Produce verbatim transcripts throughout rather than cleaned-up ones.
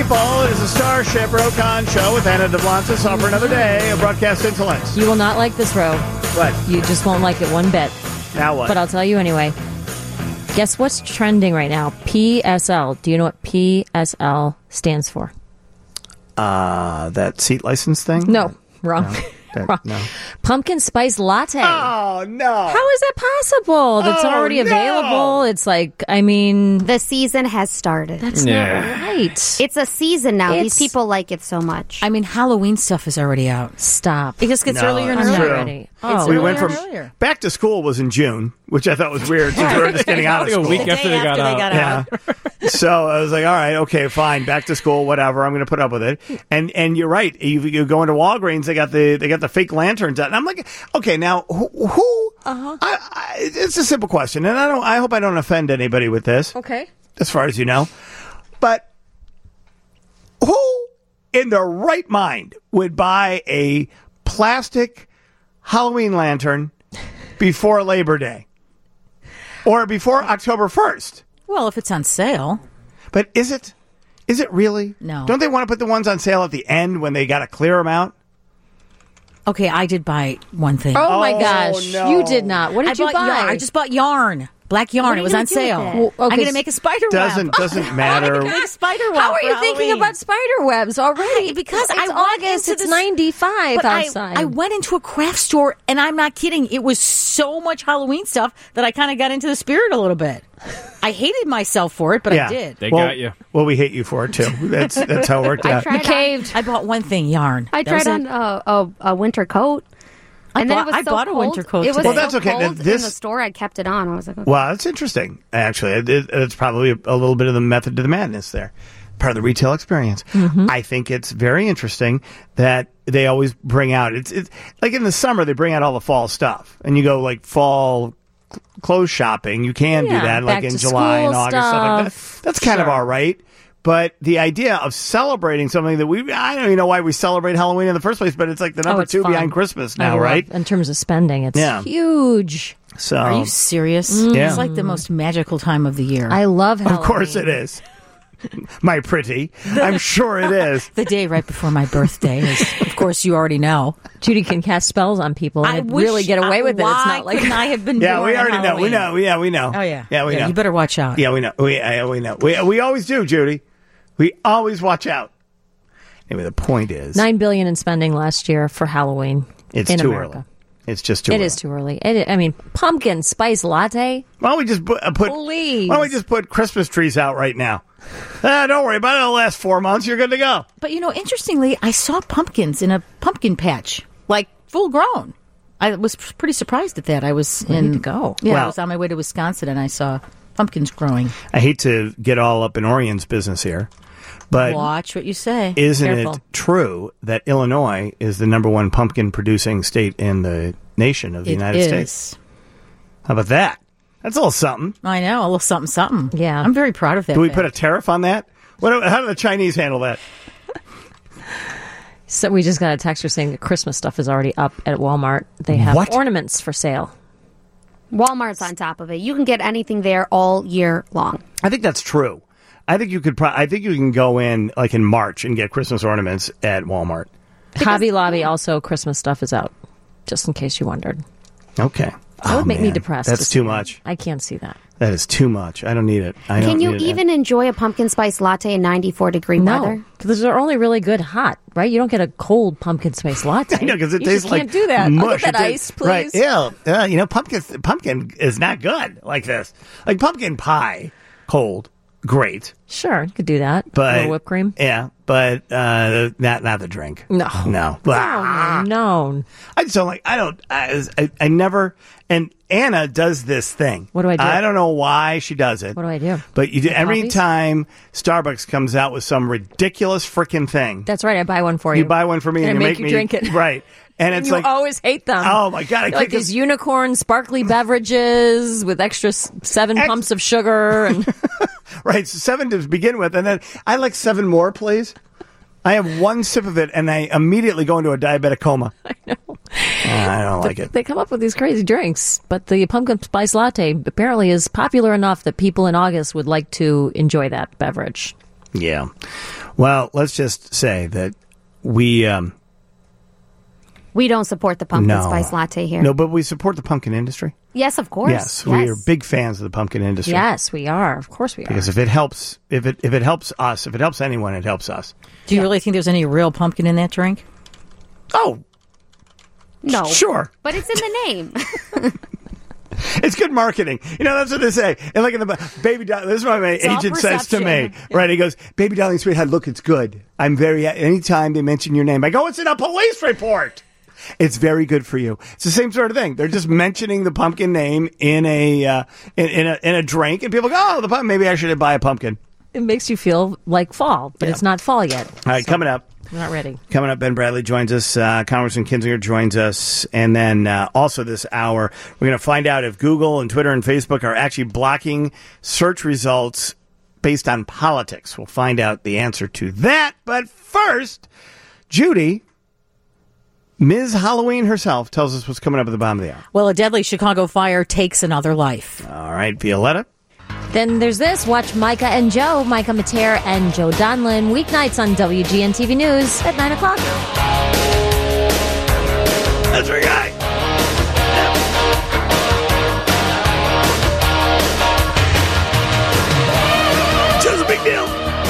people. It is a Starship Rokon show with Anna DeBlancis on for another day of broadcast insolence. You will not like this, Ro. What? You just won't like it one bit. Now what? But I'll tell you anyway. Guess what's trending right now? P S L. Do you know what P S L stands for? Uh, that seat license thing? No. Wrong. No. That, Wrong. no. Pumpkin spice latte. Oh, no. How is that possible? That's Oh, already no. available. It's like, I mean, The season has started. that's Yeah. not right. It's a season now. It's- These people like it so much. I mean, Halloween stuff is already out. Stop. It just gets No, earlier and that's I'm not earlier. true. ready. It's Oh, We earlier went and from earlier. back to school was in June, which I thought was weird since we were just getting out of Like a school. week The after day they got after out. they got Yeah. out. So I was like, all right, okay, fine, back to school, whatever. I'm going to put up with it. And and you're right. You, you go into Walgreens, they got the they got the fake lanterns out, and I'm like, okay, now who? who uh-huh. I, I, it's a simple question, and I don't. I hope I don't offend anybody with this, okay. as far as you know. But who in their right mind would buy a plastic Halloween lantern before Labor Day or before October first? Well, if it's on sale. But is it? Is it really? No. Don't they want to put the ones on sale at the end when they got to clear them out? Okay, I did buy one thing. Oh, my Oh, gosh. no. You did not. What did I you bought buy? yarn. I just bought yarn. Black yarn. What are It you was gonna on do with sale. it? Well, okay, I'm going to make a spider web. Doesn't doesn't matter. I'm going to make a spider web How are for you thinking Halloween. about spider webs already? I- because it's I went August. into It's this- ninety-five But I, outside. I went into a craft store, and I'm not kidding. It was so much Halloween stuff that I kind of got into the spirit a little bit. I hated myself for it, but yeah. I did. They well, got you. Well, we hate you for it too. That's that's how it worked I out. tried You caved. I bought one thing, yarn. I That was tried it. on a, a, a winter coat. I And then bought- it was I so bought a cold. winter coat It was today. Well, that's so okay. cold This- in the store. I kept it on. I was like, okay. Well, that's interesting. Actually, it, it, it's probably a, a little bit of the method to the madness there. Part of the retail experience. Mm-hmm. I think it's very interesting that they always bring out. It's it's like in the summer they bring out all the fall stuff, and you go like fall cl- clothes shopping. You can Yeah, do that, like back in to July and school August, stuff like that. stuff. That's kind of Sure. all right. But the idea of celebrating something that we, I don't even know why we celebrate Halloween in the first place, but it's like the number it's two fun. behind Christmas I now, love- right? In terms of spending, it's Yeah. huge. So, Are you serious? Yeah. It's like the most magical time of the year. I love Halloween. of course it is. My pretty. I'm sure it is. the day right before my birthday, is, of course, you already know. Judy can cast spells on people and I it'd wish really get away I- with it. It's why not like couldn't I have been. Yeah, born we on already know. We Halloween? know. Yeah, we know. Oh yeah, Yeah, we know. You better watch out. Yeah, we know. We, uh, we know. We, we always do, Judy. We always watch out. Anyway, the point is, nine billion in spending last year for Halloween. it's in too America. early. It's just too It early. is too early. It, I mean, pumpkin spice latte. Why don't we just put, uh, put Please. why don't we just put Christmas trees out right now? Ah, don't worry about it. It'll last four months. You're good to go. But you know, interestingly, I saw pumpkins in a pumpkin patch, like full grown. I was pretty surprised at that. I was in to go. Yeah, Well- I was on my way to Wisconsin, and I saw pumpkins growing. I hate to get all up in Orion's business here, but Watch what you say. isn't Careful. it true that Illinois is the number one pumpkin producing state in the nation of the It United is. States? How about that? That's a little something. I know, a little something, something. Yeah. I'm very proud of that. Do we fact. put a tariff on that? What? How do the Chinese handle that? So we just got a text saying that Christmas stuff is already up at Walmart. They have What? ornaments for sale. Walmart's on top of it. You can get anything there all year long. I think that's true. I think you could. Pro- I think you can go in like in March and get Christmas ornaments at Walmart. Hobby Lobby also Christmas stuff is out. Just in case you wondered. Okay. That would Oh, make me man. depressed. That's to see too that. much. I can't see that. That is too much. I don't need it. I don't Can you need it. even enjoy a pumpkin spice latte in ninety-four degree No, weather? because they're only really good hot, right? You don't get a cold pumpkin spice latte. I know because it You tastes just like can't do that. mush. I'll get that It ice, tastes- Right? please. Yeah. Uh, you know, pumpkin. Pumpkin is not good like this. Like pumpkin pie, cold, great, Sure, you could do that. but a little whipped cream. Yeah, but uh, not not the drink. No. no. Oh, no. I just don't like. I don't. I, I, I never. And Anna does this thing. What do I do? I don't know why she does it. What do I do? But you do Make every coffees? time Starbucks comes out with some ridiculous freaking thing. That's right. I buy one for you. You buy one for me and, And you I make, make you me drink it. right. And And it's you like always hate them. Oh my god! I They're can't like these unicorn sparkly beverages with extra s- seven Ex- pumps of sugar. And right. So seven to begin with, and then I like seven more, please. I have one sip of it, and I immediately go into a diabetic coma. I know. I don't like it. they come up with these crazy drinks. But the pumpkin spice latte apparently is popular enough that people in August would like to enjoy that beverage. Yeah. Well, let's just say that we um, We don't support the pumpkin no spice latte here. No, but we support the pumpkin industry. Yes, of course. Yes, we are big fans of the pumpkin industry. Yes, we are. Of course we are. Because if it helps, if it if it helps us, if it helps anyone, it helps us. Do you really think there's any real pumpkin in that drink? Oh, No. sure. But it's in the name. It's good marketing. You know, that's what they say. And look at the baby darling. This is what my all agent says to me. perception. Right? He goes, "Baby darling, sweetheart, look, it's good. I'm very. Anytime they mention your name, I go, it's in a police report. It's very good for you." It's the same sort of thing. They're just mentioning the pumpkin name in a uh, in, in a in a drink, and people go, "Oh, the pumpkin. Maybe I should buy a pumpkin." It makes you feel like fall, but Yeah. it's not fall yet. All right, coming up. We're not ready. Coming up, Ben Bradley joins us. Uh, Congressman Kinzinger joins us. And then uh, also this hour, we're going to find out if Google and Twitter and Facebook are actually blocking search results based on politics. We'll find out the answer to that. But first, Judy, Miz Halloween herself, tells us what's coming up at the bottom of the hour. Well, a deadly Chicago fire takes another life. All right, Violetta. Then there's this. Watch Micah and Joe, Micah Mater and Joe Donlin, weeknights on W G N T V News at nine o'clock. That's our guy. Joe's a big deal.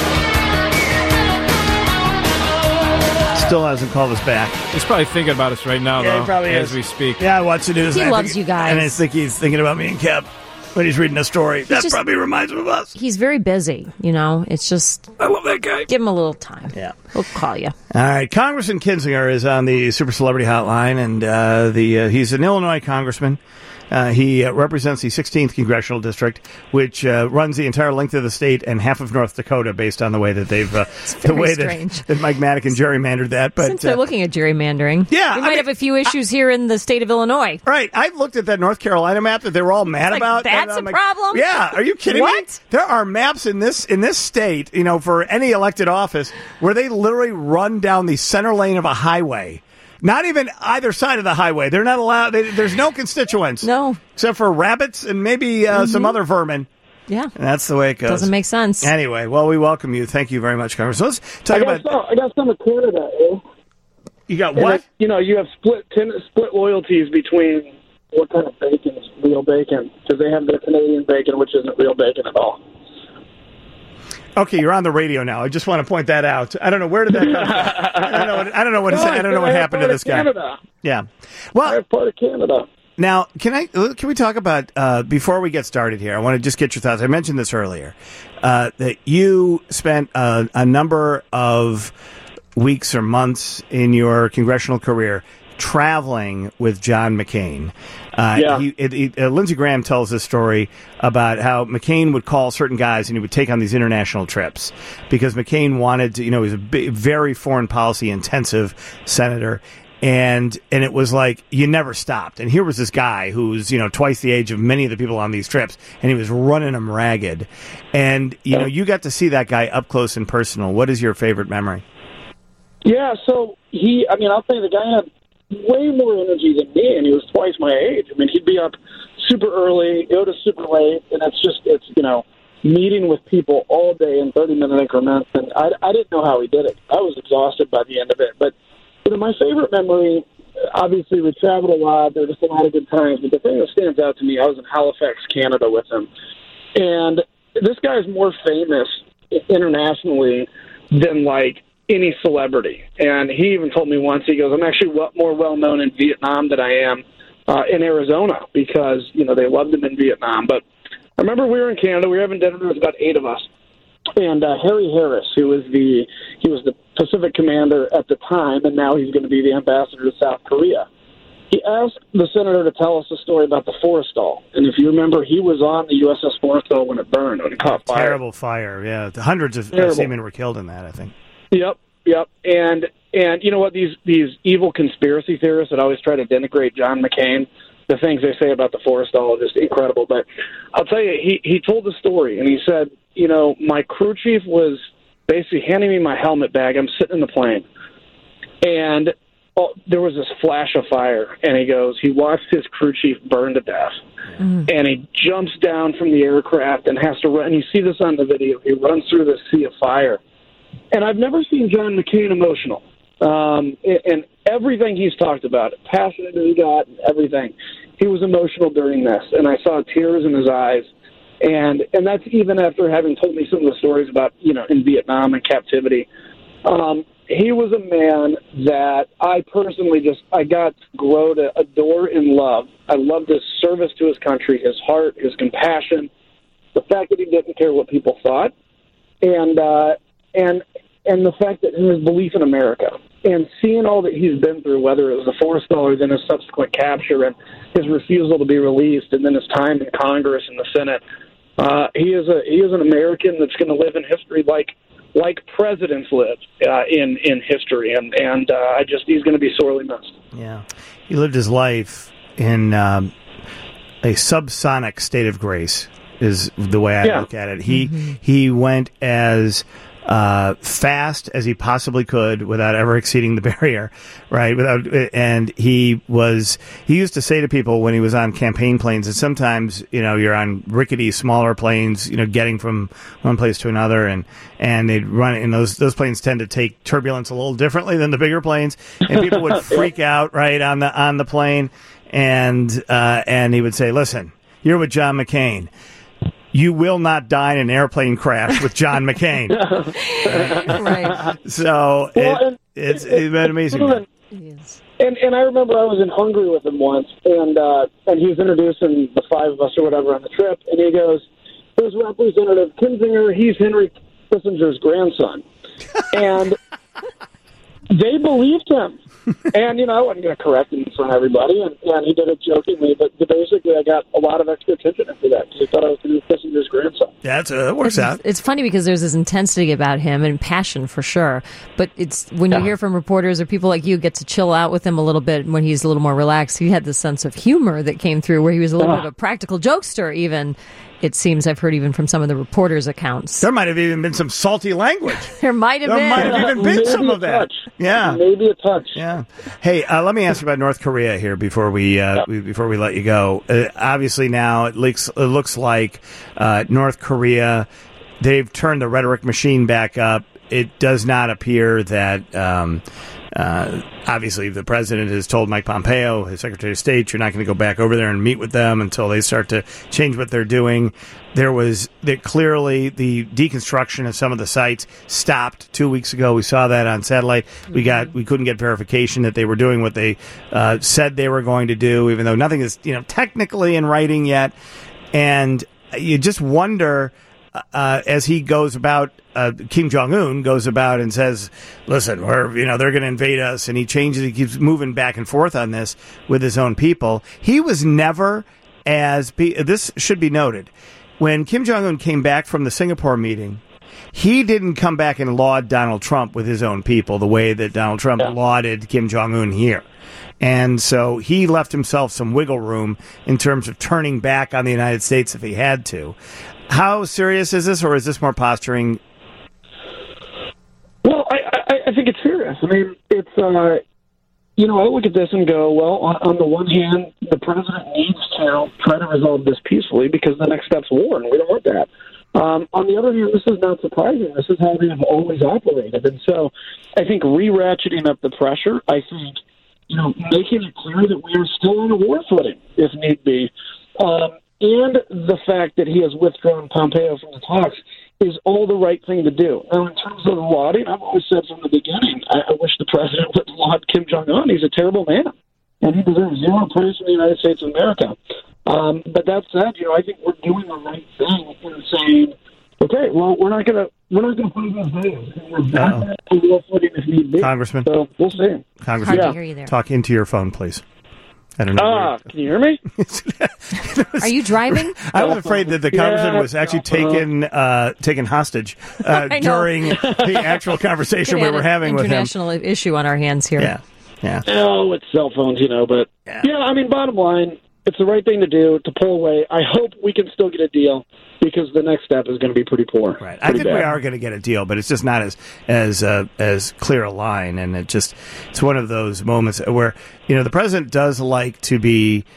Still hasn't called us back. He's probably thinking about us right now, Yeah, though, he probably as is. we speak. Yeah, I watch the news. He and I loves think- you guys. And I think he's thinking about me and Kev when he's reading a story. That just- probably reminds him of us. He's very busy, you know. It's just, I love that guy. give him a little time. Yeah. We'll call you. All right, Congressman Kinzinger is on the Super Celebrity Hotline, and uh, the uh, he's an Illinois congressman. Uh, he uh, represents the sixteenth Congressional District, which uh, runs the entire length of the state and half of North Dakota, based on the way that they've uh, the very way strange. that, that Mike Madigan gerrymandered that. But Since they're uh, looking at gerrymandering, Yeah, we I might mean, have a few issues here in the state of Illinois. right, I've looked at that North Carolina map that they were all mad Like, about. that's and I'm a problem? Yeah, are you kidding me? What? There are maps in this in this state, you know, for any elected office where they literally run down the center lane of a highway. Not even either side of the highway. They're not allowed. They, there's no constituents. No. Except for rabbits and maybe uh, some other vermin. Yeah. And that's the way it goes. Doesn't make sense. Anyway, well, we welcome you. Thank you very much, Congressman. So let's talk I got, about. some, I got some of Canada. Eh? You got And what? it- you know, you have split ten, split loyalties between what kind of bacon is real bacon, because they have their Canadian bacon, which isn't real bacon at all. Okay, you're on the radio now. I just want to point that out. I don't know where did that come from. I don't know. What, I don't know what. No, I don't know what I have happened to part this of guy. Canada. Yeah. I Well, have part of Canada. now, can I? Can we talk about uh, before we get started here? I want to just get your thoughts. I mentioned this earlier uh, that you spent a, a number of weeks or months in your congressional career traveling with John McCain. Uh, Yeah. he, it, it, uh, Lindsey Graham tells this story about how McCain would call certain guys and he would take on these international trips because McCain wanted to, you know, he was a big, very foreign policy intensive senator. And and it was like you never stopped. And here was this guy who's, you know, twice the age of many of the people on these trips, and he was running them ragged. And, you know, you got to see that guy up close and personal. What is your favorite memory? Yeah, so he, I mean, I'll tell you, the guy had way more energy than me, and he was twice my age. I mean, he'd be up super early, go to super late, and it's just, it's, you know, meeting with people all day in thirty-minute increments, and I, I didn't know how he did it. I was exhausted by the end of it. But, you know, my favorite memory, obviously we traveled a lot, there were just a lot of good times, but the thing that stands out to me, I was in Halifax, Canada with him, and this guy is more famous internationally than, like, any celebrity. And he even told me once, he goes, I'm actually well, more well-known in Vietnam than I am uh, in Arizona because, you know, they loved him in Vietnam. But I remember we were in Canada, we were having dinner, there was about eight of us. And uh, Harry Harris, who was the, he was the Pacific commander at the time, and now he's going to be the ambassador to South Korea. He asked the senator to tell us a story about the Forrestal. And if you remember, he was on the U S S Forrestal when it burned, when it caught fire. Terrible fire, yeah. The hundreds of uh, Terrible. seamen were killed in that, I think. Yep, yep. And and you know what? These these evil conspiracy theorists that always try to denigrate John McCain, the things they say about the Forrestal are just incredible. But I'll tell you, he, he told the story, and he said, you know, my crew chief was basically handing me my helmet bag. I'm sitting in the plane, and oh, there was this flash of fire, and he goes, he watched his crew chief burn to death. Mm-hmm. And he jumps down from the aircraft and has to run. And you see this on the video. He runs through the sea of fire. and I've never seen John McCain emotional. Um, and everything he's talked about, passionate as he got, and everything, he was emotional during this, and I saw tears in his eyes. And and that's even after having told me some of the stories about, you know, in Vietnam and captivity. Um, he was a man that I personally just, I got to grow to adore and love. I loved his service to his country, his heart, his compassion, the fact that he didn't care what people thought, and uh, and and the fact that his belief in America. And seeing all that he's been through, whether it was the Forrestal, then his subsequent capture and his refusal to be released, and then his time in Congress and the Senate, uh, he is a he is an American that's going to live in history like like presidents live uh, in in history, and and uh, I just he's going to be sorely missed. Yeah, he lived his life in um, a subsonic state of grace, is the way I yeah. look at it. He Mm-hmm. he went as uh, fast as he possibly could without ever exceeding the barrier, right? Without, and he was, he used to say to people when he was on campaign planes, and sometimes, you know, you're on rickety, smaller planes, you know, getting from one place to another, and, and they'd run, and those, those planes tend to take turbulence a little differently than the bigger planes, and people would freak out, right, on the, on the plane, and, uh, and he would say, listen, you're with John McCain. You will not die in an airplane crash with John McCain. Right. So Well, it, and- it's, it's been amazing. And, Yes. and and I remember I was in Hungary with him once, and uh, and he was introducing the five of us or whatever on the trip, and he goes, "There's Representative Kinzinger. He's Henry Kissinger's grandson," and they believed him. And, you know, I wasn't going to correct him in front of everybody, and, and he did it jokingly, but basically I got a lot of extra attention after that because he thought I was going to be Kissinger's grandson. Yeah, it's, uh, it works It's, out. it's funny because there's this intensity about him and passion for sure. But it's when you Yeah. hear from reporters or people like you get to chill out with him a little bit when he's a little more relaxed. He had this sense of humor that came through where he was a little Yeah. bit of a practical jokester even. It seems I've heard even from some of the reporters' accounts. There might have even been some salty language. There might have There been. might have even been Maybe some a of that. touch. Yeah. Maybe a touch. Yeah. Hey, uh, let me ask you about North Korea here before we, uh, we before we let you go. Uh, obviously, now it looks it looks like uh, North Korea, they've turned the rhetoric machine back up. It does not appear that. Um, Uh, obviously, the president has told Mike Pompeo, his Secretary of State, you're not going to go back over there and meet with them until they start to change what they're doing. There was that clearly the deconstruction of some of the sites stopped two weeks ago. We saw that on satellite. We got we couldn't get verification that they were doing what they uh, said they were going to do, even though nothing is you know technically in writing yet. And you just wonder. Uh, as he goes about, uh, Kim Jong-un goes about and says, listen, we're, you know, they're going to invade us. And he changes, he keeps moving back and forth on this with his own people. He was never as, this should be noted, when Kim Jong-un came back from the Singapore meeting, he didn't come back and laud Donald Trump with his own people the way that Donald Trump yeah. lauded Kim Jong-un here. And so he left himself some wiggle room in terms of turning back on the United States if he had to. How serious is this, or is this more posturing? Well, I, I, I think it's serious. I mean, it's, uh, you know, I look at this and go, well, on, on the one hand, the president needs to try to resolve this peacefully because the next step's war, and we don't want that. Um, on the other hand, this is not surprising. This is how they have always operated. And so I think re-ratcheting up the pressure, I think, you know, making it clear that we are still on a war footing, if need be, um, and the fact that he has withdrawn Pompeo from the talks is all the right thing to do. Now, in terms of lauding, I've always said from the beginning, I, I wish the president would laud Kim Jong-un. He's a terrible man, and he deserves zero praise from the United States of America. Um, but that said, you know, I think we're doing the right thing in saying, okay, well, we're not going to we're not going to play those games. We're back on war footing if need be. Congressman, so we'll see. Congressman, Hard to hear you there. Talk into your phone, please. I don't know. Ah, can you hear me? Are you driving? I was afraid that the congressman Yeah, was actually uh-huh. taken uh, taken hostage uh, I know. during the actual conversation we were having with him. International issue on our hands here. Yeah, yeah. Oh, it's cell phones, you know, but Yeah. yeah, I mean, bottom line, it's the right thing to do to pull away. I hope we can still get a deal because the next step is going to be pretty poor. Right. I Pretty think we bad. are going to get a deal, but it's just not as as uh, as clear a line, and it just it's one of those moments where you know the president does like to be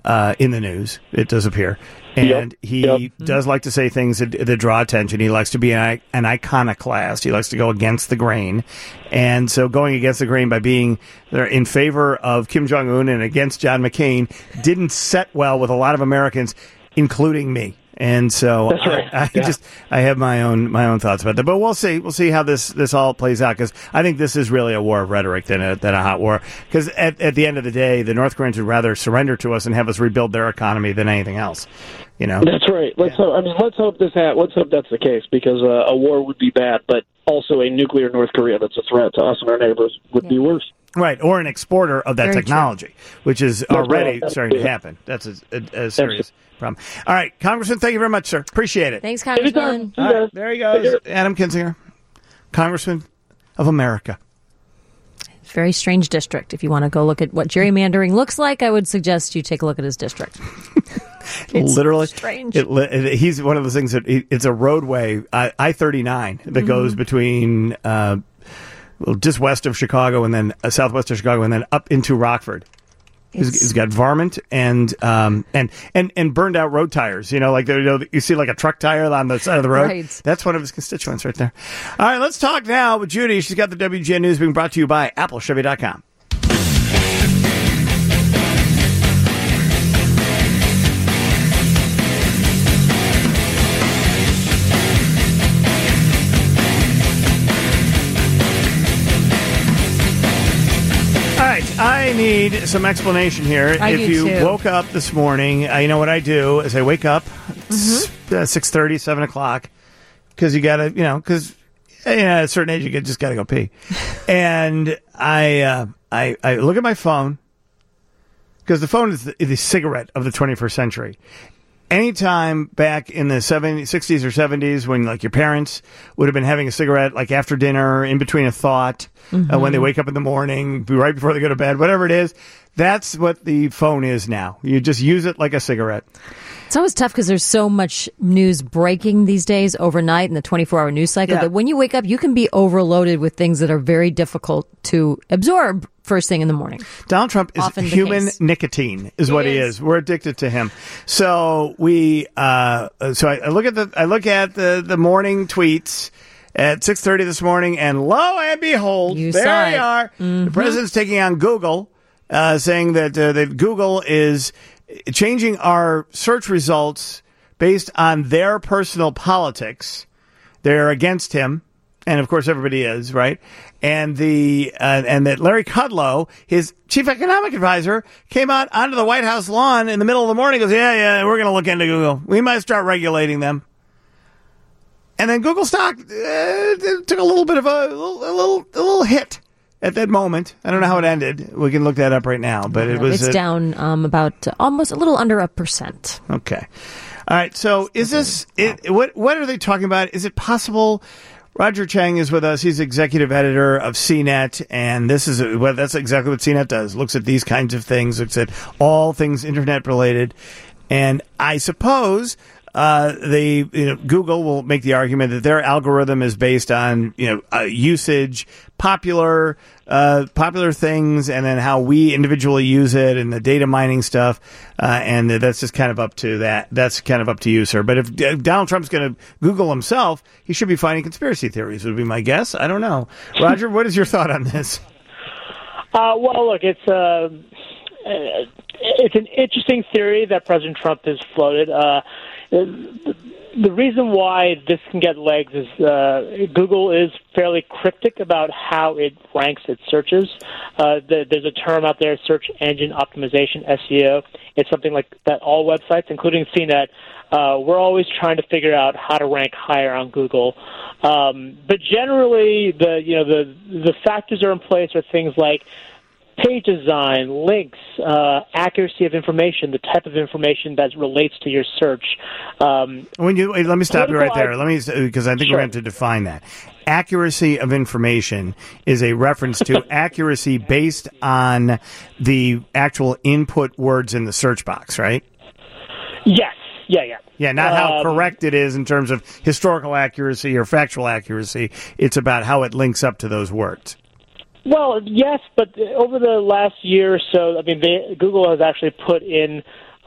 uh, in the news. It does appear. And Yep. he Yep. does like to say things that, that draw attention. He likes to be an, an iconoclast. He likes to go against the grain. And so going against the grain by being in favor of Kim Jong-un and against John McCain didn't set well with a lot of Americans, including me. And so That's right. I, I Yeah. just I have my own my own thoughts about that, but we'll see we'll see how this, this all plays out, because I think this is really a war of rhetoric than a than a hot war. Because at at the end of the day, the North Koreans would rather surrender to us and have us rebuild their economy than anything else. You know, That's right. Let's hope. I mean, let's hope this. Ha- let's hope that's the case, because uh, a war would be bad, but also a nuclear North Korea that's a threat to us and our neighbors would be worse. right? Or an exporter of that Very technology, which is already right. starting to happen. That's a, a, a serious problem. All right, Congressman, thank you very much, sir. Appreciate it. Thanks, Congressman. Anytime. All right, there he goes, Adam Kinzinger, Congressman of America. Very strange district. If you want to go look at what gerrymandering looks like, I would suggest you take a look at his district. It's Literally strange. It, li- it, he's one of those things that it, it's a roadway, I thirty-nine, that Mm-hmm. goes between uh, well, just west of Chicago and then uh, southwest of Chicago and then up into Rockford. He's, It's- he's got varmint and um and, and, and burned out road tires. You know, like you know, you see like a truck tire on the side of the road. Right. That's one of his constituents right there. All right, let's talk now with Judy. She's got the W G N News being brought to you by Apple Chevy dot com. All right, I need some explanation here. I if do you too. woke up this morning, uh, you know what I do is I wake up Mm-hmm. uh, six thirty, seven o'clock, because you got to, you know, because you know, at a certain age you get- just got to go pee. And I, uh, I, I look at my phone, because the phone is the, the cigarette of the twenty-first century. Anytime back in the seventies, sixties or seventies, when like your parents would have been having a cigarette like after dinner, in between a thought, uh, when they wake up in the morning, be- right before they go to bed, whatever it is, that's what the phone is now. You just use it like a cigarette. It's always tough because there's so much news breaking these days overnight in the twenty-four hour news cycle Yeah. that when you wake up, you can be overloaded with things that are very difficult to absorb first thing in the morning. Donald Trump is Often the human case. nicotine, is what he is. is. We're addicted to him. So we, uh, so I, I look at the, I look at the, the morning tweets at six thirty this morning, and lo and behold, You there saw they it. are. The president's taking on Google, uh, saying that uh, that Google is changing our search results based on their personal politics. They're against him. And of course, everybody is, right? And the uh, and that Larry Kudlow, his chief economic advisor, came out onto the White House lawn in the middle of the morning. Goes, yeah, yeah, we're going to look into Google. We might start regulating them. And then Google stock uh, took a little bit of a, a little, a little a little hit at that moment. I don't know how it ended. We can look that up right now. But it was It's uh, down um, about uh, almost a little under a percent. Okay. All right. So is this it, what? What are they talking about? Is it possible? Roger Chang is with us. He's executive editor of C net, and this is well, that's exactly what C net does. Looks at these kinds of things. Looks at all things internet related, and I suppose uh, they you know, Google will make the argument that their algorithm is based on you know uh, usage, popular uh, popular things, and then how we individually use it, and the data mining stuff, uh, and that's just kind of up to that. That's kind of up to you, sir. But if uh, Donald Trump's going to Google himself, he should be finding conspiracy theories. Would be my guess. I don't know, Roger. What is your thought on this? Uh, well, look, it's uh, it's an interesting theory that President Trump has floated. Uh, the, the reason why this can get legs is uh, Google is fairly cryptic about how it ranks its searches. Uh, the, there's a term out there, search engine optimization, S E O. It's something like that all websites, including C net, uh, we're always trying to figure out how to rank higher on Google. Um, but generally, the you know the the factors are in place are things like page design, links, uh, accuracy of information, the type of information that relates to your search. Um, When you wait, let me stop you right there. Political- Let me because I think Sure. we're going to define that. Accuracy of information is a reference to accuracy based on the actual input words in the search box, right? yes, yeah, yeah. Yeah, not how Um, correct it is in terms of historical accuracy or factual accuracy. It's about how it links up to those words. Well, yes, but over the last year or so, I mean, they, Google has actually put in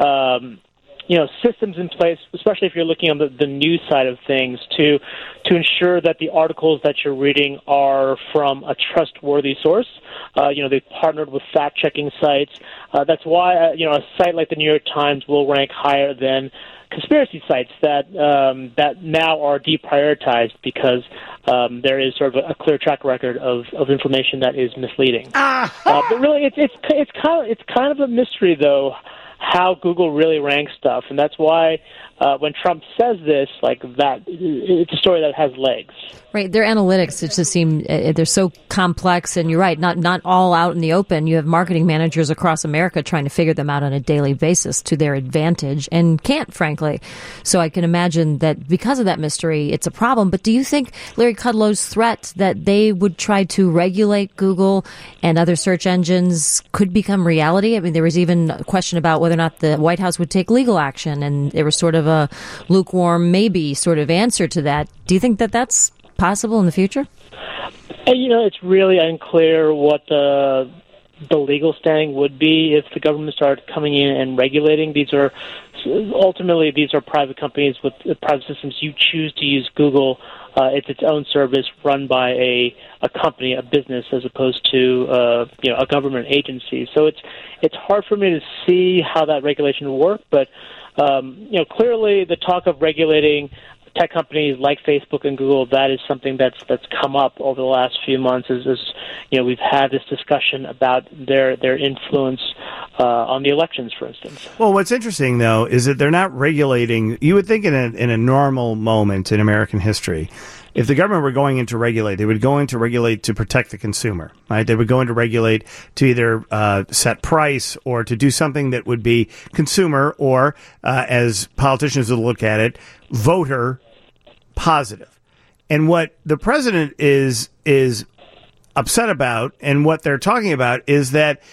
um, you know, systems in place, especially if you're looking on the, the news side of things, to to ensure that the articles that you're reading are from a trustworthy source. Uh, you know, they've partnered with fact-checking sites. Uh, that's why, uh, you know, a site like the New York Times will rank higher than conspiracy sites that um, that now are deprioritized because um, there is sort of a, a clear track record of, of information that is misleading. Uh, but really, it's it's it's kind of it's kind of a mystery, though, how Google really ranks stuff, and that's why uh, when Trump says this, like that, it's a story that has legs. Right, their analytics, it just seem uh, they're so complex, and you're right, not not all out in the open. You have marketing managers across America trying to figure them out on a daily basis to their advantage, and can't, frankly. So I can imagine that because of that mystery, it's a problem. But do you think Larry Kudlow's threat that they would try to regulate Google and other search engines could become reality? I mean, there was even a question about whether or not the White House would take legal action, and there was sort of a lukewarm maybe sort of answer to that. Do you think that that's possible in the future? And, you know, it's really unclear what the the legal standing would be if the government started coming in and regulating. These are ultimately these are private companies with private systems. You choose to use Google. Uh, it's its own service run by a, a company, a business, as opposed to uh, you know a government agency. So it's it's hard for me to see how that regulation will work. But um, you know, clearly the talk of regulating tech companies like Facebook and Google, that is something that's that's come up over the last few months. Is, is you know we've had this discussion about their their influence uh, on the elections, for instance. Well, what's interesting though is that they're not regulating. You would think in a in a normal moment in American history, if the government were going in to regulate, they would go in to regulate to protect the consumer, right? They would go in to regulate to either uh, set price or to do something that would be consumer or, uh, as politicians would look at it, voter positive. And what the president is is upset about, and what they're talking about, is that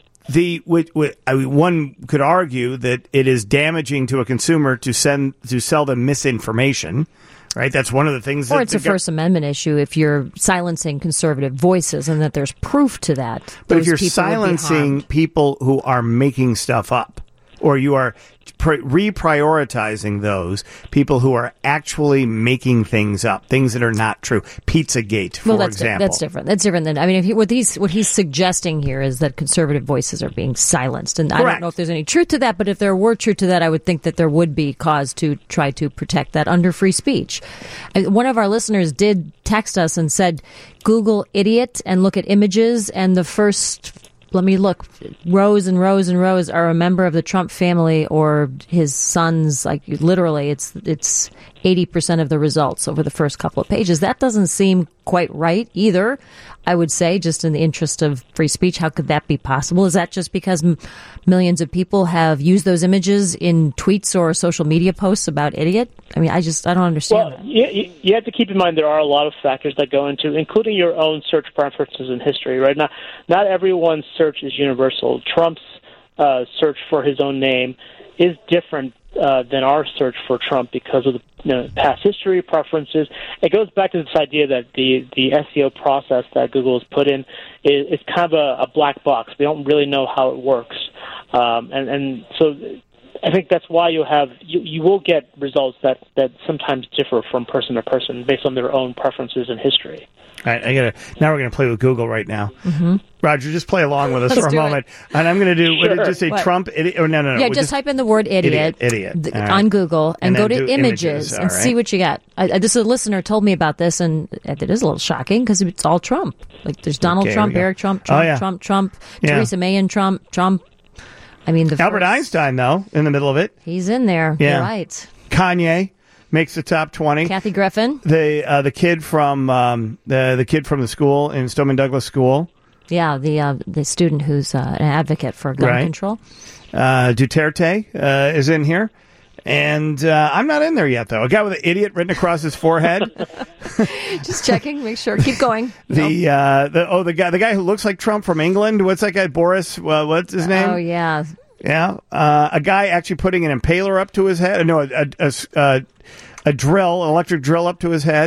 the which, which, I mean, one could argue that it is damaging to a consumer to send to sell them misinformation. Right, that's one of the things. Or that it's a First Amendment issue if you're silencing conservative voices, and that there's proof to that. But if you're silencing people who are making stuff up, or you are pre- reprioritizing those people who are actually making things up, things that are not true. Pizzagate, for well, that's example. Di- that's different. That's different than, I mean, if he, what he's what he's suggesting here is that conservative voices are being silenced, and Correct. I don't know if there's any truth to that. But if there were truth to that, I would think that there would be cause to try to protect that under free speech. And one of our listeners did text us and said, "Google idiot and look at images, and the first." Let me look. Rows and rows and rows are a member of the Trump family or his sons. Like literally, it's it's eighty percent of the results over the first couple of pages. That doesn't seem quite right either. I would say, just in the interest of free speech, how could that be possible? Is that just because m- millions of people have used those images in tweets or social media posts about idiot? I mean, I just I don't understand well, that. You, you have to keep in mind there are a lot of factors that go into, including your own search preferences in history. Right now, not everyone's search is universal. Trump's uh, search for his own name is different uh, than our search for Trump because of the you know, past history, preferences. It goes back to this idea that the, the S E O process that Google has put in is, is kind of a, a black box. We don't really know how it works. Um, and, and so I think that's why you have you, you will get results that, that sometimes differ from person to person based on their own preferences and history. All right, I gotta. Now we're gonna play with Google right now. Mm-hmm. Roger, just play along with us Let's for a do moment, it. and I'm gonna do. Sure. What, just say What? Trump idiot. Or no, no, no. Yeah, we'll just, type in the word idiot, Idiot. idiot. th- All right. on Google and, And go then to do images, images, and all see right. what you get. I, I, this a listener told me about this, and it is a little shocking because it's all Trump. Like there's Donald Okay, Trump, we go. Eric Trump, Trump, Oh, yeah. Trump, Trump, Yeah. Theresa May and Trump, Trump. I mean, the Albert first, Einstein, though, in the middle of it. he's in there. Yeah. You're right. Kanye makes the top twenty. Kathy Griffin. The uh, the kid from um, the the kid from the school in Stoneman Douglas School. Yeah, the uh, the student who's uh, an advocate for gun Right. control. Uh, Duterte uh, is in here. And uh, I'm not in there yet, though. A guy with an idiot written across his forehead. Just checking, make sure. Keep going. The uh, the oh the guy the guy who looks like Trump from England. What's that guy? Boris? Uh, what's his name? Oh yeah, Yeah, uh, a guy actually putting an impaler up to his head. No, a a, a, a drill, an electric drill up to his head.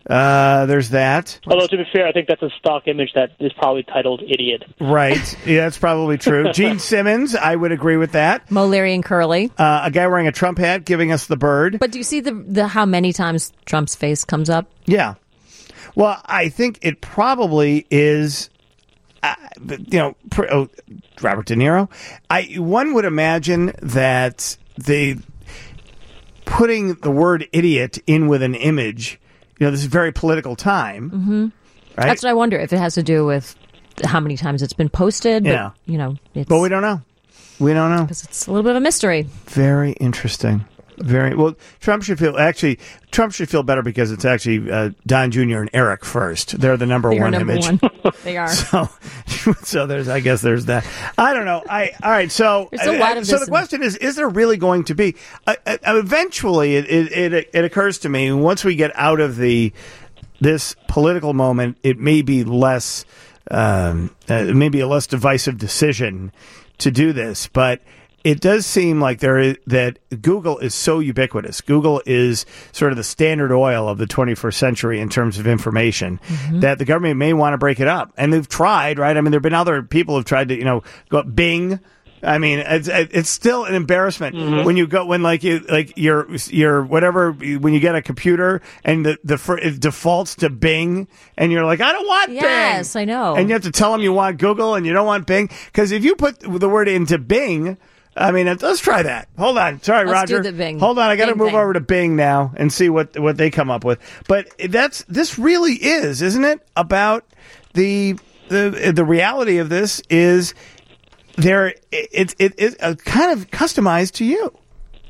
Uh, there's that. Although, to be fair, I think that's a stock image that is probably titled idiot. Right. Yeah, that's probably true. Gene Simmons, I would agree with that. Mo, Larry, and Curly. Uh, a guy wearing a Trump hat giving us the bird. But do you see the, the how many times Trump's face comes up? Yeah. Well, I think it probably is, uh, you know, pr- oh, Robert De Niro. I one would imagine that the putting the word idiot in with an image, you know, this is a very political time. Mm-hmm. Right? That's what I wonder, if it has to do with how many times it's been posted. But, Yeah. you know, it's, But we don't know. We don't know. because it's a little bit of a mystery. Very interesting. Very well. Trump should feel actually. Trump should feel better because it's actually uh, Don Junior and Eric first. They're the number They are one number image. one. They are. So, so there's. I guess there's that. I don't know. I all right. So, There's a lot of so this the in- question is: is there really going to be? Uh, uh, eventually, it, it it it occurs to me once we get out of the this political moment, it may be less. Um, uh, it may be a less divisive decision to do this, but. It does seem like there is, that Google is so ubiquitous. Google is sort of the standard oil of the twenty-first century in terms of information Mm-hmm. that the government may want to break it up. And they've tried, right? I mean, there have been other people who've tried to, you know, go up Bing. I mean, it's it's still an embarrassment Mm-hmm. when you go when like you like your your whatever when you get a computer and the the fir- it defaults to Bing and you're like, I don't want Bing. Yes, I know. And you have to tell them you want Google and you don't want Bing because if you put the word into Bing. I mean, let's try that. Hold on. Sorry, Let's Roger. do the Bing. Hold on. I got to Bing move thing. over to Bing now and see what, what they come up with. But that's this really is, isn't it? About the the the reality of this is there. It's it, it, it kind of customized to you. All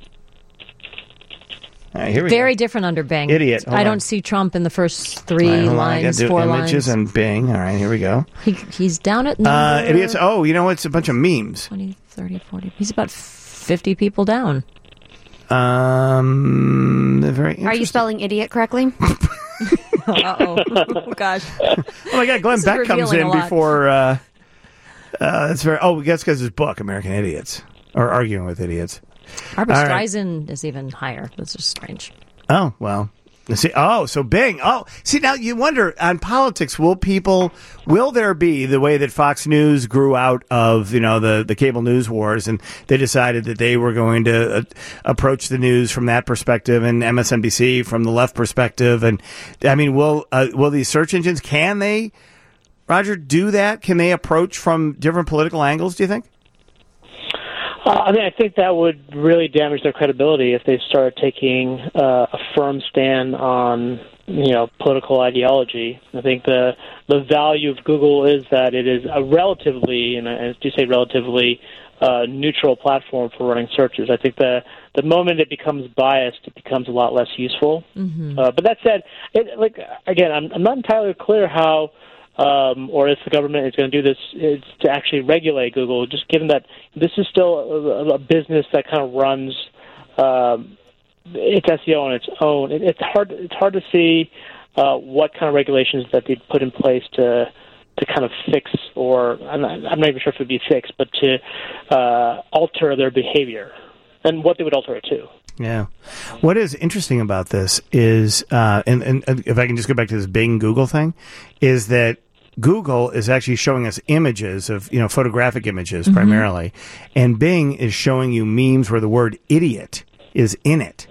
right, here we Very go. different under Bing. Idiot. Hold I on. don't see Trump in the first three All right, hold on. I gotta lines, do four images lines. and Bing. All right, here we go. He, he's down at number Uh, idiots. Oh, you know what? It's a bunch of memes. twenty, thirty, forty. He's about fifty people down. Um, they're very. Are you interesting. spelling idiot correctly? Uh-oh. Oh, gosh. Oh my God, Glenn This is Beck comes revealing in a lot. before. Uh, uh, that's very. Oh, that's because his book, American Idiots, or Arguing with Idiots. Barbara All right. Streisand is even higher. That's just strange. Oh well. See, oh, so Bing. Oh, see now you wonder on politics. Will people? Will there be the way that Fox News grew out of you know the the cable news wars, and they decided that they were going to uh, approach the news from that perspective, and M S N B C from the left perspective, and I mean, will uh, will these search engines? Can they, Roger, do that? Can they approach from different political angles? Do you think? Uh, I mean, I think that would really damage their credibility if they started taking uh, a firm stand on, you know, political ideology. I think the the value of Google is that it is a relatively, and I do say relatively, uh, neutral platform for running searches. I think the the moment it becomes biased, it becomes a lot less useful. Mm-hmm. Uh, but that said, it, like again, I'm I'm not entirely clear how. Um, or if the government is going to do this, is to actually regulate Google, just given that this is still a, a business that kind of runs um, its S E O on its own. It, it's hard. It's hard to see uh, what kind of regulations that they'd put in place to to kind of fix, or I'm not, I'm not even sure if it would be fixed, but to uh, alter their behavior and what they would alter it to. Yeah. What is interesting about this is, uh, and, and if I can just go back to this Bing Google thing, is that Google is actually showing us images of, you know, photographic images Mm-hmm. primarily, and Bing is showing you memes where the word idiot is in it.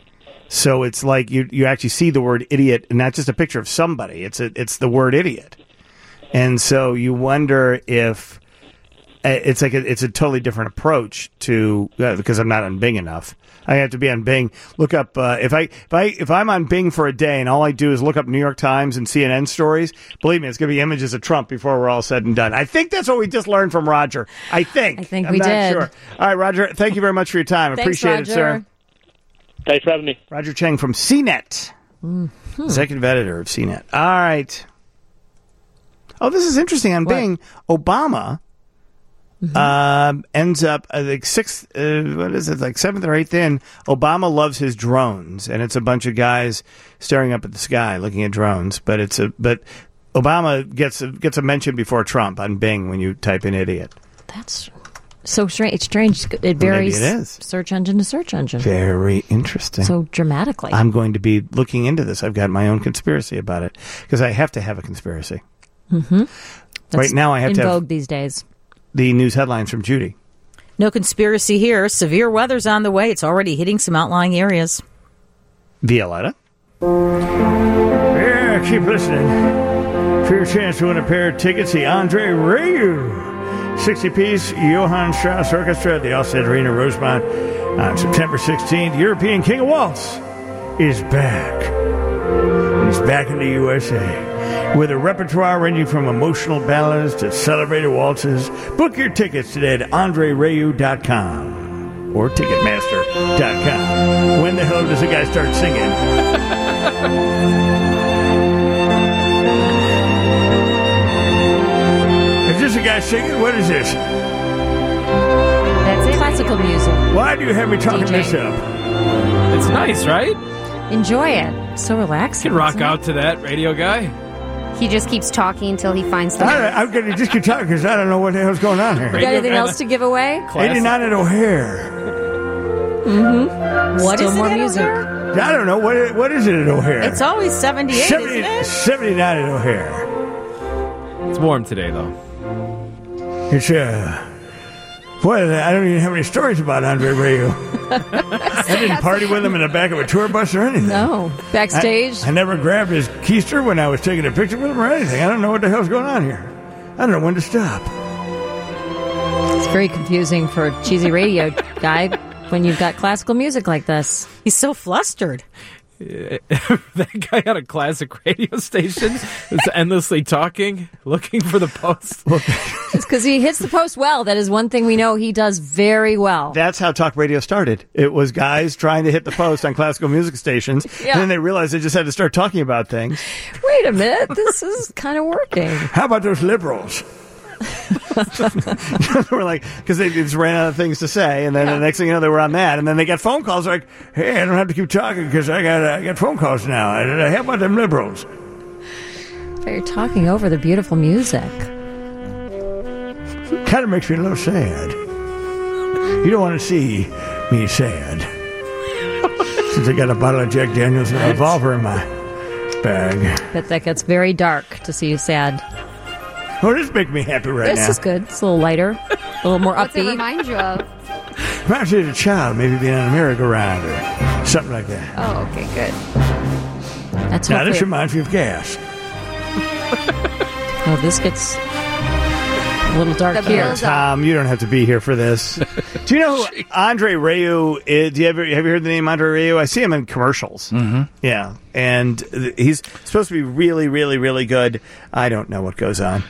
So it's like you you actually see the word idiot, and not just a picture of somebody. It's a, it's the word idiot, and so you wonder if it's like a, it's a totally different approach to uh, because I'm not on Bing enough. I have to be on Bing. Look up uh, if I if I if I'm on Bing for a day and all I do is look up New York Times and C N N stories. Believe me, it's going to be images of Trump before we're all said and done. I think that's what we just learned from Roger. I think. I think I'm we not did. Sure. All right, Roger. Thank you very much for your time. Thanks, Appreciate Roger. it, sir. Thanks for having me. Roger Cheng from C net, Mm-hmm. executive editor of C net. All right. Oh, this is interesting. On What? Bing, Obama. Mm-hmm. Um, ends up uh, like sixth, uh, what is it, like seventh or eighth in. Obama loves his drones, and it's a bunch of guys staring up at the sky looking at drones. But it's a but Obama gets a, gets a mention before Trump on Bing when you type in idiot. That's So strange. It's strange. It varies Maybe it is. search engine to search engine. Very interesting. So dramatically. I'm going to be looking into this. I've got my own conspiracy about it because I have to have a conspiracy. Mm-hmm. Right now, I have in to have vogue these days. the news headlines from Judy. No conspiracy here. Severe weather's on the way. It's already hitting some outlying areas. Violetta? Yeah, keep listening. For your chance to win a pair of tickets, the Andre Rayu sixty-piece Johann Strauss Orchestra at the Allstate Arena, Rosemont, on September sixteenth. European King of Waltz is back. He's back in the U S A with a repertoire ranging from emotional ballads to celebrated waltzes. Book your tickets today at andre rayu dot com or ticketmaster dot com. When the hell does the guy start singing? Is this a guy singing? What is this? That's it. Classical music. Why do you have me talking D J. this up? It's nice, right? Enjoy it. So relaxing. Can rock isn't it? out to that, radio guy. He just keeps talking until he finds the. I, I'm going to just keep talking because I don't know what the hell's going on You here. got anything else to give away? eighty-nine at O'Hare. What Still is more it at music. O'Hare? I don't know. What is, what is it at O'Hare? It's always seventy-eight, seventy, isn't it? seventy-nine at O'Hare. It's warm today, though. It's, uh... Boy, I don't even have any stories about Andre Rayu. I didn't party with him in the back of a tour bus or anything. No. Backstage. I, I never grabbed his keister when I was taking a picture with him or anything. I don't know what the hell's going on here. I don't know when to stop. It's very confusing for a cheesy radio guy when you've got classical music like this. He's so flustered. That guy on a classic radio station is endlessly talking, looking for the post. It's because he hits the post well. That is one thing we know he does very well. That's how talk radio started. It was guys trying to hit the post on classical music stations, Yeah. and then they realized they just had to start talking about things. Wait a minute. This is kind of working. How about those liberals? We're like, because they just ran out of things to say, and then the next thing you know, they were on that, and then they got phone calls like, "Hey, I don't have to keep talking because I got I got phone calls now. How about them liberals?" But you're talking over the beautiful music. Kind of makes me a little sad. You don't want to see me sad, since I got a bottle of Jack Daniels and a revolver in my bag. But that gets very dark to see you sad. Oh, this makes me happy right This now. is good. It's a little lighter, a little more What's it upbeat. remind you of? Perhaps as a child, maybe being on a merry-go-round or something like that. Oh, okay, good. That's Now, this hopefully- reminds me of gas. Oh, this gets a little dark The here. build-up. Tom, you don't have to be here for this. Do you know who Andre Rayu is? Do you ever, have you heard the name Andre Rayu? I see him in commercials. Mm-hmm. Yeah. And he's supposed to be really, really, really good. I don't know what goes on.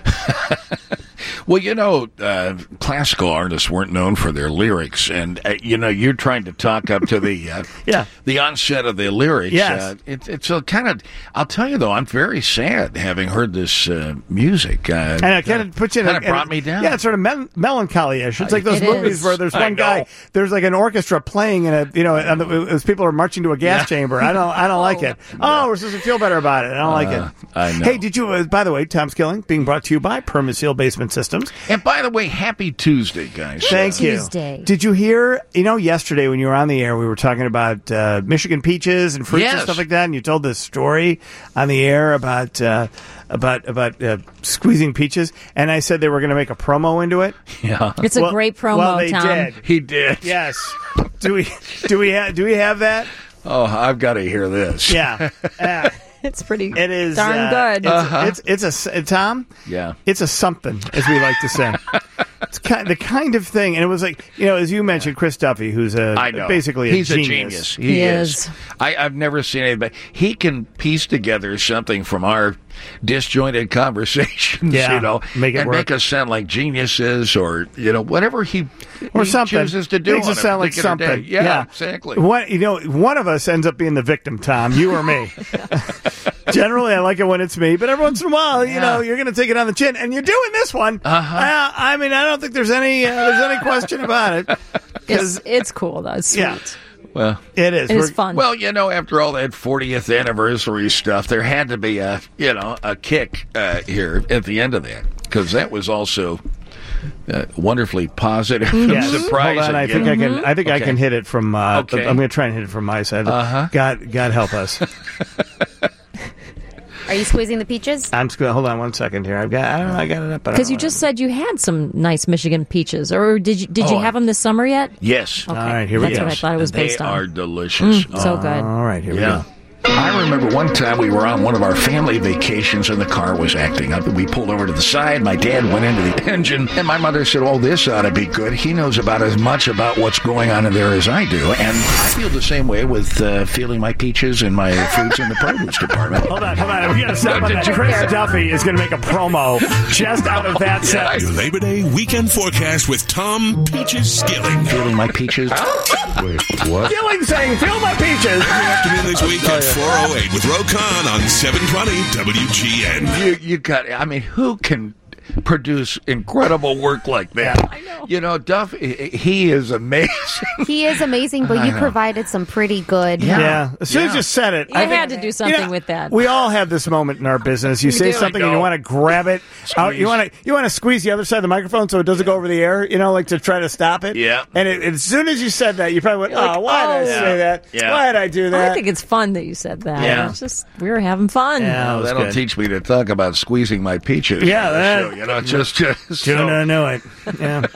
Well, you know, uh, classical artists weren't known for their lyrics, and uh, you know, you're trying to talk up to the uh, Yeah. the onset of the lyrics. Yes. Uh, it, it's a kind of. I'll tell you though, I'm very sad having heard this uh, music. Uh, And it kind of puts you in kind a, of brought me down. Yeah, it's sort of mel- melancholy-ish. It's like those It movies is. where there's I one guy, know. there's like an orchestra playing in a, you know, and the, as people are marching to a gas Yeah. chamber. I don't, I don't like it. Oh, we're supposed to feel better about it. I don't like Uh, it. I know. Hey, did you? Uh, by the way, Tom Skilling being brought to you by Permaseal Basement Systems. And by the way, happy Tuesday, guys. Thank you. Tuesday. Did you hear? You know, yesterday when you were on the air, we were talking about uh, Michigan peaches and fruits and Yes. stuff like that, and you told this story on the air about uh, about about uh, squeezing peaches, and I said they were going to make a promo into it. Yeah, It's a Well- great promo, Well, they Tom. did. he did. Yes. Do we? Do we have? Do we have that? Oh, I've got to hear this. Yeah. Uh, It's pretty it is darn uh, good. It's, Uh-huh. it's it's a s- uh, Tom. Yeah. It's a something, as we like to say. It's kind, the kind of thing, and it was like, you know, as you mentioned, Chris Duffy, who's a I know. basically a He's genius. a genius. He, He is. is. I, I've never seen anybody. He can piece together something from our disjointed conversations, Yeah, you know, make it and work. make us sound like geniuses, or you know, whatever he Or he something. chooses to do. Makes on it a sound like particular something. day. Yeah, exactly. One, you know, one of us ends up being the victim, Tom. You or me. Generally, I like it when it's me, but every once in a while, you Yeah. know, you're going to take it on the chin, and you're doing this one. Uh-huh. Uh, I mean, I don't think there's any uh, there's any question about it. It's, Because it's cool, though. It's sweet. yeah, Well, it is. It is We're- fun. well, you know, after all that fortieth anniversary stuff, there had to be a you know a kick uh, here at the end of that, because that was also uh, wonderfully positive, Yes. surprising. Hold on, I you think know? I can. I think I Okay. can hit it from. Uh, Okay. I'm going to try and hit it from my side. Uh-huh. God, God help us. Are you squeezing the peaches? I'm just going. Hold on one second here. I've got. I don't know. I got it up. Because you just said you had some nice Michigan peaches, or did you did you Oh, have them this summer yet? Yes. Okay. All right, here we That's go. what I thought it was they based on. are delicious. Mm, so good. All right, here we Yeah. go. I remember one time we were on one of our family vacations and the car was acting up. We pulled over to the side. My dad went into the engine, and my mother said, "Oh, this ought to be good. He knows about as much about what's going on in there as I do." And I feel the same way with uh, feeling my peaches and my fruits in the produce department. Hold on, hold on. We got to stop No, on did that. you- Chris Duffy is going to make a promo just out of that set. Your Labor Day weekend forecast with Tom Peaches Skilling. Feeling my peaches. Wait, what? Skilling saying, "Feel my peaches." Afternoon this week at four oh eight with Ro Khan on seven twenty W G N. You, you got. I mean, who can produce incredible work like that? I know. You know, Duff. He is amazing. He is amazing, but I you know. provided some pretty good. Yeah. Yeah. As soon as Yeah. you said it, You I think- had to do something You know, with that. We all have this moment in our business. You, say do, I something and you know. want to grab it out. You want to you want to squeeze the other side of the microphone so it doesn't go over the air. You know, like to try to stop it. Yeah. And it, as soon as you said that, you probably went, You're like, "Oh, why did I oh." say that? Yeah. Why did I do that?" I think it's fun that you said that. Yeah. It's just we were having fun. Yeah. That Oh, was that'll good. teach me to talk about squeezing my peaches. Yeah, on the that- show, you know, just, just so- Tuna knew it. Yeah.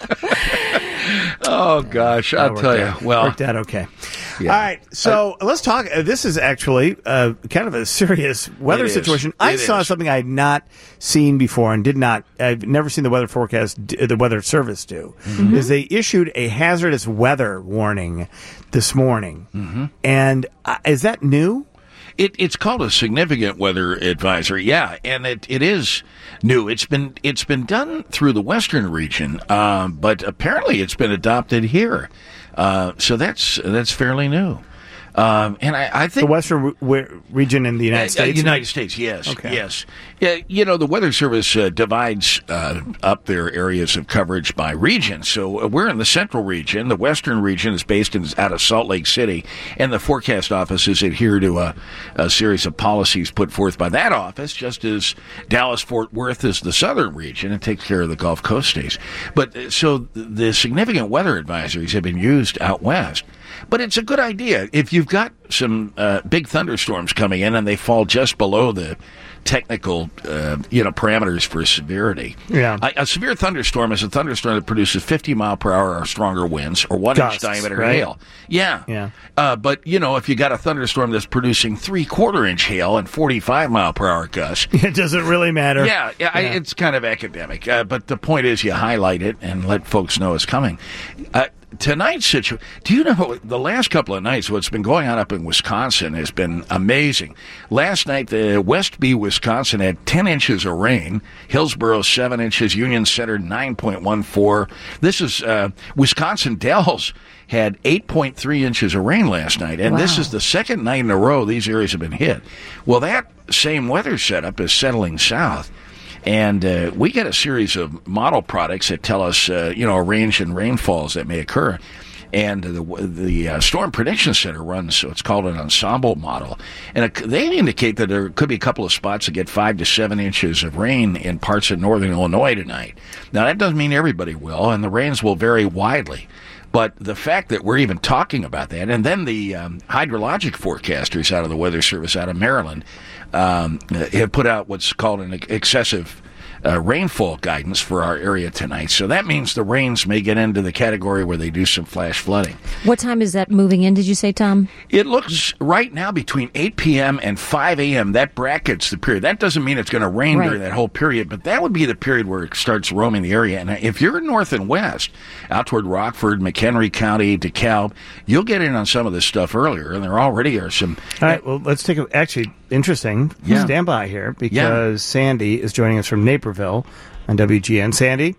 Oh gosh, I'll Worked tell you. out- Well, worked out okay. Yeah. All right, so let's talk. Uh, this is actually uh, kind of a serious weather It is. situation. I It saw is. something I had not seen before and did not. I've never seen the weather forecast, d- the weather service do. Mm-hmm. Is they issued a hazardous weather warning this morning, Mm-hmm. and uh, is that new? It, it's called a significant weather advisory, yeah, and it, it is new. It's been it's been done through the western region, um, but apparently it's been adopted here. Uh, so that's that's fairly new. Um, and I, I The think western re- re- region in the United Uh, States. United States, yes, Okay. yes. Yeah, you know, the Weather Service uh, divides uh, up their areas of coverage by region. So uh, we're in the central region. The western region is based in, out of Salt Lake City, and the forecast offices adhere to a, a series of policies put forth by that office, just as Dallas-Fort Worth is the southern region and takes care of the Gulf Coast states. But uh, so the significant weather advisories have been used out west. But it's a good idea. If you've got some uh, big thunderstorms coming in and they fall just below the technical, uh, you know, parameters for severity. Yeah. A, a severe thunderstorm is a thunderstorm that produces fifty mile per hour or stronger winds or one Gusts, inch diameter right? hail. Yeah. Yeah. Uh, but, you know, if you got a thunderstorm that's producing three quarter inch hail and forty-five mile per hour gusts, It doesn't really matter. yeah, yeah, I, it's kind of academic. Uh, but the point is you highlight it and let folks know it's coming. Uh, tonight's situation, do you know, the last couple of nights, what's been going on up in Wisconsin has been amazing. Last night, the Westby, Wisconsin had ten inches of rain. Hillsboro, seven inches. Union Center, nine point one four. This is, uh, Wisconsin Dells had eight point three inches of rain last night. And this Wow. is the second night in a row these areas have been hit. Well, that same weather setup is settling south. And uh, we get a series of model products that tell us, uh, you know, a range in rainfalls that may occur. And the the uh, Storm Prediction Center runs, so it's called an ensemble model. And it, they indicate that there could be a couple of spots that get five to seven inches of rain in parts of northern Illinois tonight. Now, that doesn't mean everybody will, and the rains will vary widely. But the fact that we're even talking about that, and then the um, hydrologic forecasters out of the Weather Service out of Maryland um, have put out what's called an excessive uh, rainfall guidance for our area tonight. So that means the rains may get into the category where they do some flash flooding. What time is that moving in? Did you say, Tom? It looks right now between eight p.m. and five a.m. That brackets the period. That doesn't mean it's going to rain Right. during that whole period, but that would be the period where it starts roaming the area. And if you're north and west, out toward Rockford, McHenry County, DeKalb, you'll get in on some of this stuff earlier, and there already are some. All right, well, let's take a, actually, interesting Yeah. stand by here because Sandy is joining us from Naperville on W G N. Sandy?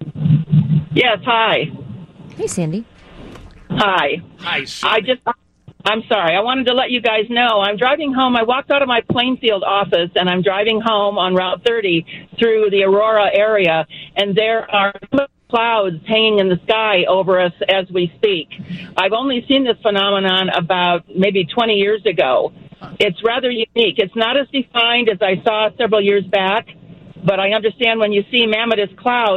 Yes, hi. Hey, Sandy. Hi. Hi, I just, I'm sorry. I wanted to let you guys know I'm driving home. I walked out of my Plainfield office and I'm driving home on Route thirty through the Aurora area, and there are clouds hanging in the sky over us as we speak. I've only seen this phenomenon about maybe twenty years ago. It's rather unique. It's not as defined as I saw several years back, but I understand when you see mammoth clouds,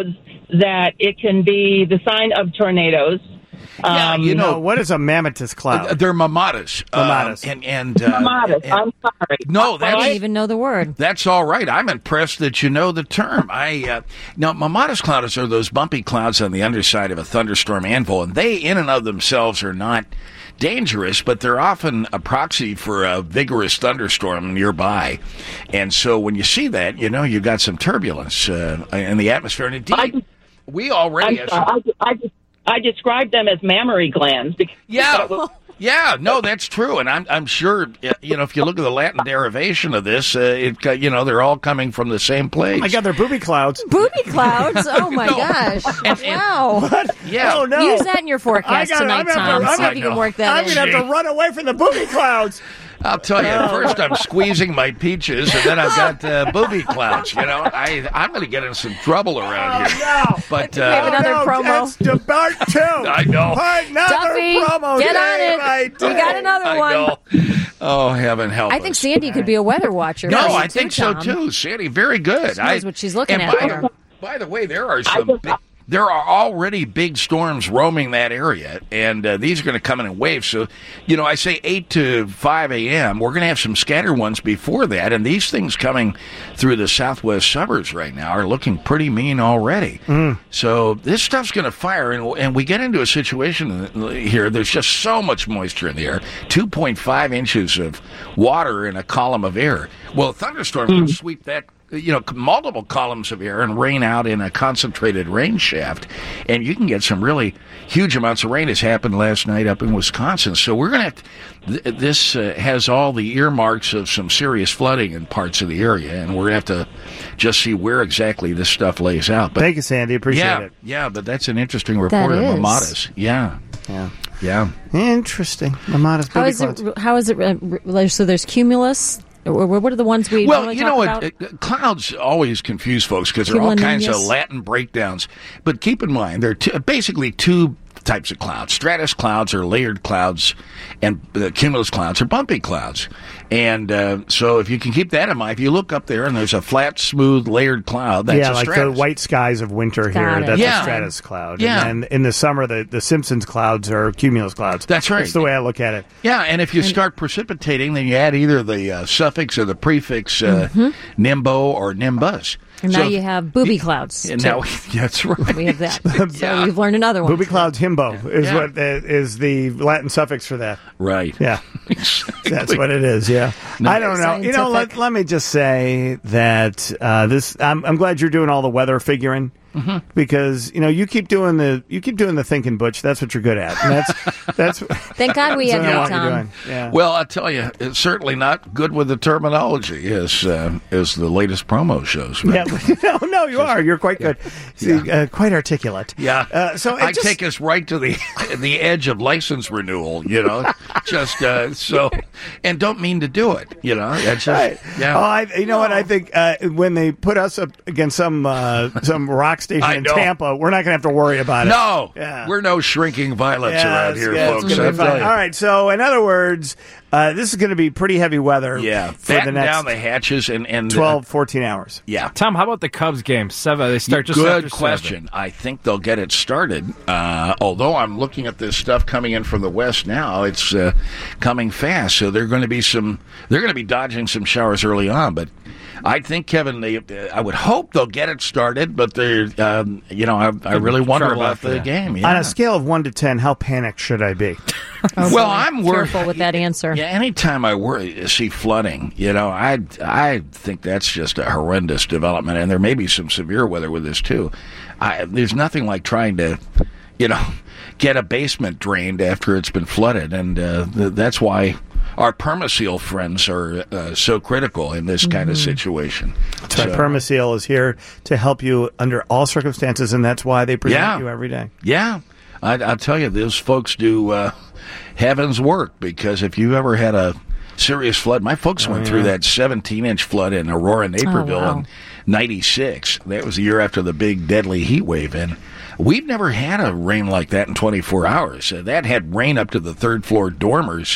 that it can be the sign of tornadoes. Yeah, Um, you know, what is a mammatus cloud? Uh, they're mamatas. Mamatas. Um, and, and, uh, Mamatas, and- I'm sorry. No, I that's, didn't even know the word. that's all right. I'm impressed that you know the term. I uh, now mamatas clouds are those bumpy clouds on the underside of a thunderstorm anvil, and they, in and of themselves, are not dangerous, but they're often a proxy for a vigorous thunderstorm nearby. And so, when you see that, you know you've got some turbulence uh, in the atmosphere. And indeed, I- we already I'm have some- sorry, I, I, I described them as mammary glands. Because Yeah. it was- Yeah, no, that's true, and I'm I'm sure you know if you look at the Latin derivation of this, uh, it uh, you know they're all coming from the same place. Oh my God, they're booby clouds. Booby clouds? Oh my No. gosh! And- and- Wow. Yeah. Oh, no. Use that in your forecast I got- tonight, I'm gonna have Tom. to- I'm See if gonna- you can work that I'm in. going to have to run away from the booby clouds. I'll tell you. First, I'm squeezing my peaches, and then I've got uh, booby clouds. You know, I I'm going to get in some trouble around here. No. But we have uh, another no, promo. That's the part two. I know. Another Duffy, promo. get on day it. by We day. got another I one. know. Oh, heaven help I think us. Sandy could be a weather watcher. No, for you I too, think so Tom. too, Sandy. Very good. She knows I, what she's looking and at by there. The, by the way, there are I some. just- Big, there are already big storms roaming that area, and uh, these are going to come in waves. So, you know, I say eight to five a.m. We're going to have some scattered ones before that, and these things coming through the southwest suburbs right now are looking pretty mean already. Mm. So this stuff's going to fire, and, and we get into a situation here. There's just so much moisture in the air, two point five inches of water in a column of air. Well, a thunderstorm can sweep that, you know, multiple columns of air and rain out in a concentrated rain shaft, and you can get some really huge amounts of rain. As happened last night up in Wisconsin. So we're going to have to, th- this uh, has all the earmarks of some serious flooding in parts of the area, and we're going to have to just see where exactly this stuff lays out. But Thank you, Sandy. Appreciate yeah, it. yeah, but that's an interesting report That on is. Mamatas. Yeah, Yeah. yeah. Interesting. Mamatas How booby is clouds. it? How is it? uh, re- So there's cumulus. Or what are the ones we Well, normally you talk know about? what? Uh, clouds always confuse folks because there are all kinds of Cumulonimbus. Latin breakdowns. But keep in mind, there are two, basically two types of clouds. Stratus clouds are layered clouds, and uh, cumulus clouds are bumpy clouds. And uh, so if you can keep that in mind, if you look up there and there's a flat, smooth, layered cloud, that's yeah, a like stratus. the white skies of winter Got here. it. That's Yeah. a stratus cloud. Yeah. And then in the summer, the, the Simpsons clouds are cumulus clouds. That's right. That's the way I look at it. Yeah, and if you start precipitating, then you add either the uh, suffix or the prefix uh, nimbo or nimbus. and So now if- you have booby clouds. And too. now that's right. we have that. So Yeah. we've learned another one. Booby clouds himbo is Yeah. what the, is the Latin suffix for that. Right. Yeah. That's what it is. Yeah. I don't know. You know, let, Scientific. let me just say that uh, this. I'm, I'm glad you're doing all the weather figuring. Mm-hmm. Because you know you keep doing the you keep doing the thinking, Butch. That's what you're good at. And that's that's. Thank God we that's have what I you, want you Tom. doing. Yeah. Well, I tell you, it's certainly not good with the terminology as uh, as the latest promo shows. Yeah, no, no, you are. You're quite good. See, uh, quite articulate. Yeah. Uh, so it I just- take us right to the the edge of license renewal. You know, just uh, so, and don't mean to do it. You know, that's just, Right. yeah. Oh, I, you know what? I think uh, when they put us up against some uh, some rock station I in know. Tampa, we're not going to have to worry about it. no, Yeah. we're no shrinking violets Yes, around here, yes, folks. it's gonna I be tell fine. you. All right. So, in other words, uh, this is going to be pretty heavy weather. Yeah, for the batten next down the hatches and and uh, twelve, fourteen hours. yeah. Tom, how about the Cubs game? Seven. They start just Good after question. I think they'll get it started. Uh, although I'm looking at this stuff coming in from the west now, it's uh, coming fast. So they're going to be some. They're going to be dodging some showers early on. But I think Kevin, they, I would hope they'll get it started. But they're, um, you know, I, I really wonder trouble about after the that. game. Yeah. On a scale of one to ten, how panicked should I be? well, I'm worried. Careful with that answer. Yeah, anytime I worry, see flooding, you know, I I think that's just a horrendous development, and there may be some severe weather with this too. I, there's nothing like trying to, you know, get a basement drained after it's been flooded, and uh, th- that's why our Permaseal friends are uh, so critical in this kind of situation. That's why Permaseal is here to help you under all circumstances, and that's why they present Yeah. you every day. Yeah, I, I'll tell you, those folks do uh, heaven's work, because if you ever had a serious flood, my folks went through that seventeen-inch flood in Aurora, Naperville Oh, wow. in ninety-six. That was the year after the big deadly heat wave, and we've never had a rain like that in twenty-four hours. Uh, that had rain up to the third floor dormers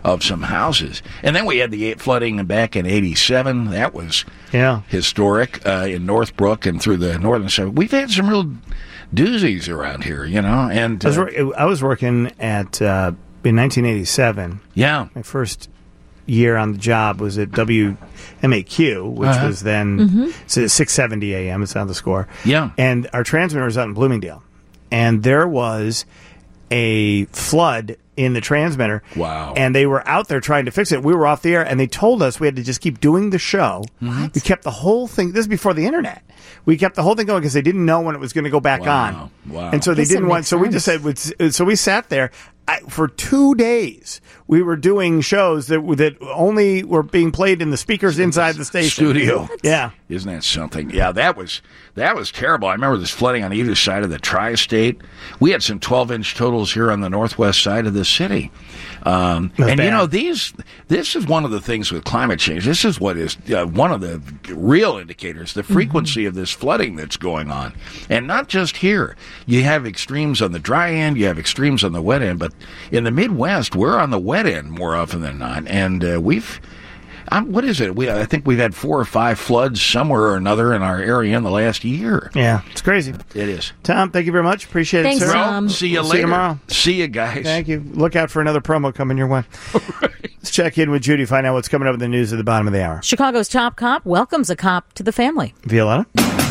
of some houses. And then we had the flooding back in eighty-seven. That was yeah. historic uh, in Northbrook and through the northern side. We've had some real doozies around here, you know. And I was, uh, wor- I was working at uh, in nineteen eighty-seven. Yeah, my first year on the job was at W M A Q, which Uh-huh. was then Mhm. so six seventy A M. It's on the score. Yeah, and our transmitter was out in Bloomingdale, and there was a flood in the transmitter. Wow. And they were out there trying to fix it. We were off the air, and they told us we had to just keep doing the show. What? We kept the whole thing. This is before the internet. We kept the whole thing going because they didn't know when it was going to go back Wow. on. Wow. And so they Guess it didn't want. makes So we just said. So we sat there. I, for two days, we were doing shows that that only were being played in the speakers inside the station studio. Yeah, isn't that something? Yeah, that was that was terrible. I remember this flooding on either side of the tri-state. We had some twelve-inch totals here on the northwest side of the city. Um, That's and you bad. know, these this is one of the things with climate change. This is what is uh, one of the real indicators: the frequency of this flooding that's going on, and not just here. You have extremes on the dry end, you have extremes on the wet end, but in the Midwest, we're on the wet end more often than not, and uh, we've. Um, what is it? We I think we've had four or five floods somewhere or another in our area in the last year. Yeah, it's crazy. It is. Tom, thank you very much. Appreciate Thanks, it, sir. Tom. See you We'll later. See you tomorrow. See you guys. Thank you. Look out for another promo coming your way. Let's check in with Judy, find out what's coming up in the news at the bottom of the hour. Chicago's top cop welcomes a cop to the family. Violetta?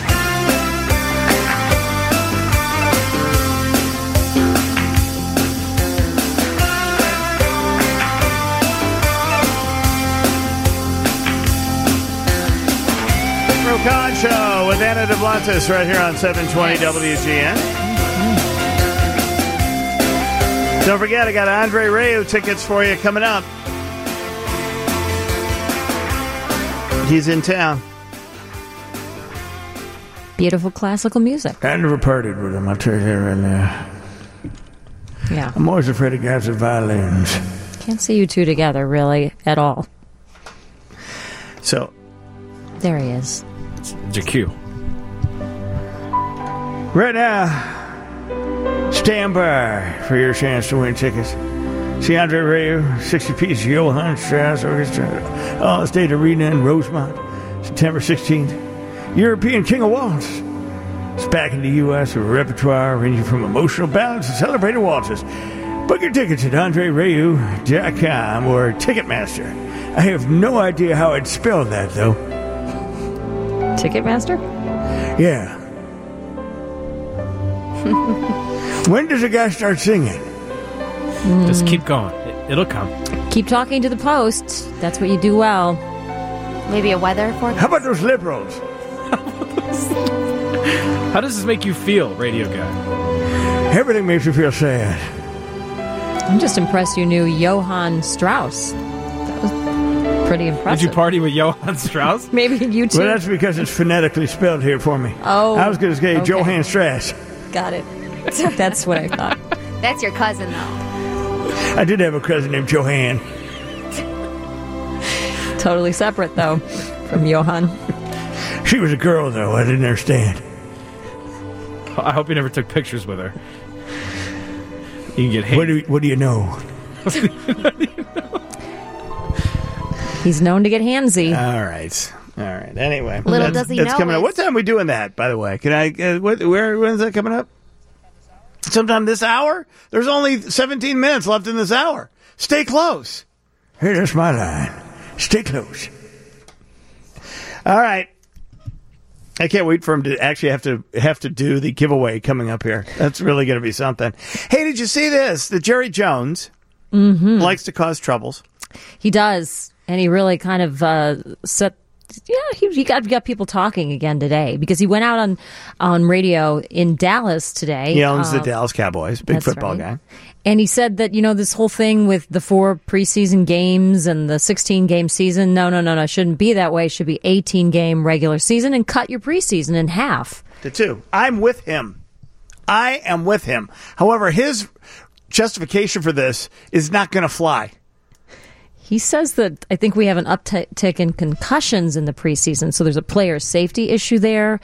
Khan Show with Anna DeBlantis right here on seven twenty W G N. Don't forget, I got Andre Rayo tickets for you coming up. He's in town. Beautiful classical music. I never partied with him, I'll tell you that right now. Yeah. I'm always afraid of guys with violins. Can't see you two together, really, at all. So, there he is. J Q. right now, stand by for your chance to win tickets. See Andre Rayo, sixty-piece Johann Strauss Orchestra, all state arena in Rosemont, September sixteenth. European King of Waltz. It's back in the U S with a repertoire ranging from emotional ballads to celebrated waltzes. Book your tickets at andre rayo dot com or Ticketmaster. I have no idea how I'd spell that, though. Ticketmaster? Yeah. When does a guy start singing? Just keep going. It, it'll come. Keep talking to the post. That's what you do well. Maybe a weather forecast. How about those liberals? How does this make you feel, radio guy? Everything makes me feel sad. I'm just impressed you knew Johann Strauss. That was pretty impressive. Did you party with Johann Strauss? Maybe you too. Well, that's because it's phonetically spelled here for me. Oh, I was going to say okay. Johann Strauss. Got it. That's what I thought. That's your cousin, though. I did have a cousin named Johann. Totally separate, though, from Johann. She was a girl, though. I didn't understand. I hope you never took pictures with her. You can get hate. What do you, what do you know? He's known to get handsy. All right. All right. Anyway. Little that's, does he that's know coming up. it's- What time are we doing that, by the way? Can I, uh, what, where, when's that coming up? Sometime this hour? There's only seventeen minutes left in this hour. Stay close. Hey, that's my line. Stay close. All right. I can't wait for him to actually have to have to do the giveaway coming up here. That's really going to be something. Hey, did you see this? That Jerry Jones Mm-hmm. likes to cause troubles. He does, and he really kind of uh, set. Yeah, he, he got got people talking again today because he went out on on radio in Dallas today. He owns the Um, Dallas Cowboys, big that's football right. guy. And he said that, you know, this whole thing with the four preseason games and the sixteen-game season, no, no, no, no, shouldn't be that way. It should be eighteen-game regular season and cut your preseason in half. The two. I'm with him. I am with him. However, his justification for this is not going to fly. He says that I think we have an uptick in concussions in the preseason, so there's a player safety issue there.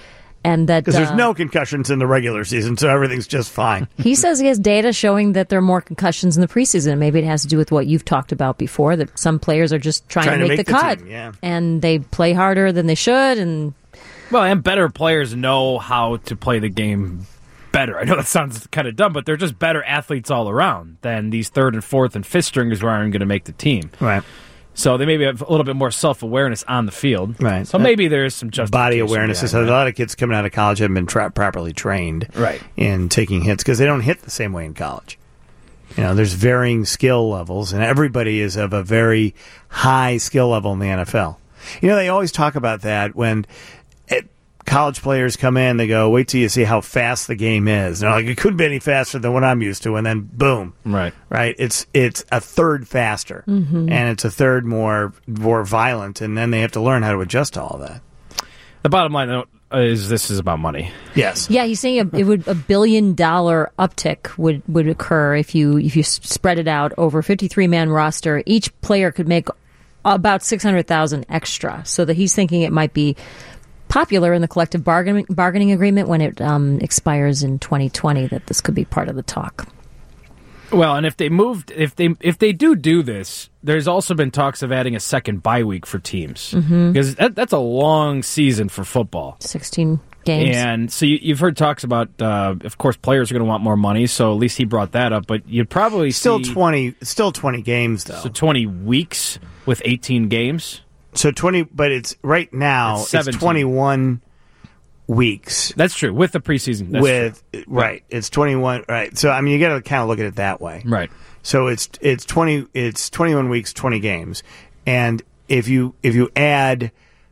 and that Because there's uh, no concussions in the regular season, so everything's just fine. He says he has data showing that there are more concussions in the preseason. Maybe it has to do with what you've talked about before, that some players are just trying, Trying to to make, make the, the cut. team, yeah. And they play harder than they should. And Well, and better players know how to play the game better. I know that sounds kind of dumb, but they're just better athletes all around than these third and fourth and fifth stringers who aren't going to make the team. Right. So they maybe have a little bit more self-awareness on the field. Right. So maybe there is some justification Body awareness. behind So a that. lot of kids coming out of college haven't been tra- properly trained Right. in taking hits because they don't hit the same way in college. You know, there's varying skill levels, and everybody is of a very high skill level in the N F L. You know, they always talk about that when it, college players come in, they go, wait till you see how fast the game is. And they're like, it couldn't be any faster than what I'm used to, and then boom. Right. Right? It's it's a third faster, Mhm. and it's a third more more violent, and then they have to learn how to adjust to all that. The bottom line though, is this is about money. Yes. yeah, he's saying a, it would a billion dollar uptick would, would occur if you if you s- spread it out over a fifty-three man roster. Each player could make about six hundred thousand extra. So that he's thinking it might be popular in the collective bargaining bargaining agreement when it um, expires in twenty twenty. That this could be part of the talk. Well, and if they moved, if they if they do do this, there's also been talks of adding a second bye week for teams Mhm. because that, that's a long season for football. Sixteen games. And so you, you've heard talks about, uh, of course, players are going to want more money. So at least he brought that up. But you'd probably Still see, twenty. Still twenty games though. so twenty weeks with eighteen games. So twenty, but it's right now. It's It's, seventeen. twenty-one weeks. That's true with the preseason. That's with true. right, it's twenty-one. Right. So I mean, you got to kind of look at it that way. Right. So it's it's twenty. It's twenty-one weeks, twenty games, and if you if you add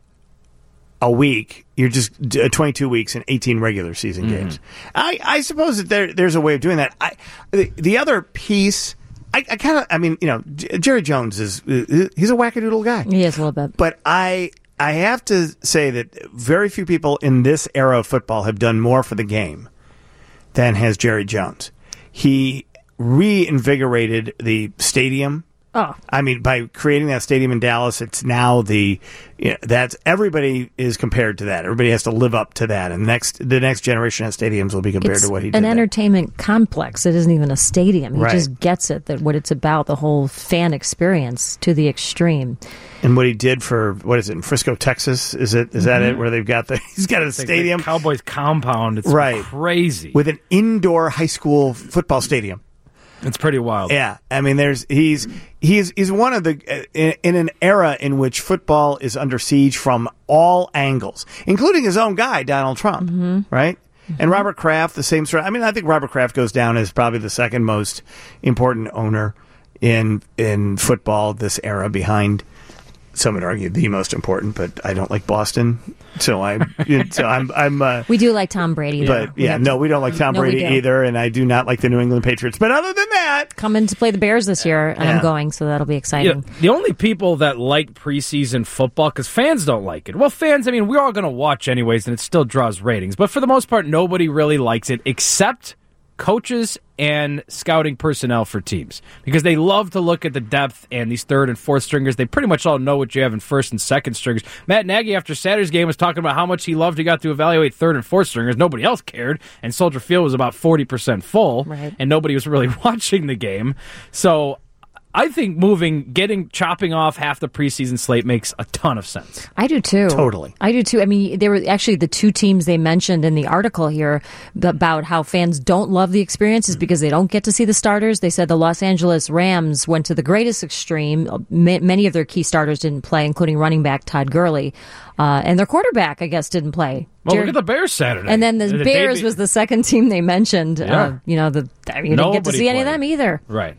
a week, you're just uh, twenty-two weeks and eighteen regular season Mm-hmm. games. I, I suppose that there there's a way of doing that. I the, the other piece. I, I kind of, I mean, you know, J- Jerry Jones is, uh, he's a wackadoodle guy. He is a little bit. But I, I have to say that very few people in this era of football have done more for the game than has Jerry Jones. He reinvigorated the stadium. Oh. I mean, by creating that stadium in Dallas, it's now the you know, that's everybody is compared to that. Everybody has to live up to that, and next the next generation of stadiums will be compared It's to what he did. an there. entertainment complex. It isn't even a stadium. He Right. just gets it, that what it's about, the whole fan experience to the extreme. And what he did for what is it in Frisco, Texas? Is it is that Mhm. it? Where they've got the he's got a It's like the stadium, Cowboys compound. It's right? crazy with an indoor high school football stadium. It's pretty wild. Yeah, I mean, there's he's he's he's one of the uh, in, in an era in which football is under siege from all angles, including his own guy Donald Trump, Mm-hmm. right? And Robert Kraft, the same sort. I mean, I think Robert Kraft goes down as probably the second most important owner in in football this era, behind some would argue the most important. But I don't like Boston, so I so I'm I'm. Uh, We do like Tom Brady, though. but We yeah, have no, to- we don't like Tom No, we Brady don't. either, and I do not like the New England Patriots. But other than that, Coming to play the Bears this year, and Yeah. I'm going, so that'll be exciting. Yeah, the only people that like preseason football, because fans don't like it. Well, fans, I mean, we're all going to watch anyways, and it still draws ratings. But for the most part, nobody really likes it, except coaches and scouting personnel for teams, because they love to look at the depth and these third and fourth stringers. They pretty much all know what you have in first and second stringers. Matt Nagy, after Saturday's game, was talking about how much he loved he got to evaluate third and fourth stringers. Nobody else cared, and Soldier Field was about forty percent full, Right. and nobody was really watching the game. So I think moving, getting, chopping off half the preseason slate makes a ton of sense. I do too. Totally. I do too. I mean, they were actually the two teams they mentioned in the article here about how fans don't love the experiences because they don't get to see the starters. They said the Los Angeles Rams went to the greatest extreme. Ma- Many of their key starters didn't play, including running back Todd Gurley. Uh, and their quarterback, I guess, didn't play. Well, Jared- look at the Bears Saturday. And then the, The Bears day- was the second team they mentioned. Yeah. Uh, you know, the I mean, you didn't get to Nobody see any of played. them either. Right.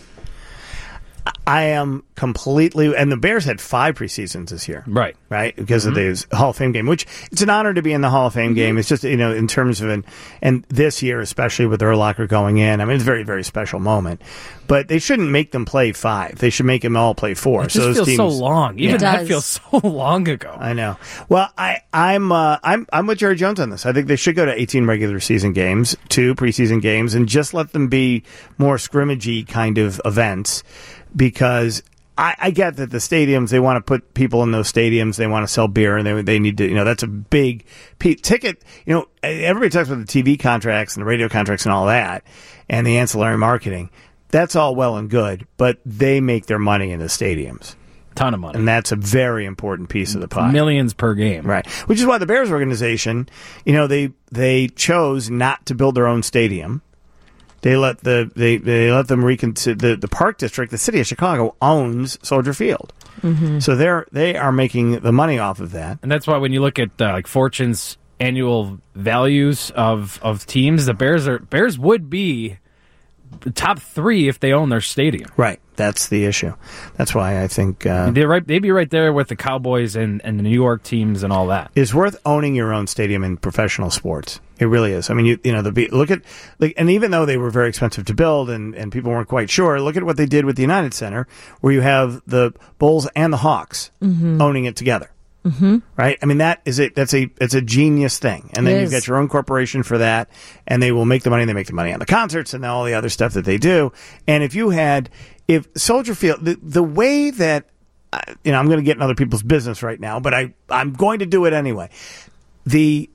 I am completely, and the Bears had five preseasons this year, Right. right, because of the Hall of Fame game, which it's an honor to be in the Hall of Fame game. It's just, you know, in terms of an, and this year, especially with Urlacher going in, I mean, it's a very, very special moment. But they shouldn't make them play five. They should make them all play four. It so just those feels teams, so long. Even It that does. feels so long ago. I know. Well, I, I'm, uh, I'm, I'm with Jerry Jones on this. I think they should go to eighteen regular season games, two preseason games, and just let them be more scrimmagey kind of events, because I, I get that the stadiums, they want to put people in those stadiums. They want to sell beer, and they they need to, you know, that's a big p- ticket. You know, everybody talks about the T V contracts and the radio contracts and all that, and the ancillary marketing. That's all well and good, but they make their money in the stadiums. Ton of money. And that's a very important piece of the pie. Millions per game. Right. Which is why the Bears organization, you know, they they chose not to build their own stadium. They let the they, they let them reconsider the, the park district. The city of Chicago owns Soldier Field, Mm-hmm. so they're they are making the money off of that. And that's why when you look at uh, like Fortune's annual values of, of teams, the Bears are Bears would be the top three if they own their stadium. Right. That's the issue. That's why I think uh, they're right. They'd be right there with the Cowboys and, and the New York teams and all that. It's worth owning your own stadium in professional sports. It really is. I mean, you you know, the look at like, and even though they were very expensive to build and, and people weren't quite sure, look at what they did with the United Center, where you have the Bulls and the Hawks Mm-hmm. owning it together. Mm-hmm. Right? I mean, that is it. That's a it's a genius thing. And then It you've is. got your own corporation for that, and they will make the money. They make the money on the concerts and all the other stuff that they do. And if you had, if Soldier Field, the, the way that, uh, you know, I'm going to get in other people's business right now, but I I'm going to do it anyway. The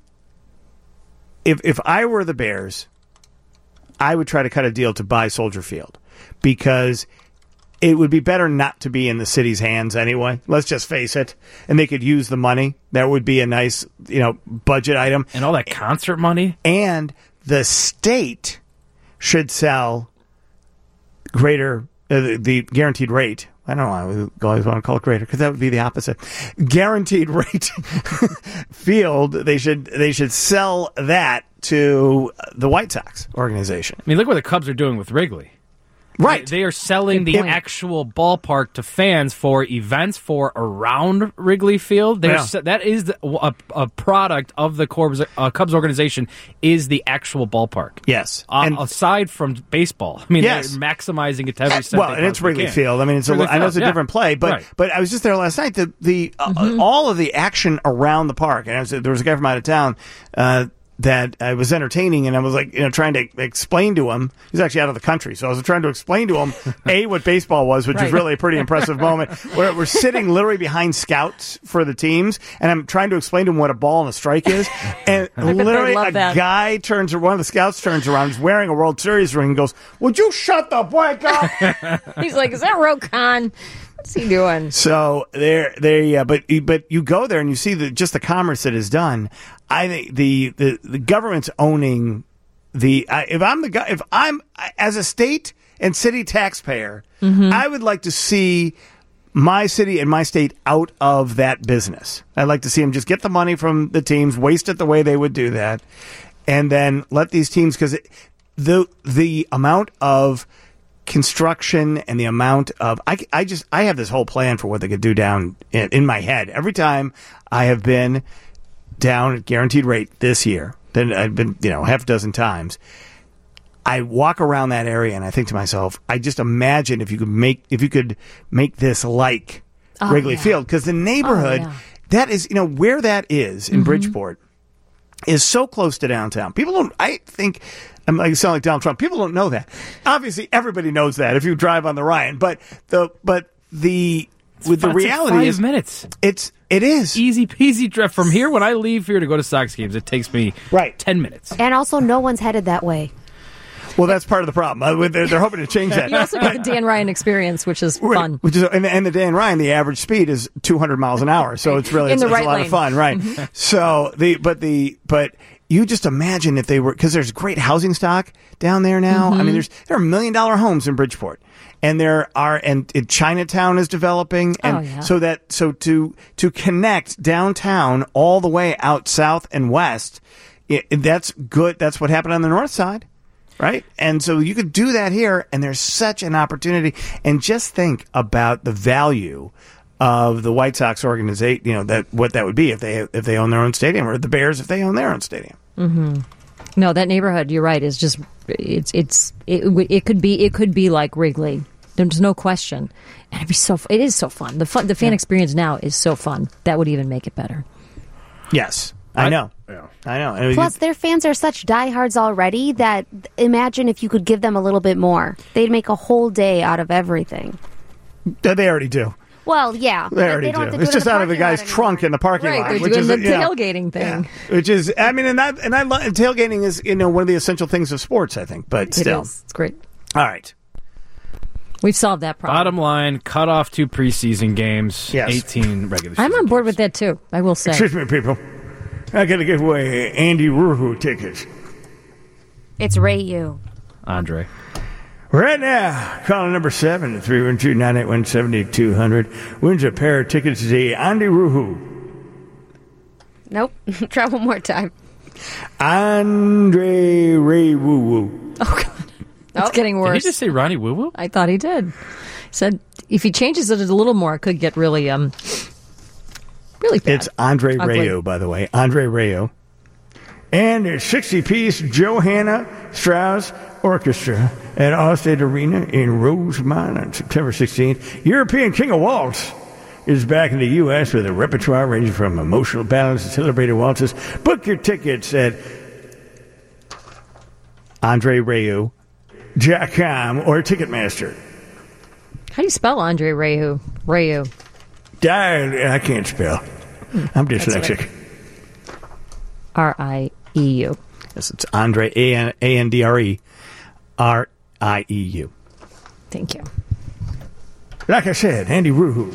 if if I were the Bears, I would try to cut a deal to buy Soldier Field, because it would be better not to be in the city's hands anyway. Let's just face it. And they could use the money. That would be a nice, you know, budget item. And all that concert money. And the state should sell greater, uh, the, the guaranteed rate. I don't know why I always want to call it greater, because that would be the opposite. Guaranteed rate field. They should they should sell that to the White Sox organization. I mean, look what the Cubs are doing with Wrigley. Right. They, they are selling the actual ballpark to fans for events for around Wrigley Field. They're Yeah. se- That is the, a, a product of the Cubs, uh, Cubs organization, is the actual ballpark. Yes. Uh, And- aside from baseball. I mean, Yes. they're maximizing it to every cent Well, they and it's possibly Wrigley can. Field. I mean, it's a, Wrigley I know it's a Field, yeah. different play, but Right. but I was just there last night. The the uh, all of the action around the park, and I was, there was a guy from out of town uh, that I was entertaining, and I was like, you know, trying to explain to him. He's actually out of the country, so I was trying to explain to him a what baseball was, which Right. was really a pretty impressive moment. Where we're sitting literally behind scouts for the teams, and I'm trying to explain to him what a ball and a strike is, and bet they literally love a that. guy turns, one of the scouts turns around, he's wearing a World Series ring, and goes, "Would you shut the blank up?" He's like, is that Rokan? What's he doing? So there, there, yeah. But but you go there and you see the just the commerce that is done. I think the the, the government's owning the. I, if I'm the guy, if I'm as a state and city taxpayer, I would like to see my city and my state out of that business. I'd like to see them just get the money from the teams, waste it the way they would do that, and then let these teams, because the the amount of construction and the amount of I, I just I have this whole plan for what they could do down in, in my head. Every time I have been down at guaranteed rate this year, then I've been, you know, half a dozen times, I walk around that area and I think to myself, I just imagine if you could make if you could make this like Oh, Wrigley yeah. Field, because the neighborhood Oh, yeah. that is, you know, where that is in Mm-hmm. Bridgeport is so close to downtown. People don't, I think, I'm like, sound like Donald Trump. People don't know that. Obviously, everybody knows that if you drive on the Ryan, but the, but the, with the It's like reality five is, minutes. it's, it is. Easy peasy drive from here. When I leave here to go to Sox games, it takes me Right. ten minutes. And also, no one's headed that way. Well, that's part of the problem. Uh, They're, they're hoping to change that. You also get the Dan Ryan experience, which is Right. fun. Which is, and, and the Dan Ryan, the average speed is two hundred miles an hour, so it's really In it's, the it's right a lot lane. of fun, right? Mm-hmm. So the but the but you just imagine if they were, because there's great housing stock down there now. Mm-hmm. I mean, there's there are million dollar homes in Bridgeport, and there are and, and Chinatown is developing, and Oh, yeah. so that so to to connect downtown all the way out south and west, it, that's good. That's what happened on the north side. Right? And so you could do that here, and there's such an opportunity. And just think about the value of the White Sox organization, you know, that what that would be if they if they own their own stadium, or the Bears if they own their own stadium. No, that neighborhood, you're right, is just it's it's it, it could be it could be like Wrigley. There's no question. And it'd be so it is so fun. The fun the fan experience now is so fun. That would even make it better. Yes, I, I- know. yeah. I know. And Plus, their fans are such diehards already that imagine if you could give them a little bit more. They'd make a whole day out of everything. They already do. Well, yeah. They already they don't do. have to It's go to just the out of the parking guy's lot trunk anymore. in the parking Right, lot. they're which doing is the you know, tailgating thing. yeah. Which is, I mean, and that, and I love, and tailgating is, you know, one of the essential things of sports, I think, but It still. is. It's great. All right. We've solved that problem. Bottom line, cut off two preseason games, Yes. eighteen regular season I'm on board games. with that, too, I will say. Excuse me, people. I got to give away Andy Ruhu tickets. It's Ray U. Andre. Right now, calling number seven at three one two, nine eight one, seven two zero zero wins a pair of tickets to see Andy Ruhu. Nope. Try one more time. Andre Ray Woo Woo. Oh, God. It's Oh. getting Did worse. he just say Ronnie Woo Woo? I thought he did. He said if he changes it a little more, it could get really, um, really bad. It's Andre Ugly. Rayo, by the way. Andre Rayo. And a sixty-piece Johanna Strauss Orchestra at Allstate Arena in Rosemont on September sixteenth. European King of Waltz is back in the U S with a repertoire ranging from emotional ballads to celebrated waltzes. Book your tickets at Andre Rayo dot com or Ticketmaster. How do you spell Andre Rayu? Rayu. I, I can't spell. I'm dyslexic. R I E U. Yes, it's Andre, A N A N D R E, R I E U. Thank you. Like I said, Andy Ruhu.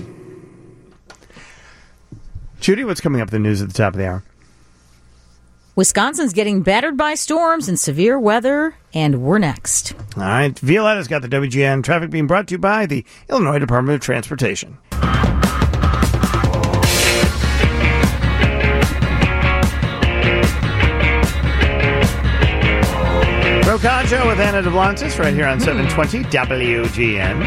Judy, what's coming up in the news at the top of the hour? Wisconsin's getting battered by storms and severe weather, and we're next. All right, Violetta's got the W G N traffic being brought to you by the Illinois Department of Transportation. Rokan Show with Anna DeBlantis right here on seven twenty W G N.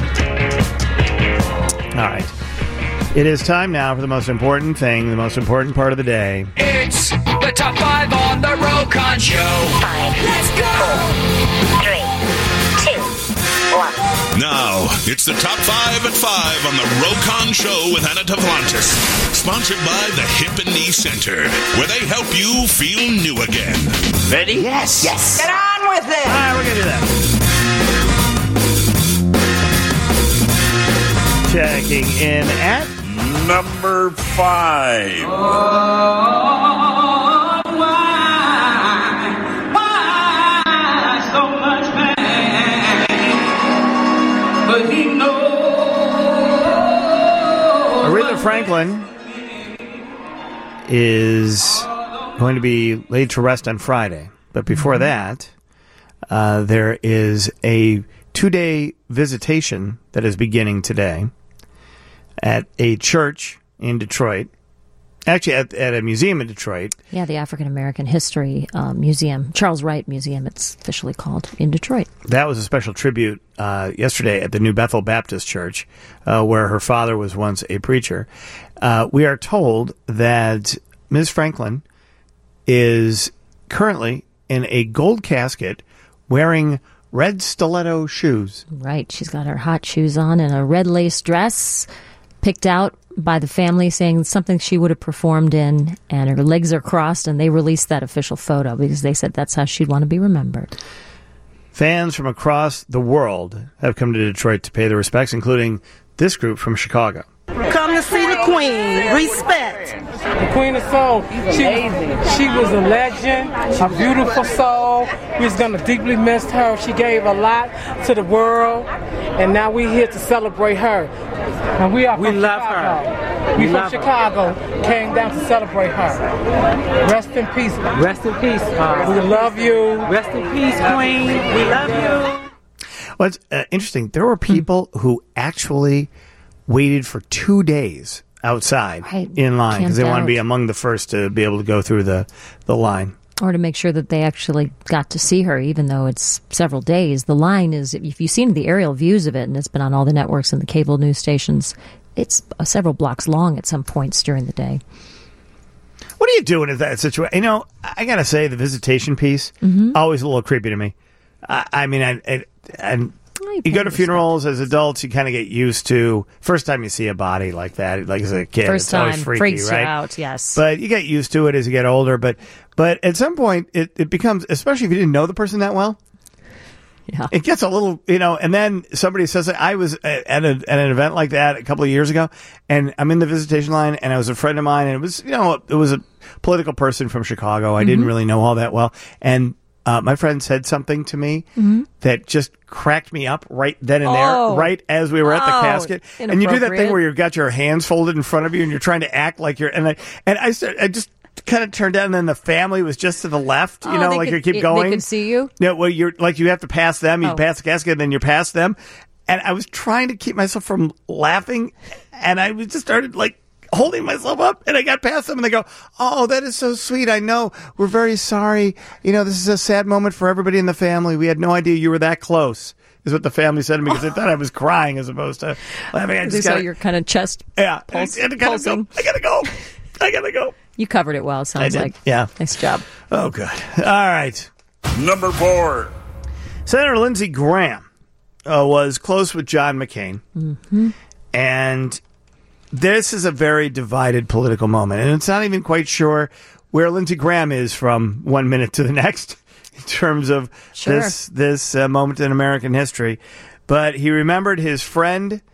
All right. It is time now for the most important thing, the most important part of the day. It's the top five on the Rokan Show. Five. Let's go. Four, three, two, one. Now, it's the top five at five on the Rokan Show with Anna Tavlantis. Sponsored by the Hip and Knee Center, where they help you feel new again. Ready? Yes. Yes. Get on with it. All right, we're going to do that. Checking in at number five. Oh, why, why so much pain? But he knows. Aretha Franklin is going to be laid to rest on Friday. But before that, uh, there is a two-day visitation that is beginning today at a church in Detroit. Actually, at, at a museum in Detroit. Yeah, the African American History uh, Museum, Charles Wright Museum, it's officially called, in Detroit. That was a special tribute uh, yesterday at the New Bethel Baptist Church, uh, where her father was once a preacher. Uh, we are told that Miz Franklin is currently in a gold casket wearing red stiletto shoes. Right. She's got her hot shoes on and a red lace dress picked out by the family saying something she would have performed in, and her legs are crossed, and they released that official photo because they said that's how she'd want to be remembered. Fans from across the world have come to Detroit to pay their respects, including this group from Chicago. Come to see the Queen. Respect. The Queen of Soul. She, she was a legend, a beautiful soul. We was going to deeply miss her. She gave a lot to the world, and now we're here to celebrate her. And we are from We love Chicago. her. We, We from love her. Chicago came down to celebrate her. Rest in peace. Rest in peace. Uh, We love you. Rest in peace, Queen. We love you. Well, it's uh, interesting. There were people who actually waited for two days outside Right. in line because they Camped want to be out. among the first to be able to go through the, the line. Or to make sure that they actually got to see her, even though it's several days. The line is, if you've seen the aerial views of it, and it's been on all the networks and the cable news stations, it's uh, several blocks long at some points during the day. What are you doing in that situation? You know, I got to say, the visitation piece, Mm-hmm. always a little creepy to me. I, I mean, I, I, and you go to funerals as adults, you kind of get used to, first time you see a body like that, like as a kid, First it's always time freaky, freaks you right? out, yes. But you get used to it as you get older. But but at some point, it, it becomes, especially if you didn't know the person that well, Yeah. It gets a little, you know, and then somebody says, I was at, a, at an event like that a couple of years ago, and I'm in the visitation line, and I was a friend of mine, and it was, you know, it was a political person from Chicago. I mm-hmm. didn't really know all that well. And uh, my friend said something to me mm-hmm. that just cracked me up right then and oh. there, right as we were at the oh, casket. And you do that thing where you've got your hands folded in front of you, and you're trying to act like you're, and I, and I, started, I just, kind of turned down, and then the family was just to the left, you oh, know, like could, you keep going. They could see you? Yeah, well, you're like, you have to pass them, you oh. pass the casket, and then you're past them. And I was trying to keep myself from laughing, and I was just started like holding myself up, and I got past them, and they go, oh, that is so sweet. I know. We're very sorry. You know, this is a sad moment for everybody in the family. We had no idea you were that close, is what the family said to me, because they thought I was crying as opposed to laughing. I they just saw gotta, your kind of chest yeah, pulse, I, I, gotta pulsing. go. I gotta go. I gotta go. You covered it well, it sounds like. Yeah. Nice job. Oh, good. All right. Number four. Senator Lindsey Graham uh, was close with John McCain. Mm-hmm. And this is a very divided political moment. And it's not even quite sure where Lindsey Graham is from one minute to the next in terms of sure. this, this uh, moment in American history. But he remembered his friend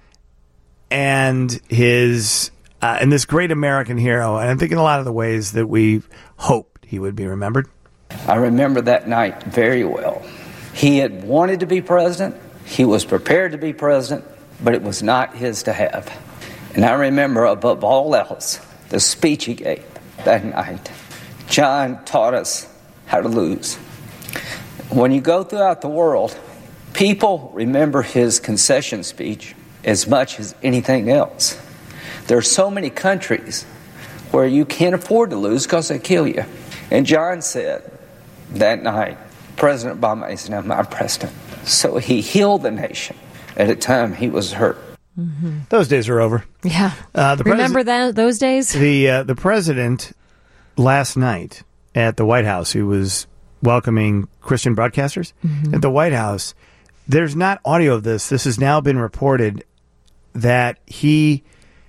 and his... Uh, and this great American hero, and I think in a lot of the ways that we hoped he would be remembered. I remember that night very well. He had wanted to be president. He was prepared to be president, but it was not his to have. And I remember, above all else, the speech he gave that night. John taught us how to lose. When you go throughout the world, people remember his concession speech as much as anything else. There are so many countries where you can't afford to lose because they kill you. And John said that night, President Obama is now my president. So he healed the nation at a time he was hurt. Mm-hmm. Those days are over. Yeah. Uh, the Remember that those days? The uh, the president last night at the White House, who was welcoming Christian broadcasters mm-hmm. at the White House, there's not audio of this. This has now been reported that he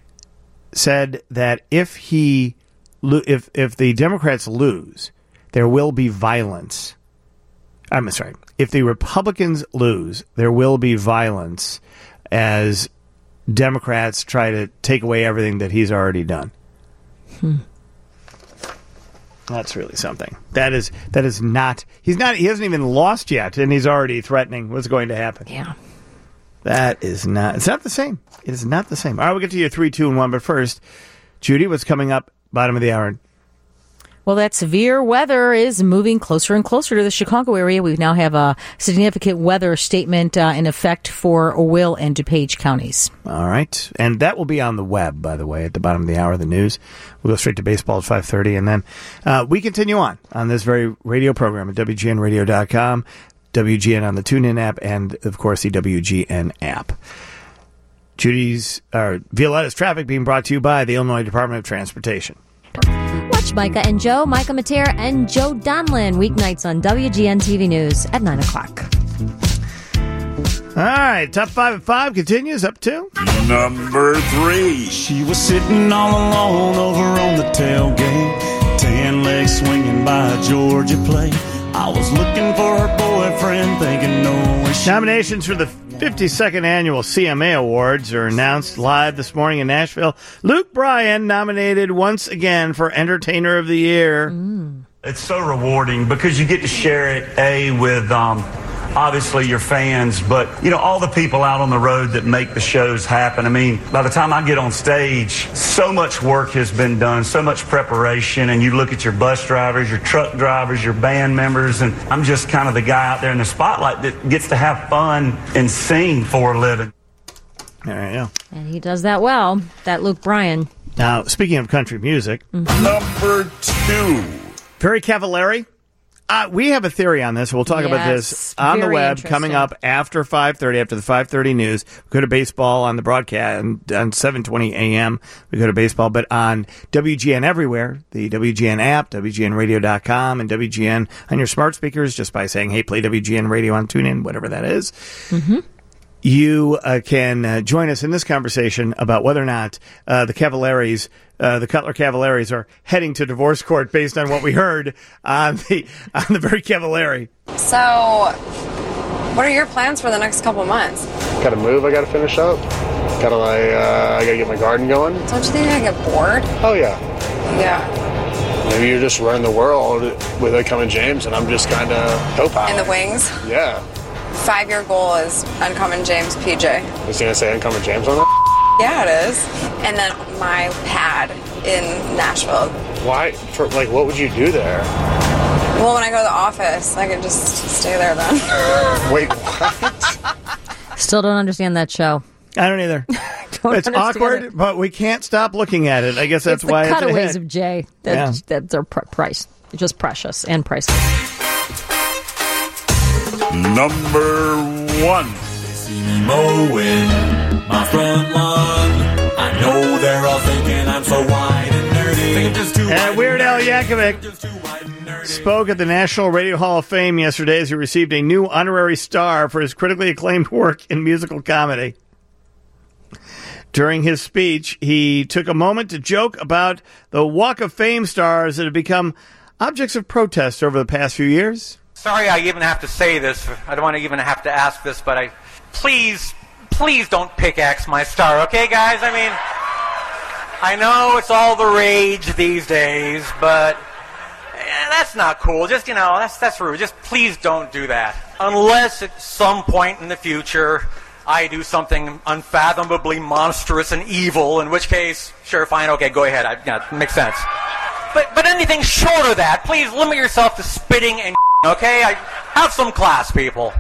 said that if he if if the Democrats lose, there will be violence. I'm sorry. If the Republicans lose, there will be violence as Democrats try to take away everything that he's already done. Hmm. That's really something. That is that is not. He's not. He hasn't even lost yet, and he's already threatening what's going to happen. Yeah. That is not, it's not the same. It is not the same. All right, we'll get to your three, two, and one. But first, Judy, what's coming up bottom of the hour? Well, that severe weather is moving closer and closer to the Chicago area. We now have a significant weather statement uh, in effect for Will and DuPage counties. All right. And that will be on the web, by the way, at the bottom of the hour, the news. We'll go straight to baseball at five thirty. And then uh, we continue on on this very radio program at W G N radio dot com. W G N on the TuneIn app, and, of course, the W G N app. Judy's, or Violetta's Traffic being brought to you by the Illinois Department of Transportation. Watch Micah and Joe, Micah Matera and Joe Donlin, weeknights on W G N T V News at nine o'clock. All right, top five at five continues up to number three. She was sitting all alone over on the tailgate, tan legs swinging by a Georgia plate. I was looking for her boyfriend, thinking no way. Nominations for the fifty-second annual C M A Awards are announced live this morning in Nashville. Luke Bryan nominated once again for Entertainer of the Year. Mm. It's so rewarding because you get to share it, A, with um, obviously your fans, but, you know, all the people out on the road that make the shows happen. I mean, by the time I get on stage, so much work has been done, so much preparation, and you look at your bus drivers, your truck drivers, your band members, and I'm just kind of the guy out there in the spotlight that gets to have fun and sing for a living. There you go. And he does that well, that Luke Bryan. Now, speaking of country music, mm-hmm. number two. Perry Cavallari. Uh, we have a theory on this. We'll talk yes, about this on the web coming up after five thirty, after the five thirty news. We go to baseball on the broadcast and on seven twenty a.m. We go to baseball, but on W G N everywhere, the W G N app, W G N radio dot com, and W G N on your smart speakers just by saying, hey, play W G N radio on TuneIn, whatever that is. Mm-hmm. You uh, can uh, join us in this conversation about whether or not uh, the Cavalaris, uh, the Cutler Cavalaris, are heading to divorce court based on what we heard on the on the Perry Cavallari. So, What are your plans for the next couple months? Gotta move, I gotta finish up. Gotta, like, uh, I gotta get my garden going. Don't you think I get bored? Oh, yeah. Yeah. Maybe you're just running the world with Uncommon James, and I'm just kind of co-pilot. In the wings? Yeah. Five-year goal is Uncommon James P J. Is he gonna say Uncommon James on that? Yeah, it is. And then my pad in Nashville. Why? For, like, what would you do there? Well, when I go to the office, I could just stay there then. Wait, what? Still don't understand that show. I don't either. don't It's awkward, it. but we can't stop looking at it. I guess that's it's why the it's a cutaways hit. of Jay that, Yeah. that they're pr- price, just precious and priceless. Number one. They see me mowing my front lawn. I know they're all thinking I'm so wide and nerdy. Just too And Weird Al Yankovic spoke at the National Radio Hall of Fame yesterday as he received a new honorary star for his critically acclaimed work in musical comedy. During his speech, he took a moment to joke about the Walk of Fame stars that have become objects of protest over the past few years. Sorry I even have to say this. I don't want to even have to ask this, but I... Please, please don't pickaxe my star, okay, guys? I mean, I know it's all the rage these days, but eh, that's not cool. Just, you know, that's that's rude. Just please don't do that. Unless at some point in the future I do something unfathomably monstrous and evil, in which case, sure, fine, okay, go ahead. I, you know, it makes sense. But but anything short of that, please limit yourself to spitting and okay? I, have some class, people.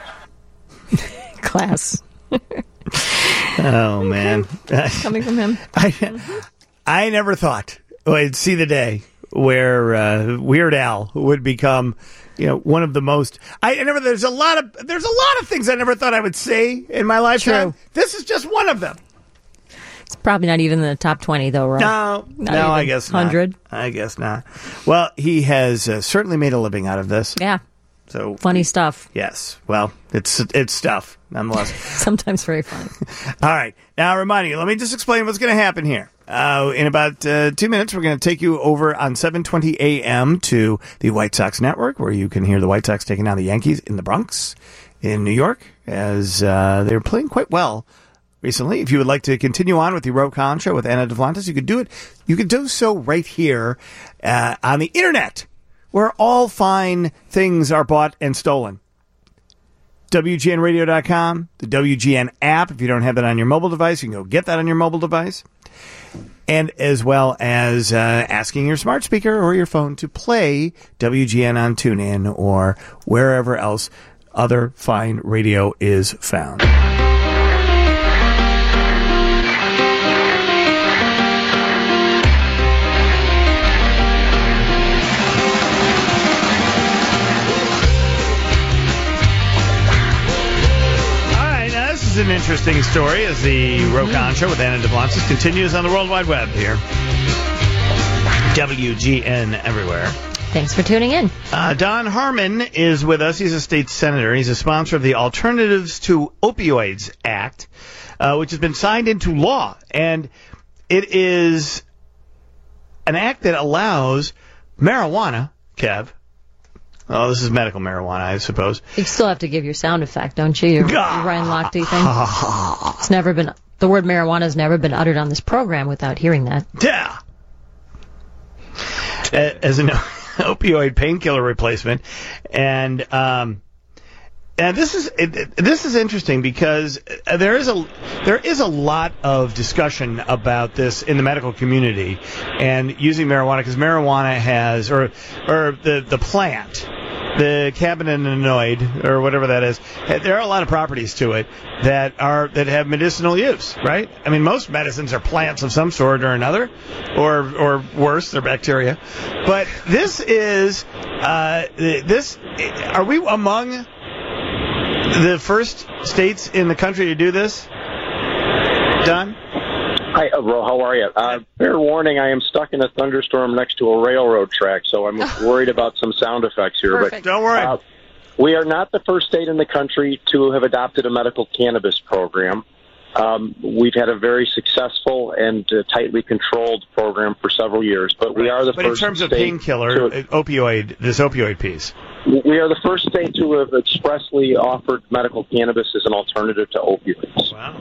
Class. Oh, man. Coming from him. I, I never thought I'd see the day where uh, Weird Al would become, you know, one of the most. I, I never. There's a lot of. There's a lot of things I never thought I would say in my lifetime. True. This is just one of them. It's probably not even in the top twenty, though, right? No, Not no, even I guess one hundred. not. I guess not. Well, he has uh, certainly made a living out of this. Yeah. So funny stuff. Yes. Well, it's it's stuff nonetheless. Sometimes very funny. All right. Now, reminding you, let me just explain what's going to happen here. Uh, in about uh, two minutes, we're going to take you over on seven twenty a.m. to the White Sox Network, where you can hear the White Sox taking down the Yankees in the Bronx in New York, as uh, they're playing quite well recently. If you would like to continue on with the Ro Khan Show with Anna Duplantis, you could do it. You could do so right here uh, on the Internet, where all fine things are bought and stolen. W G N radio dot com, the W G N app. If you don't have that on your mobile device, you can go get that on your mobile device. And as well as uh, asking your smart speaker or your phone to play W G N on TuneIn or wherever else other fine radio is found. This is an interesting story as the Ro Khan Show with Anna Duplantis continues on the World Wide Web here. W G N everywhere. Thanks for tuning in. Uh, Don Harmon is with us. He's a state senator. He's a sponsor of the Alternatives to Opioids Act, uh, which has been signed into law. And it is an act that allows marijuana, Kev. Oh, this is medical marijuana, I suppose. You still have to give your sound effect, don't you? Your, your Ryan Lochte thing. It's never been, the word marijuana has never been uttered on this program without hearing that. Yeah. As an opioid painkiller replacement. And, um, and this is it, this is interesting because there is a there is a lot of discussion about this in the medical community and using marijuana because marijuana has or or the the plant, the cannabinoid or whatever that is, there are a lot of properties to it that are that have medicinal use, right? I mean, most medicines are plants of some sort or another, or or worse, they're bacteria. But this is uh, this are we among the first states in the country to do this? Don? Hi, uh, Ro, how are you? Uh, fair warning, I am stuck in a thunderstorm next to a railroad track, so I'm worried about some sound effects here. Perfect. But don't worry. Uh, we are not the first state in the country to have adopted a medical cannabis program. Um, we've had a very successful and uh, tightly controlled program for several years, but we are the but first in terms of state painkiller, to- opioid, this opioid piece. We are the first state to have expressly offered medical cannabis as an alternative to opioids. Wow.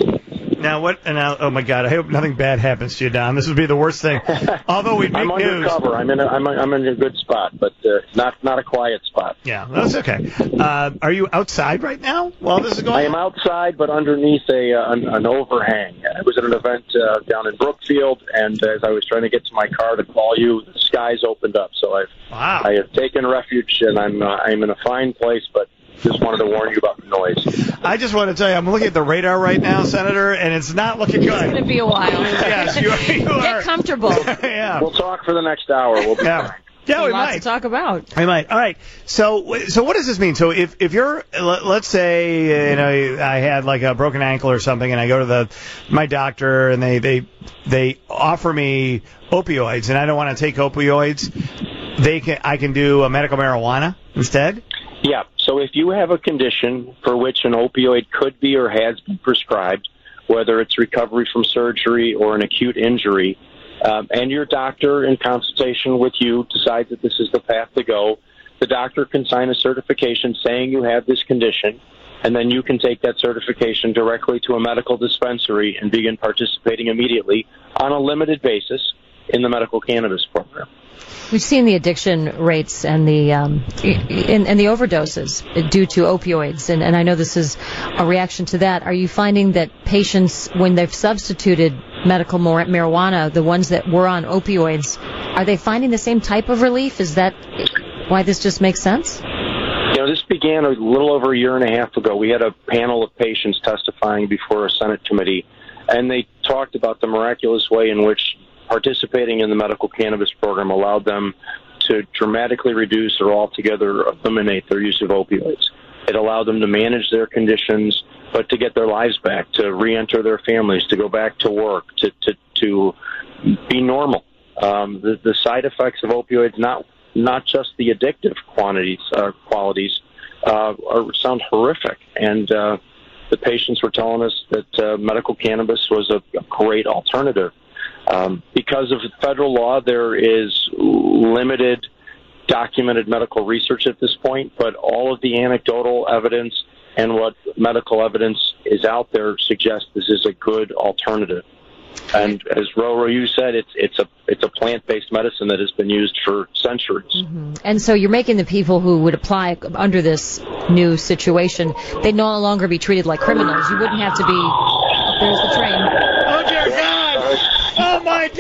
Now what? And now, oh my God! I hope nothing bad happens to you, Don. This would be the worst thing. Although we make I'm news. undercover. I'm in. A, I'm. A, I'm in a good spot, but uh, not not a quiet spot. Yeah, that's okay. Uh, are you outside right now while this is going on? I am outside, but underneath a uh, an, an overhang. I was at an event uh, down in Brookfield, and as I was trying to get to my car to call you, the skies opened up. So I've wow. I have taken refuge, and I'm uh, I'm in a fine place, but. Just wanted to warn you about the noise. I just want to tell you, I'm looking at the radar right now, Senator, and it's not looking good. It's going to be a while. Yes, you, you Get are. Get comfortable. Yeah. We'll talk for the next hour. We'll be yeah. fine. Yeah, we Lots might. to talk about. We might. All right. So, so what does this mean? So, if if you're, let's say, you know, I had like a broken ankle or something, and I go to the my doctor, and they they they offer me opioids, and I don't want to take opioids. They can. I can do a medical marijuana instead. Yeah. So if you have a condition for which an opioid could be or has been prescribed, whether it's recovery from surgery or an acute injury, um, and your doctor in consultation with you decides that this is the path to go, the doctor can sign a certification saying you have this condition, and then you can take that certification directly to a medical dispensary and begin participating immediately on a limited basis in the medical cannabis program. We've seen the addiction rates and the um, and, and the overdoses due to opioids, and, and I know this is a reaction to that. Are you finding that patients, when they've substituted medical marijuana, the ones that were on opioids, are they finding the same type of relief? Is that why this just makes sense? You know, this began a little over a year and a half ago. We had a panel of patients testifying before a Senate committee, and they talked about the miraculous way in which participating in the medical cannabis program allowed them to dramatically reduce or altogether eliminate their use of opioids. It allowed them to manage their conditions, but to get their lives back, to re-enter their families, to go back to work, to to, to be normal. Um, the, the side effects of opioids, not not just the addictive quantities uh, qualities, uh, are, sound horrific. And uh, the patients were telling us that uh, medical cannabis was a, a great alternative. Um, because of federal law, there is limited documented medical research at this point, but all of the anecdotal evidence and what medical evidence is out there suggests this is a good alternative. And as Roro, you said, it's it's a it's a plant-based medicine that has been used for centuries. Mm-hmm. And so you're making the people who would apply under this new situation, they'd no longer be treated like criminals. You wouldn't have to be. There's the train. Oh dear God! Oh my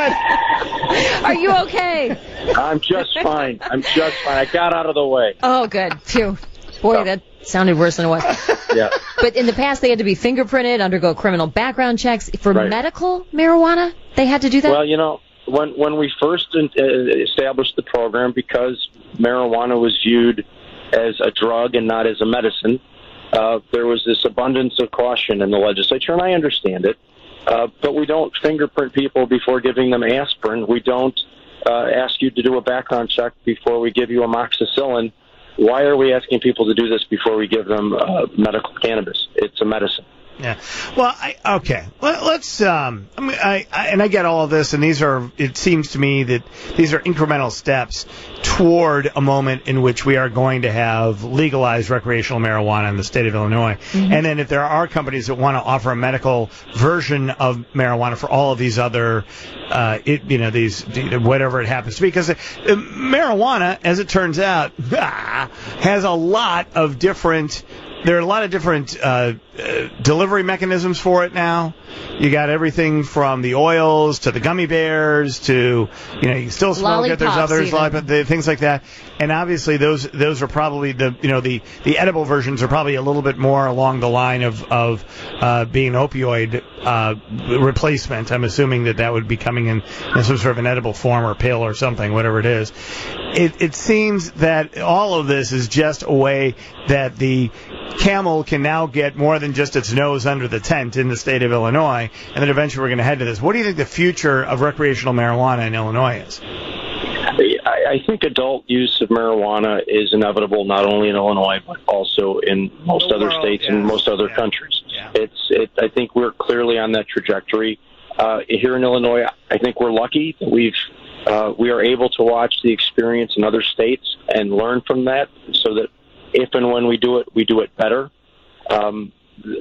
God! Are you okay? I'm just fine. I'm just fine. I got out of the way. Oh, good. Phew. Boy, that sounded worse than it was. Yeah. But in the past, they had to be fingerprinted, undergo criminal background checks. For Right. medical marijuana, they had to do that? Well, you know, when when we first uh, established the program, because marijuana was viewed as a drug and not as a medicine, uh, there was this abundance of caution in the legislature, and I understand it. Uh, but we don't fingerprint people before giving them aspirin. We don't uh, ask you to do a background check before we give you amoxicillin. Why are we asking people to do this before we give them uh, medical cannabis? It's a medicine. Yeah. Well, I, okay. Let, let's. Um, I, mean, I, I and I get all of this, and these are. It seems to me that these are incremental steps toward a moment in which we are going to have legalized recreational marijuana in the state of Illinois. Mm-hmm. And then, if there are companies that want to offer a medical version of marijuana for all of these other, uh, it, you know, these whatever it happens to be, because uh, marijuana, as it turns out, has a lot of different. There are a lot of different uh, uh, delivery mechanisms for it now. You got everything from the oils to the gummy bears to, you know, you can still smoke it. There's others, even. like, the, things like that. And obviously, those those are probably the, you know, the, the edible versions are probably a little bit more along the line of of uh, being opioid uh, replacement. I'm assuming that that would be coming in, in some sort of an edible form or pill or something, whatever it is. It, it seems that all of this is just a way that the camel can now get more than just its nose under the tent in the state of Illinois, and then eventually we're going to head to this. What do you think the future of recreational marijuana in Illinois is? I, I think adult use of marijuana is inevitable not only in Illinois but also in most The other world, states yeah. and most other Yeah. countries. Yeah. It's. It, I think we're clearly on that trajectory. Uh, here in Illinois, I think we're lucky that we've uh, we are able to watch the experience in other states and learn from that, so that if and when we do it, we do it better. Um,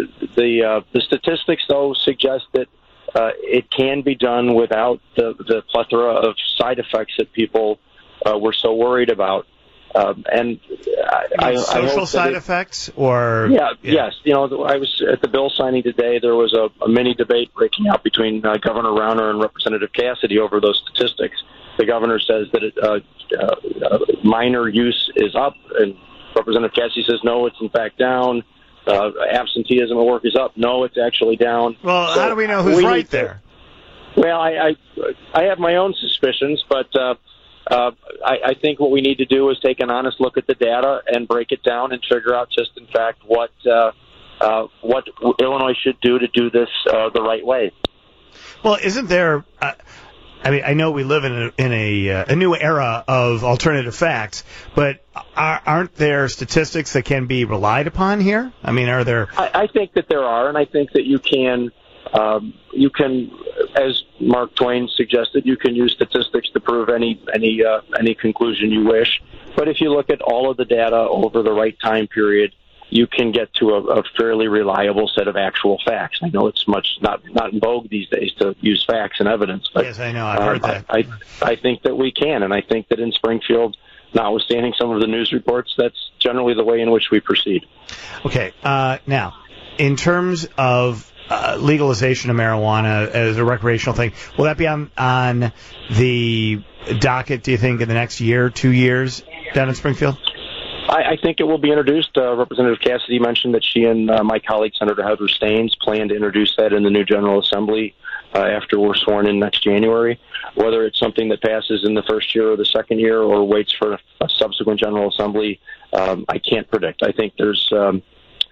the uh, the statistics, though, suggest that uh, it can be done without the, the plethora of side effects that people uh, were so worried about. Um, and I, You mean I, social I hope side that it, effects, or yeah, yes. You know, I was at the bill signing today. There was a, a mini debate breaking out between uh, Governor Rauner and Representative Cassidy over those statistics. The governor says that it, uh, uh, minor use is up, and Representative Cassidy says no, it's in fact down. Uh, absenteeism at work is up. No, it's actually down. Well, So how do we know who's we right need to- there? Well, I, I I have my own suspicions, but uh, uh, I, I think what we need to do is take an honest look at the data and break it down and figure out just in fact what uh, uh, what Illinois should do to do this uh, the right way. Well, isn't there? Uh, I mean, I know we live in a, in a uh, a new era of alternative facts, but are, aren't there statistics that can be relied upon here? I mean, are there? I, I think that there are, and I think that you can, um, you can, as Mark Twain suggested, you can use statistics to prove any any uh, any conclusion you wish. But if you look at all of the data over the right time period, you can get to a, a fairly reliable set of actual facts. I know it's much not not in vogue these days to use facts and evidence, but yes, I know, I've um, heard that. I, I I think that we can, and I think that in Springfield, notwithstanding some of the news reports, that's generally the way in which we proceed. Okay, uh, now, in terms of uh, legalization of marijuana as a recreational thing, will that be on on the docket, do you think, in the next year, two years down in Springfield? I, I think it will be introduced. Uh, Representative Cassidy mentioned that she and uh, my colleague, Senator Heather Staines, plan to introduce that in the new General Assembly uh, after we're sworn in next January. Whether it's something that passes in the first year or the second year or waits for a subsequent General Assembly, um, I can't predict. I think there's, um,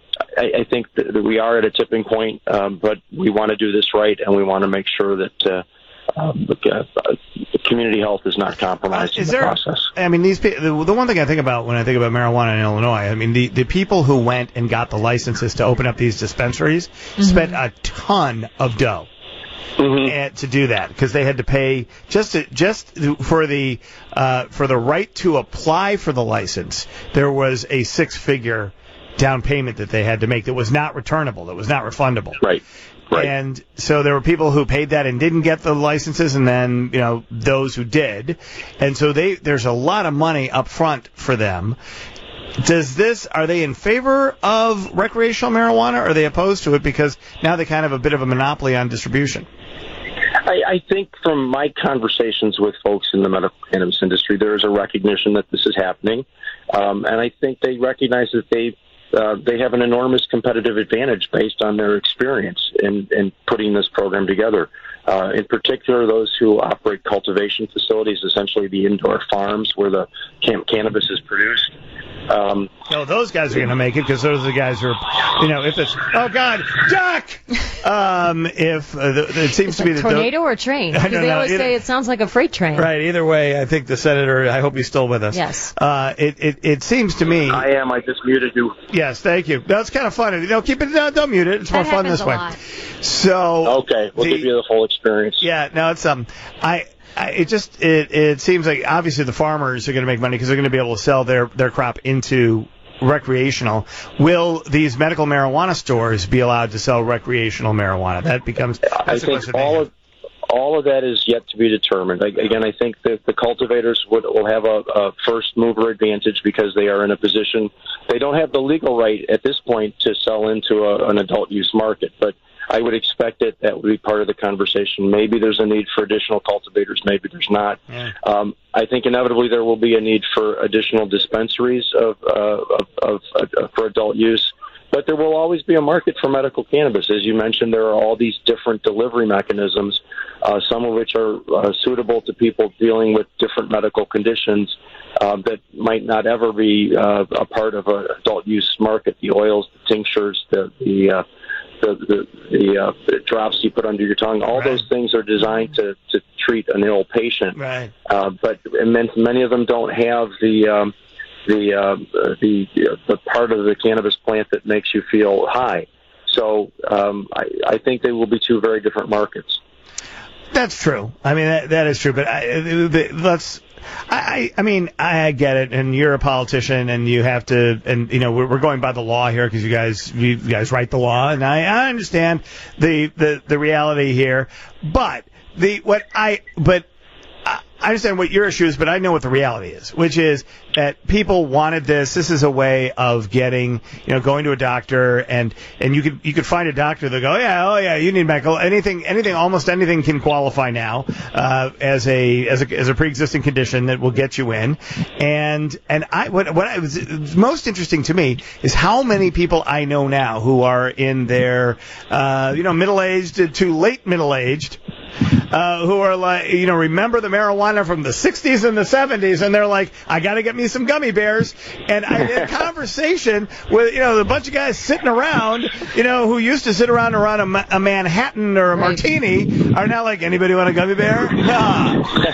I, I think that we are at a tipping point, um, but we want to do this right, and we want to make sure that uh, um, the, uh, the community health is not compromised Is in the there? process. I mean, these pe- the, the one thing I think about when I think about marijuana in Illinois, I mean, the, the people who went and got the licenses to open up these dispensaries Mm-hmm. spent a ton of dough. Mm-hmm. And to do that, because they had to pay just to, just for the uh, for the right to apply for the license. There was a six figure down payment that they had to make that was not returnable, that was not refundable. Right. Right. And so there were people who paid that and didn't get the licenses, and then you know those who did, and so they there's a lot of money up front for them. Does this, are they in favor of recreational marijuana, or are they opposed to it because now they kind of have a bit of a monopoly on distribution? I, I think from my conversations with folks in the medical cannabis industry, there is a recognition that this is happening, um, and I think they recognize that they uh, they have an enormous competitive advantage based on their experience in, in putting this program together. Uh, in particular, those who operate cultivation facilities, essentially the indoor farms where the cam- cannabis is produced. Um, No, those guys are going to make it because those are the guys who are, you know, if it's, oh God, Jack! Um, if uh, the, it seems to be the Tornado or train? I Because don't they know. always Either- say it sounds like a freight train. Right, either way, I think the senator, I hope he's still with us. Yes. Uh, it, it, it seems to me. I am. I just muted you. Yes, thank you. That's kind of fun. You know, keep it, uh, don't mute it. It's That more fun happens this a way. lot. So. Okay, we'll the- give you the full experience. Yeah, no, it's, um, I, I, it just, it, it seems like obviously the farmers are going to make money because they're going to be able to sell their, their crop into recreational. Will these medical marijuana stores be allowed to sell recreational marijuana? That becomes, that's I the think question. all of all of that is yet to be determined. I, again, I think that the cultivators would, will have a, a first mover advantage because they are in a position. They don't have the legal right at this point to sell into a, an adult use market, but I would expect that that would be part of the conversation. Maybe there's a need for additional cultivators. Maybe there's not. Yeah. Um, I think inevitably there will be a need for additional dispensaries of, uh, of, of, uh, for adult use. But there will always be a market for medical cannabis. As you mentioned, there are all these different delivery mechanisms, uh, some of which are uh, suitable to people dealing with different medical conditions uh, that might not ever be uh, a part of an adult use market. The oils, the tinctures, the the uh, the, the, the, uh, the drops you put under your tongue, all those things are designed to, to treat an ill patient. Right. Uh, but and then many of them don't have the um, the, uh, the the part of the cannabis plant that makes you feel high. So um, I, I think they will be two very different markets. that's true. I mean, that, that is true. But I, let's. I, I mean, I get it, and you're a politician, and you have to, and you know, we're, we're going by the law here because you guys, you guys write the law, and I, I understand the, the, the reality here. But the what I, but I, I understand what your issue is, but I know what the reality is, which is that people wanted this. This is a way of getting, you know, going to a doctor, and and you could you could find a doctor that go, yeah, oh yeah, you need medical anything, anything, almost anything can qualify now uh, as a as a as a pre-existing condition that will get you in. And and I what what I was, was most interesting to me is how many people I know now who are in their uh, you know middle-aged to late middle-aged. Uh, who are like, you know, remember the marijuana from the sixties and the seventies, and they're like, I got to get me some gummy bears. And I had a conversation with, you know, a bunch of guys sitting around, you know, who used to sit around around a, Ma- a Manhattan or a martini, are now like, anybody want a gummy bear? Nah.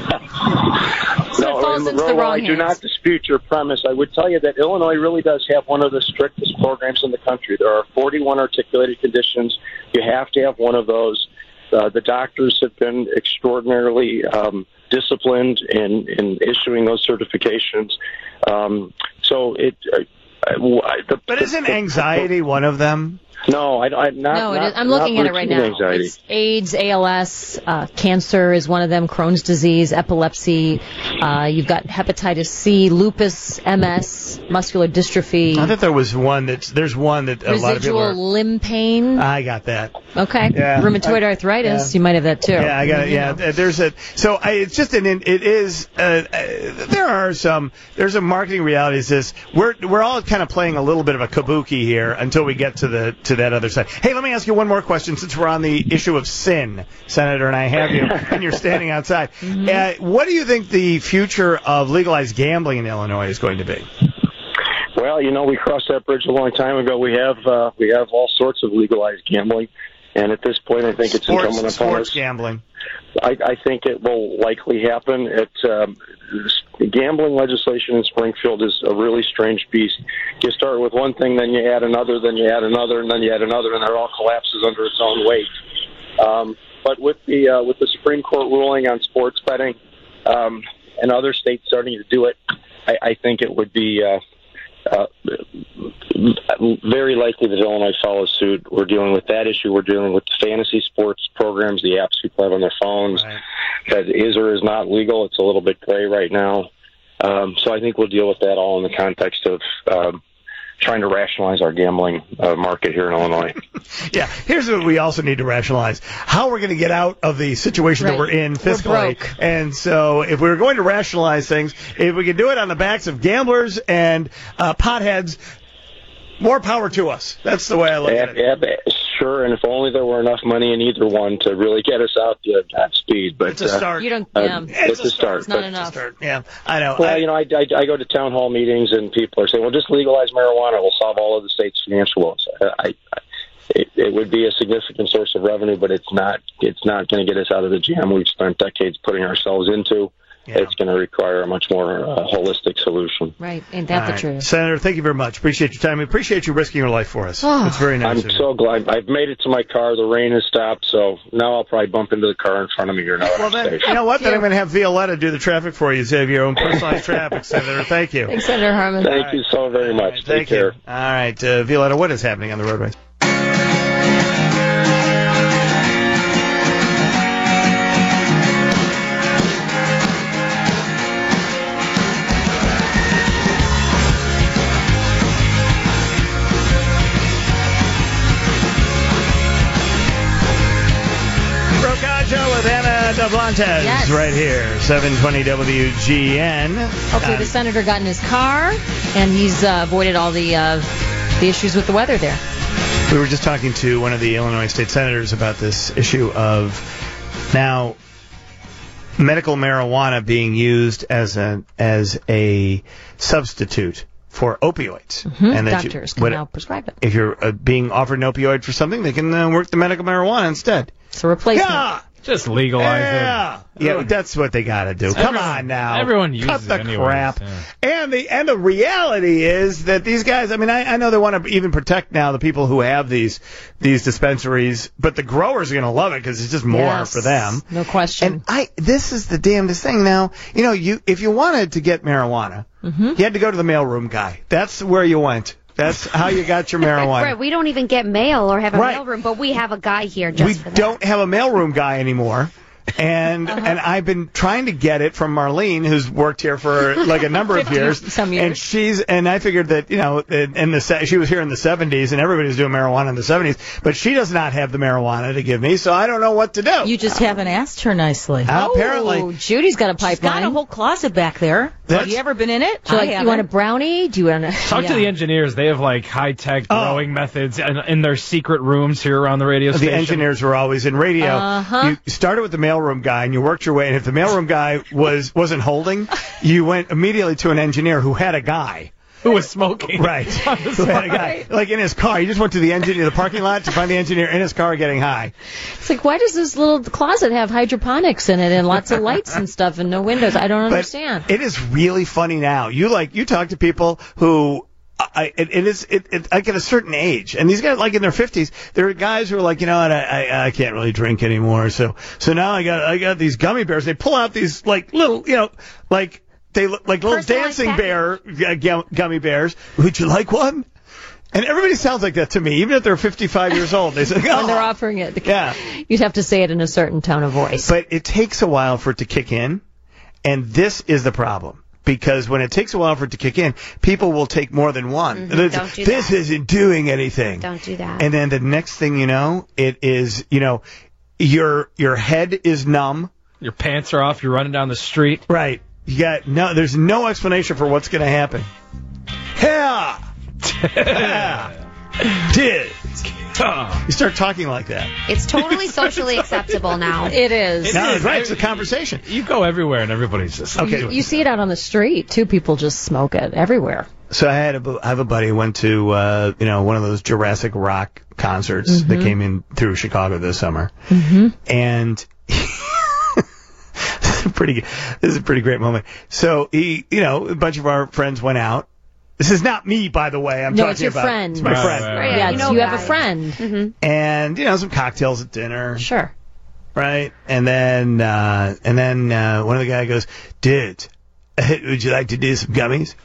So it falls into the wrong I hands. do not dispute your premise. I would tell you that Illinois really does have one of the strictest programs in the country. There are forty-one articulated conditions. You have to have one of those. Uh, the doctors have been extraordinarily um, disciplined in, in issuing those certifications. Um, so it. Uh, I, the, but isn't anxiety one of them? No, I, I not. No, it not, is. I'm looking not at it right now. Anxiety. It's AIDS, A L S, uh, cancer is one of them, Crohn's disease, epilepsy. Uh, you've got hepatitis C, lupus, M S, muscular dystrophy. I thought there was one that's, there's one that a lot of people Residual are, lim pain. I got that. Okay. Yeah. Rheumatoid I- arthritis. yeah. You might have that too. Yeah, I got it. Yeah, there's a so I, it's just an it is uh, uh, there are some there's a marketing reality to this. We're we're all kind of playing a little bit of a kabuki here until we get to the to that other side. Hey, let me ask you one more question since we're on the issue of sin, Senator, and I have you and you're standing outside. Mm-hmm. Uh, what do you think the future of legalized gambling in Illinois is going to be? Well, you know, we crossed that bridge a long time ago. We have uh, we have all sorts of legalized gambling, and at this point, I think it's Sports, incumbent upon sports us. gambling. I, I think it will likely happen. It, um, gambling legislation in Springfield is a really strange beast. You start with one thing, then you add another, then you add another, and then you add another, and it all collapses under its own weight. Um, but with the uh, with the Supreme Court ruling on sports betting um, and other states starting to do it, I, I think it would be uh, uh, very likely that Illinois follows suit. We're dealing with that issue. We're dealing with fantasy sports programs, the apps people have on their phones. Right. That is or is not legal. It's a little bit gray right now. Um, so I think we'll deal with that all in the context of um, trying to rationalize our gambling uh, market here in Illinois. Yeah, here's what we also need to rationalize: how we're going to get out of the situation Right. that we're in We're fiscally. broke. And so, if we were going to rationalize things, if we could do it on the backs of gamblers and uh, potheads, more power to us. That's the way I look Yeah, at it. yeah, sure, and if only there were enough money in either one to really get us out to that speed. But It's a start. You don't. Uh, Yeah. uh, it's, a start. It's not but- enough. Yeah, I know. Well, I- you know, I, I, I go to town hall meetings and people are saying, "Well, just legalize marijuana; will solve all of the state's financial woes." I, I, it, it would be a significant source of revenue, but it's not. It's not going to get us out of the jam we've spent decades putting ourselves into. Yeah. It's going to require a much more uh, holistic solution. Right. Ain't that All the right. truth? Senator, thank you very much. Appreciate your time. We appreciate you risking your life for us. Oh. It's very nice I'm of you. so glad I've made it to my car. The rain has stopped, so now I'll probably bump into the car in front of me here now. Well, then, you know what? Then I'm going to have Violetta do the traffic for you. So you have your own personalized traffic, Senator. Thank you. Thanks, Senator Harmon. Thank you so very much. Take Thank care. you. All right, uh, Violetta, what is happening on the roadways? Rocaggio with Anna Duplantes Yes. right here, seven twenty W G N. Okay, Uh, the senator got in his car, and he's uh, avoided all the uh, the issues with the weather there. We were just talking to one of the Illinois state senators about this issue of now medical marijuana being used as a as a substitute for opioids. Mhm. And that you- Doctors can what- now prescribe it. If you're uh, being offered an opioid for something, they can uh, work the medical marijuana instead. It's a replacement. Yeah. Just legalize yeah. it. Yeah, that's what they got to do. Come Everyone- on now. everyone uses Cut the it anyways, crap. yeah. And the and the reality is that these guys, I mean, I, I know they want to even protect now the people who have these these dispensaries, but the growers are going to love it because it's just more Yes, for them. No question. And I, this is the damnedest thing now. You know, you if you wanted to get marijuana, Mm-hmm. you had to go to the mailroom guy. That's where you went. That's how you got your marijuana. Right, we don't even get mail or have a Right. mailroom, but we have a guy here just we for that. don't have a mailroom guy anymore. And Uh-huh. and I've been trying to get it from Marlene, who's worked here for like a number of fifty years. some years. And she's and I figured that you know in in the se- she was here in the seventies, and everybody was doing marijuana in the seventies, but she does not have the marijuana to give me, so I don't know what to do. You just haven't asked her nicely. Uh, apparently. Oh, Judy's got a She's got pipeline. a whole closet back there. That's- Have you ever been in it? So, I like, you haven't. want a brownie? Do you want to Talk to the engineers. They have like high tech Oh. growing methods in, in their secret rooms here around the radio The station. engineers were always in radio. Uh-huh. You started with the mailroom guy, and you worked your way. And if the mailroom guy was wasn't holding, you went immediately to an engineer who had a guy. Who was smoking? Right. Who had a guy like in his car. You just went to the engineer, the parking lot, to find the engineer in his car getting high. It's like, why does this little closet have hydroponics in it and lots of lights and stuff and no windows? I don't But understand. it is really funny now. You like you talk to people who. I, it, it is it, it like at a certain age, and these guys like in their fifties. There are guys who are like, you know what, I, I I can't really drink anymore. So so now I got I got these gummy bears. They pull out these like little, you know, like they look like little Personalized dancing bear uh, gum- gummy bears. Would you like one? And everybody sounds like that to me, even if they're fifty-five years old. They say, When oh. they're offering it, Yeah. you'd have to say it in a certain tone of voice. But it takes a while for it to kick in, and this is the problem. Because when it takes a while for it to kick in, people will take more than one. Mhm, don't do this that. isn't doing anything. Don't do that. And then the next thing you know, it is, you know, your your head is numb. Your pants are off. You're running down the street. Right. You got no. There's no explanation for what's going to happen. Yeah. Yeah. Did. You start talking like that. It's totally socially acceptable now. It is. No, it's right. It's a conversation. You go everywhere and everybody's just Okay. You, you see it out on the street too. People just smoke it everywhere. So I had a, bu- I have a buddy who went to uh, you know one of those Jurassic Rock concerts that came in through Chicago this summer, Mm-hmm. and this is a pretty this is a pretty great moment. So he, you know, a bunch of our friends went out. This is not me, by the way. I'm No, talking it's your about. friend. It's my Right, friend. right, Yeah, you it's- know you have a guys. friend. Mm-hmm. And you know some cocktails at dinner, Sure. right? And then uh, and then uh, one of the guys goes, "Dude, would you like to do some gummies?"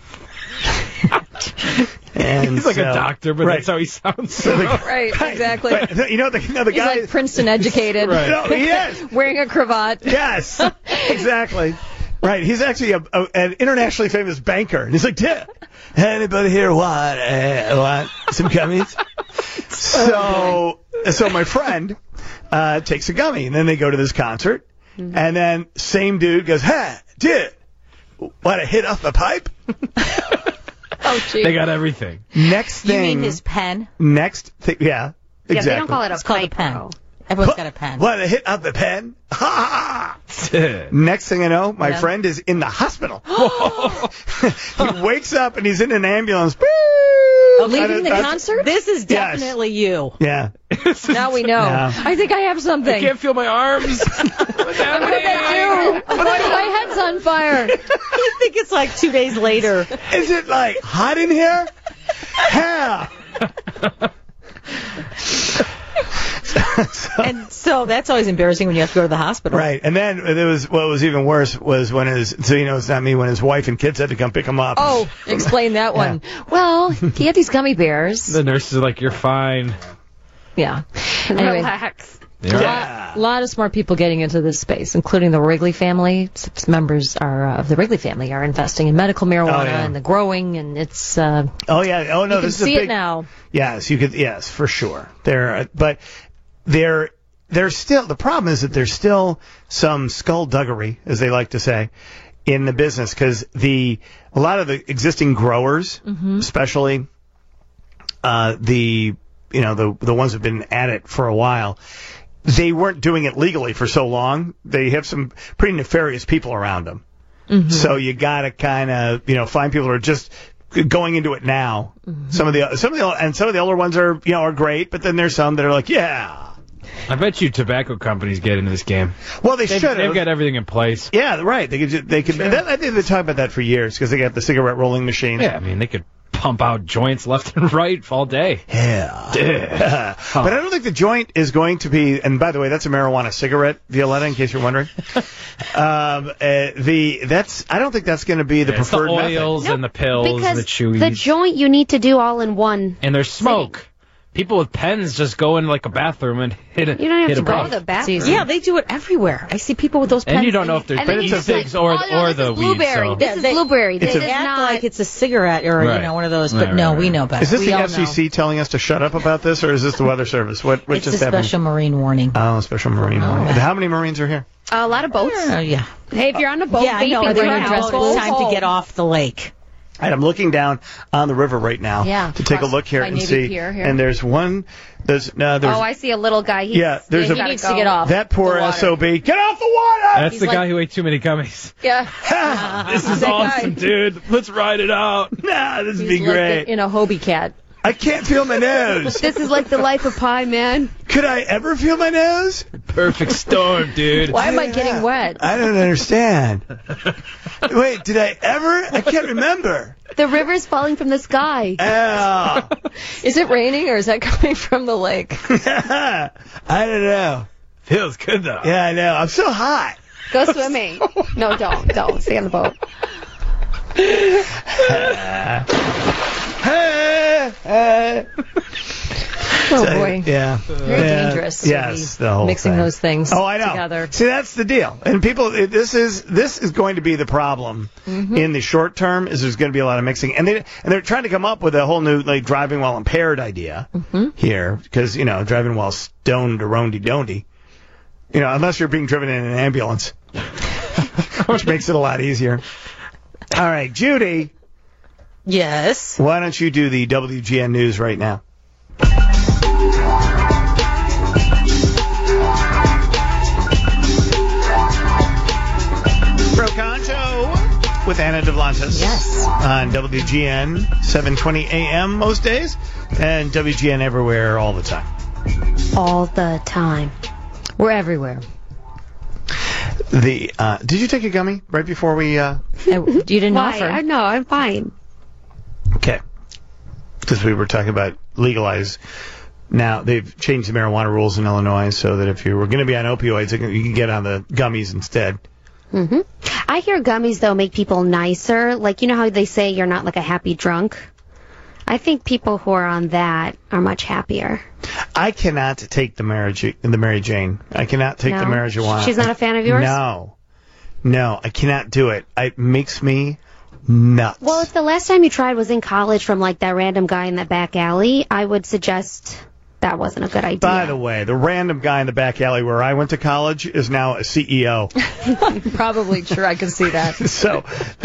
And He's like so- a doctor, but right. that's how he sounds. So the- Right, exactly. But, you know the, you know, the He's guy. like Princeton educated. Right. No, he is. Wearing a cravat. Yes, exactly. Right. He's actually a, a, an internationally famous banker. And he's like, yeah, anybody here want, uh, want some gummies? so, so my friend uh, takes a gummy, and then they go to this concert, Mm-hmm. and then same dude goes, hey, dude, want to hit off the pipe? Oh, gee. They got everything. Next You thing. mean his pen? Next thing, yeah, Yeah, exactly. they don't call it a It's called a pipe, pen. though. Everyone's got a pen. Want to hit off the pen? Ha ha! Next thing I know, my Yeah. friend is in the hospital. He wakes up and he's in an ambulance. Leaving the That's- concert? This is Yes. definitely you. Yeah. Now we know. Yeah. I think I have I something. can't feel my arms. What's What did happening? I do? My, my head's on fire. I think it's like two days later. Is it like hot in here? Yeah. And so that's always embarrassing when you have to go to the hospital. Right. And then there was what was even worse was when his so you know it's not me when his wife and kids had to come pick him up. Oh, explain that one. Well, he had these gummy bears. The nurses are like, "You're fine." Yeah. Anyway, Relax. a lot, lot of smart people getting into this space, including the Wrigley family. S- Members are uh, of the Wrigley family are investing in medical marijuana Oh, yeah. and the growing, and it's uh, Oh yeah. Oh no. you can this is see a big, it now. Yes, you could. Yes, for sure. There, uh, but there, there's still the problem is that there's still some skullduggery, as they like to say, in the business because the a lot of the existing growers, Mm-hmm. especially uh, the you know the the ones who've been at it for a while, they weren't doing it legally for so long. They have some pretty nefarious people around them. Mm-hmm. So you got to kind of you know find people who are just going into it now. Mm-hmm. Some of the some of the and some of the older ones are you know are great, but then there's some that are like, yeah, I bet you tobacco companies get into this game. Well, they They've- should. They've got everything in place. Yeah, right. They could. ju- They could. That, I think they talked about that for years because they got the cigarette rolling machines. Yeah, I mean, they could pump out joints left and right all day. Yeah. Yeah. But I don't think the joint is going to be. And by the way, that's a marijuana cigarette, Violetta. In case you're wondering, um, uh, the that's. I don't think that's going to be the Yeah, it's the preferred method. oils and the pills and Because the chewies. the joint you need to do all in one. and there's smoke. People with pens just go in like a bathroom and hit it. You don't have hit to a go puff. to the bathroom. Yeah, they do it everywhere. I see people with those pens. And you don't know if they're And then but you it's just the like, figs or, oh, no, or this the is weed. blueberry. So. This is blueberry. This They is act not. like it's a cigarette or Right. you know one of those, but Right, no, right, we right. know better. Is this we the all F C C telling us to shut up about this, or is this the Weather Service? What, what It's just a happened? special marine warning. Oh, special marine warning. How many Marines are here? A lot of boats. Oh yeah. Hey, if you're on a boat, Yeah, I know. vaping They're right gonna now, dress go it's time to home. get off the lake. And I'm looking down on the river right now Yeah. to take a look here By and Navy see. Pier here. And there's one. There's no. There's Oh, I see a little guy. He's, yeah. There's he's a. gotta go. That poor The water. S O B. Get off the water! That's He's the like- guy who ate too many gummies. Yeah. This is That guy. awesome, dude. Let's ride it out. Nah, this would He's be like great. in a Hobie cat. I can't feel my nose. This is like the life of Pi, man. Could I ever feel my nose? Perfect storm, dude. Why am I getting wet? I don't understand. Wait, did I ever? I can't remember. The river's falling from the sky. Oh. Is it raining or is that coming from the lake? I don't know. Feels good though. Yeah, I know. I'm so hot. Go swimming. No, don't. Don't. Stay on the boat. Oh, So, boy. Yeah. Very Yeah. dangerous to Yes, be the whole mixing thing. those things Oh, I know. together. See, that's the deal. And people, it, this is this is going to be the problem Mhm. in the short term. Is there's going to be a lot of mixing, and they and they're trying to come up with a whole new like driving while impaired idea Mhm. here because you know driving while stoned or rondy dondy. You know, unless you're being driven in an ambulance, which makes it a lot easier. All right, Judy. Yes. Why don't you do the W G N News right now? Brocan Show with Anna DeVlantis. Yes. On W G N, seven twenty a m most days, and W G N everywhere all the time. All the time. We're everywhere. The uh, Did you take a gummy right before we... Uh... You didn't Why? offer. I know. I'm fine. Okay. Because we were talking about legalize. Now, they've changed the marijuana rules in Illinois so that if you were going to be on opioids, you can get on the gummies instead. hmm I hear gummies, though, make people nicer. Like, you know how they say you're not like a happy drunk? I think people who are on that are much happier. I cannot take the marriage, the Mary Jane. I cannot take the No? marijuana. She's not a fan of yours? No. No, I cannot do it. It makes me nuts. Well, if the last time you tried was in college from, like, that random guy in that back alley, I would suggest that wasn't a good idea. By the way, the random guy in the back alley where I went to college is now a C E O. Probably true. I can see that. So,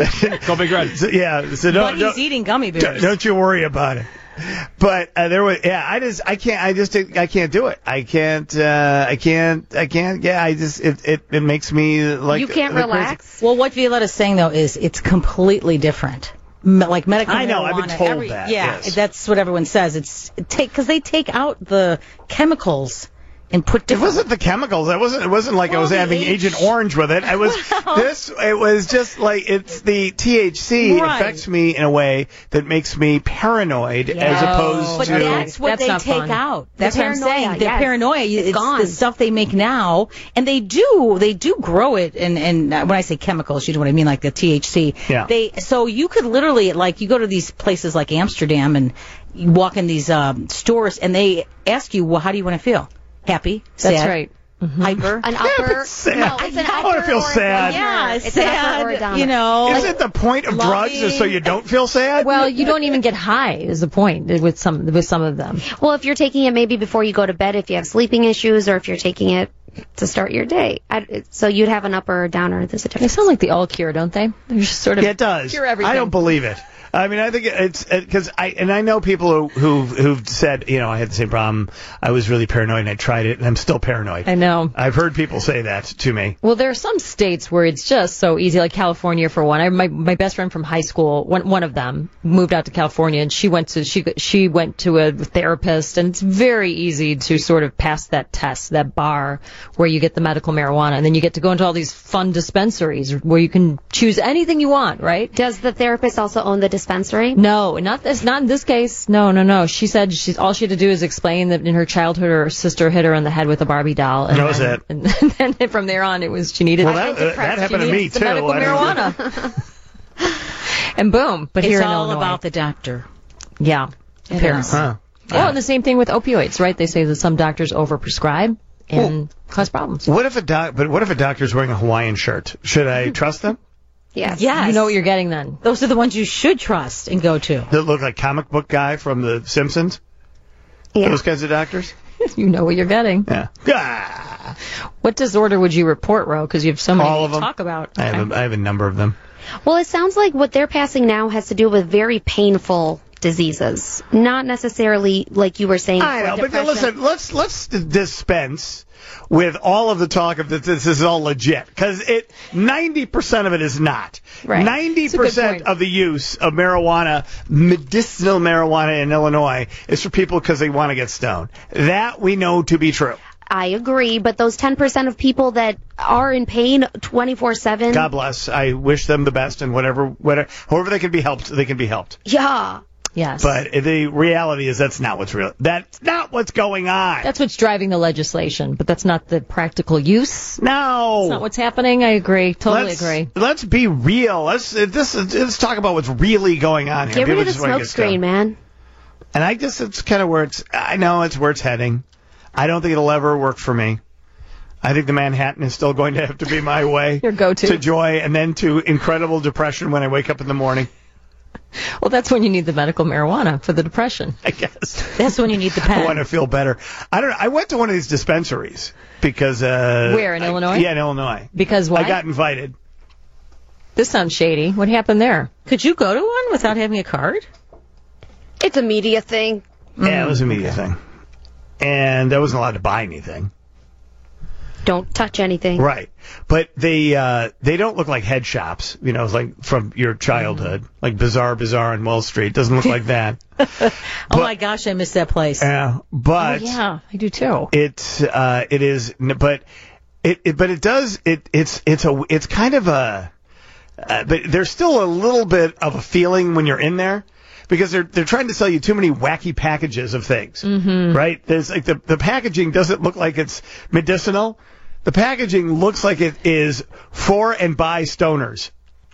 Go Big Red. so, yeah. So don't, But he's don't, eating gummy bears. don't, don't you worry about it. But uh, there was, yeah. I just, I can't, I just, I can't do it. I can't, uh, I can't, I can't. Yeah, I just, it, it, it makes me like. You can't the crazy- relax? Well, what Violetta's saying though is it's completely different. Me- like medical I know, I've been marijuana, told every- that, Yeah, yes. that's what everyone says. It's it take because they take out the chemicals and put It different. wasn't the chemicals. It wasn't. It wasn't like I Well, was the having H- Agent Orange with it. I was this. It was just like it's the T H C Right. affects me in a way that makes me paranoid as opposed But to. that's what That's they not take fun. out. The That's what I'm paranoia, saying. The yes. paranoia. It's It's gone. the stuff they make now, and they do. They do grow it. And and uh, when I say chemicals, you know what I mean, like the T H C. Yeah. They so you could literally like you go to these places like Amsterdam and you walk in these um, stores and they ask you, well, how do you want to feel? Happy? That's Sad? right. Hyper? An upper. it's sad. No, it's an I upper wanna feel or a sad. downer. Yeah, it's sad. an upper or a downer. You know, Isn't the point of drugs is so you don't feel sad? Well, you don't even get high is the point with some with some of them. Well, if you're taking it maybe before you go to bed, if you have sleeping issues, or if you're taking it to start your day. I, so you'd have an upper or downer. There's a They difference. sound like the all cure, don't they? They're just sort of Yeah, it does. cure everything. I don't believe it. I mean, I think it's because I and I know people who who've, who've said, you know, I had the same problem. I was really paranoid, and I tried it, and I'm still paranoid. I know. I've heard people say that to me. Well, there are some states where it's just so easy, like California for one. I, my my best friend from high school, one one of them, moved out to California, and she went to she she went to a therapist, and it's very easy to sort of pass that test, that bar where you get the medical marijuana, and then you get to go into all these fun dispensaries where you can choose anything you want, right? Does the therapist also own the dispensary? No, not this. Not in this case. No, no, no. She said she's all she had to do is explain that in her childhood her sister hit her on the head with a Barbie doll. And that was then, it. And then from there on, it was she needed. Well, that, uh, that happened to me the too. Medical I don't marijuana. And boom. But it's here in all Illinois, about the doctor. Yeah. It apparently. is. Huh. Well, and the same thing with opioids, right? They say that some doctors overprescribe and Well, cause problems. What if a doc? But what if a doctor's wearing a Hawaiian shirt? Should I trust them? Yes. Yes. You know what you're getting then. Those are the ones you should trust and go to. That look like comic book guy from The Simpsons? Yeah. Those kinds of doctors? You know what you're getting. Yeah. Ah, What disorder would you report, Ro? Because you have so many All of to them. talk about. I have, a, I have a number of them. Well, it sounds like what they're passing now has to do with very painful diseases, not necessarily like you were saying. I for know, but depression. listen, let's let's dispense with all of the talk of that this is all legit, because it ninety percent of it is not. Right. Ninety It's a good percent point. of the use of marijuana, medicinal marijuana in Illinois, is for people because they want to get stoned. That we know to be true. I agree, but those ten percent of people that are in pain twenty-four seven. God bless. I wish them the best, and whatever, whatever, however they can be helped, they can be helped. Yeah. Yes. But the reality is that's not what's real. That's not what's going on. That's what's driving the legislation, but that's not the practical use. No. That's not what's happening. I agree. Totally let's, agree. Let's be real. Let's uh, this let's talk about what's really going on here. Get rid People of the just wanna smoke get screen, stoned. man. And I guess it's kind of where it's. I know it's where it's heading. I don't think it'll ever work for me. I think the Manhattan is still going to have to be my way. Your go-to. To joy and then to incredible depression when I wake up in the morning. Well, that's when you need the medical marijuana for the depression. I guess. That's when you need the I pen. want to feel better. I don't know. I went to one of these dispensaries because. Uh, Where, in I- Illinois? Yeah, in Illinois. Because why? I got invited. This sounds shady. What happened there? Could you go to one without having a card? It's a media thing. Yeah, it was a media thing. And I wasn't allowed to buy anything. Don't touch anything. Right. But they uh, they don't look like head shops, you know, it's like from your childhood, like Bizarre Bizarre on Wall Street. Doesn't look like that. Oh my gosh, I miss that place. Yeah, but Oh, yeah, I do too. It's uh, it is, but it, it but it does it it's it's a it's kind of a uh, but there's still a little bit of a feeling when you're in there. Because they're they're trying to sell you too many wacky packages of things, Mm-hmm. right? There's like the the packaging doesn't look like it's medicinal. The packaging looks like it is for and by stoners,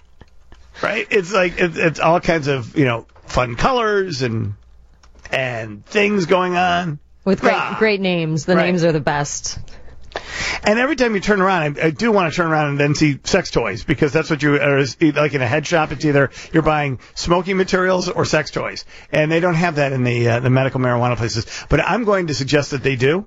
right? It's like it's, it's all kinds of you know fun colors and and things going on With great, Ah. great names. The Right. names are the best. And every time you turn around, I, I do want to turn around and then see sex toys because that's what you are. Is, like in a head shop, it's either you're buying smoking materials or sex toys, and they don't have that in the uh, the medical marijuana places. But I'm going to suggest that they do.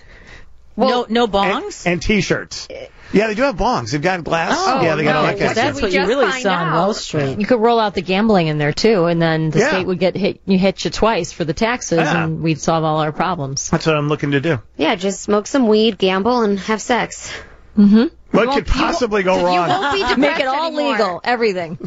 no, no bongs. And, and T-shirts. Yeah, they do have bongs. They've got glass. Oh, yeah, they got no. all that kind of That's stuff. what you really saw on Wall Street. You could roll out the gambling in there too, and then the Yeah. state would get hit. You hit you twice for the taxes, Yeah. and we'd solve all our problems. That's what I'm looking to do. Yeah, just smoke some weed, gamble, and have sex. Mm-hmm. What could possibly go wrong? won't be depressed Make it all anymore. legal, everything.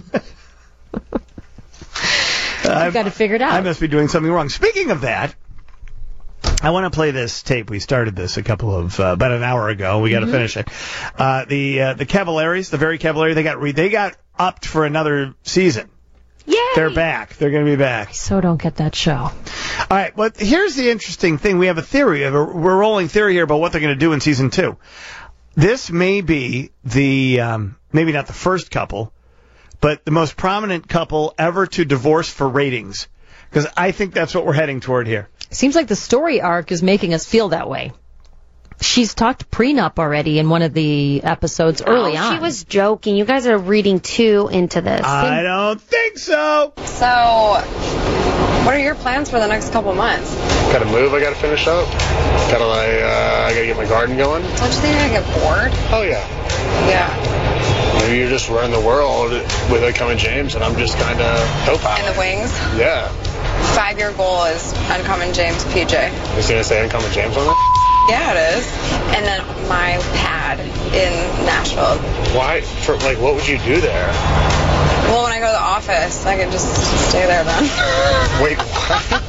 I've You've got to figure it out. I must be doing something wrong. Speaking of that, I want to play this tape. We started this a couple of uh, about an hour ago. We got to Mm-hmm. finish it. Uh, the uh, the Cavaliers, the very Cavaliers, they got re- they got upped for another season. Yay! They're back. They're going to be back. So don't get that show. All right, but here's the interesting thing. We have a theory. Of a, we're rolling theory here about what they're going to do in season two. This may be the, um, maybe not the first couple, but the most prominent couple ever to divorce for ratings. Because I think that's what we're heading toward here. Seems like the story arc is making us feel that way. She's talked prenup already in one of the episodes early oh, on. She was joking. You guys are reading too into this. I don't think so. So, what are your plans for the next couple months? Gotta move, I gotta finish up. Gotta, like, uh, I gotta get my garden going. Don't you think I get bored? Oh, yeah. Yeah. Maybe you're just running the world with Uncommon James, and I'm just kind of co-pilot. In the wings? Yeah. Five-year goal is Uncommon James P J. Is he going to say Uncommon James on it? Yeah, it is. And then my pad in Nashville. Why? For, like, what would you do there? Well, when I go to the office, I can just stay there then. Wait, what?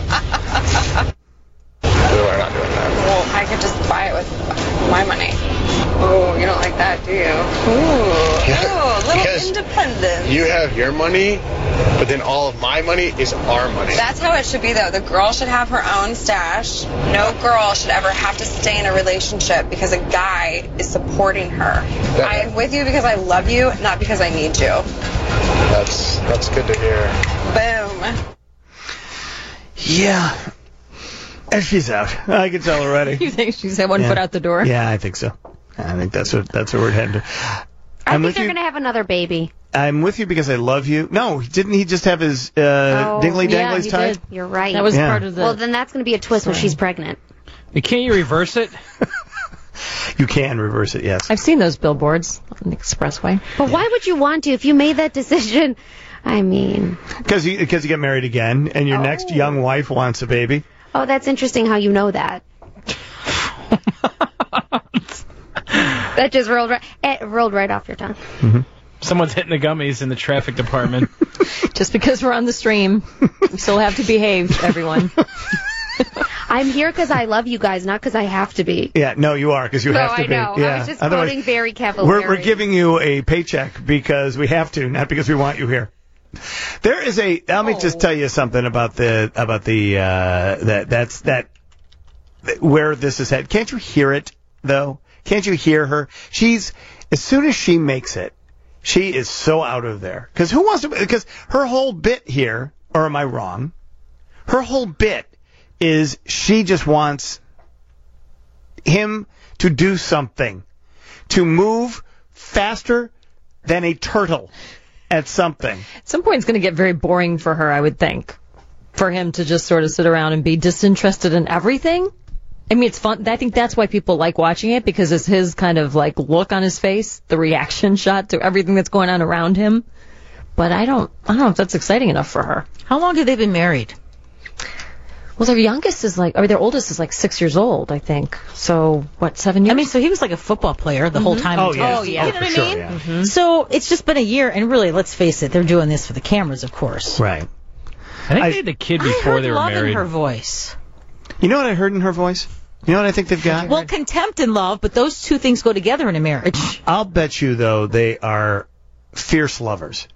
We're not doing that. Well, I could just buy it with my money. Oh, you don't like that, do you? Ooh, Yeah, ooh, little because independence. You have your money, but then all of my money is our money. That's how it should be, though. The girl should have her own stash. No girl should ever have to stay in a relationship because a guy is supporting her. Yeah. I am with you because I love you, not because I need you. That's that's good to hear. Boom. Yeah. And she's out. I can tell already. You think she's had one Yeah. foot out the door? Yeah, I think so. I think that's what that's what we're heading to. I I'm think with they're you. going to have another baby. I'm with you because I love you. No, didn't he just have his uh, dingly yeah, danglies he tied? did. You're right. That was Yeah. part of the. Well, then that's going to be a twist when she's pregnant. Can't you reverse it? You can reverse it, yes. I've seen those billboards on the expressway. But why would you want to if you made that decision? I mean, Because you, because you get married again, and your next young wife wants a baby. oh, that's interesting how you know that. That just rolled right, it rolled right off your tongue. Someone's hitting the gummies in the traffic department. Just because we're on the stream, we still have to behave, everyone. I'm here because I love you guys, not because I have to be. Yeah, no, you are, because you no, have to I be. know. Yeah. I was just Otherwise, quoting very cavalierly. We're, we're giving you a paycheck because we have to, not because we want you here. There is a. Let me just tell you something about the about the uh, that that's that where this is headed. Can't you hear it though? Can't you hear her? She's as soon as she makes it, she is so out of there. Because who wants to? Because her whole bit here, or am I wrong? Her whole bit is she just wants him to do something, to move faster than a turtle at something. At some point, it's going to get very boring for her, I would think, for him to just sort of sit around and be disinterested in everything. I mean, it's fun. I think that's why people like watching it, because it's his kind of like look on his face, the reaction shot to everything that's going on around him. But I don't, I don't know if that's exciting enough for her. How long have they been married? Well, their youngest is like, or their oldest is like six years old, I think. So, what, seven years? I mean, so he was like a football player the whole time. Oh, yes. Oh, yeah. Oh, You know for what I sure, mean? yeah. Mm-hmm. So it's just been a year, and really, let's face it, they're doing this for the cameras, of course. Right. I think I- they had a kid I before heard they were love married. in her voice. You know what I heard in her voice? You know what I think they've got? Well, contempt and love, but those two things go together in a marriage. I'll bet you, though, they are fierce lovers.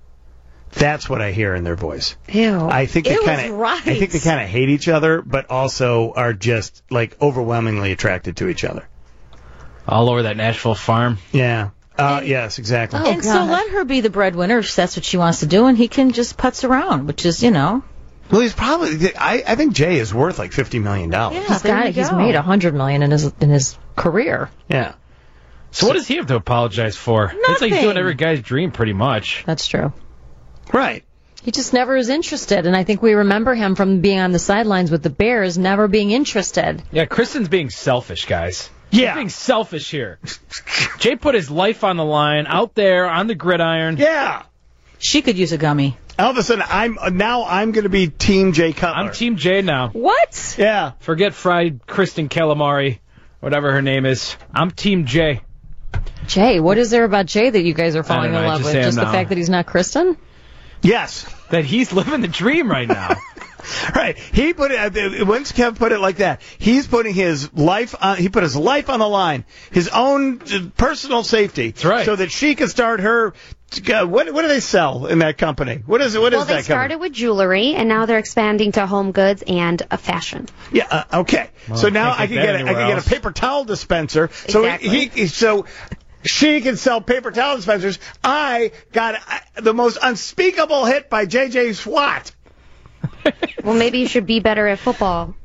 That's what I hear in their voice. Ew. I think they It was kind of, right. I think they kind of hate each other, but also are just like overwhelmingly attracted to each other. All over that Nashville farm. Yeah. Uh, yes, exactly. Oh, and so God. let her be the breadwinner if that's what she wants to do, and he can just putz around, which is, you know. Well, he's probably. I, I think Jay is worth like fifty million dollars. Yeah, He's there got you it. He's go. made a hundred million in his in his career. Yeah. So what does he have to apologize for? It's like he's doing Nothing. every guy's dream, pretty much. That's true. Right. He just never is interested, and I think we remember him from being on the sidelines with the Bears, never being interested. Yeah, Kristen's being selfish, guys. Yeah. He's being selfish here. Jay put his life on the line out there on the gridiron. Yeah. She could use a gummy. All of a sudden, I'm now I'm going to be Team Jay Cutler. I'm Team Jay now. What? Yeah. Forget fried Kristen Calamari, whatever her name is. I'm Team Jay. Jay, what is there about Jay that you guys are falling know, in I love just with? am Just the now. fact that he's not Kristen? Yes. That he's living the dream right now. Right. He put it. uh, Once Kev put it like that, he's putting his life on. He put his life on the line, his own uh, personal safety, That's right. so that she can start her. Uh, what what do they sell in that company? What is it? What well, is they that started company? with jewelry, and now they're expanding to home goods and a fashion. Yeah. Uh, okay. Well, so now can't I get can that get a, I anywhere can get else. a paper towel dispenser. So Exactly. he, he so. She can sell paper towel dispensers. I got uh, the most unspeakable hit by J J Swat. Well, maybe you should be better at football.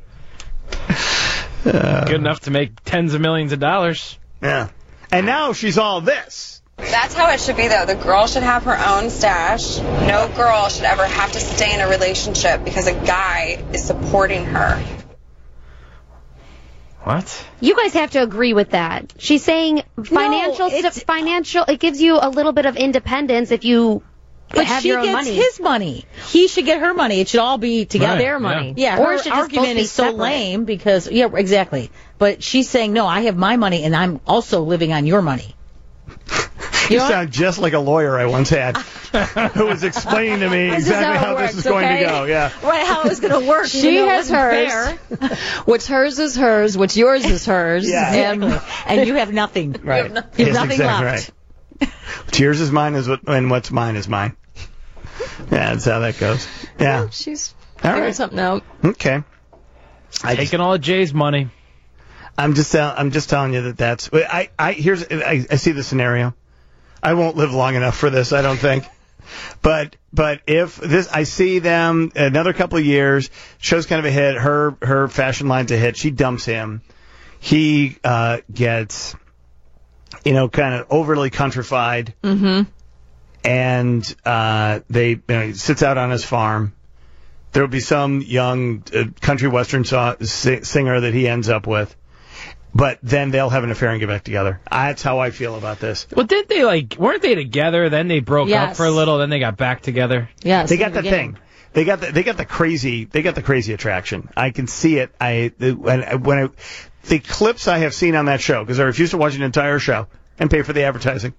Uh, Good enough to make tens of millions of dollars. Yeah. And now she's all this. That's how it should be, though. The girl should have her own stash. No girl should ever have to stay in a relationship because a guy is supporting her. What? You guys have to agree with that. She's saying financial, it's- st- financial. It gives you a little bit of independence if you But have she your own gets money. his money. He should get her money. It should all be together. Right, Their yeah. money. Yeah, Or her it should just both argument be is so separate. lame because, yeah, exactly. But she's saying, no, I have my money and I'm also living on your money. You know what? sound just like a lawyer I once had who was explaining to me This is exactly how how, it this works, is going okay? to go. Yeah. Right, how it was going to work. She even though it has wasn't hers. fair. What's hers is hers. What's yours is hers. Yeah. And And you have nothing. Right. You have Yes, nothing exactly left. right. What's yours is mine is what, and what's mine is mine. Yeah, that's how that goes. Yeah. she's All figuring right. something out. Okay. I just, Taking all of Jay's money. I'm just tell, I'm just telling you that that's I I here's I, I see the scenario. I won't live long enough for this, I don't think. But but if this, I see them another couple of years. Show's kind of a hit. Her her fashion line's a hit. She dumps him. He uh, gets, you know, kind of overly countrified, Mm-hmm. and uh, they you know, he sits out on his farm. There will be some young uh, country western so- si- singer that he ends up with. But then they'll have an affair and get back together. That's how I feel about this. Well, didn't they, like, weren't they together? Then they broke up Yes. for a little, then they got back together. Yes. They in got the the beginning. thing. They got the they got the crazy they got the crazy attraction. I can see it. I the, when I- when I, the clips I have seen on that show, because I refuse to watch an entire show and pay for the advertising.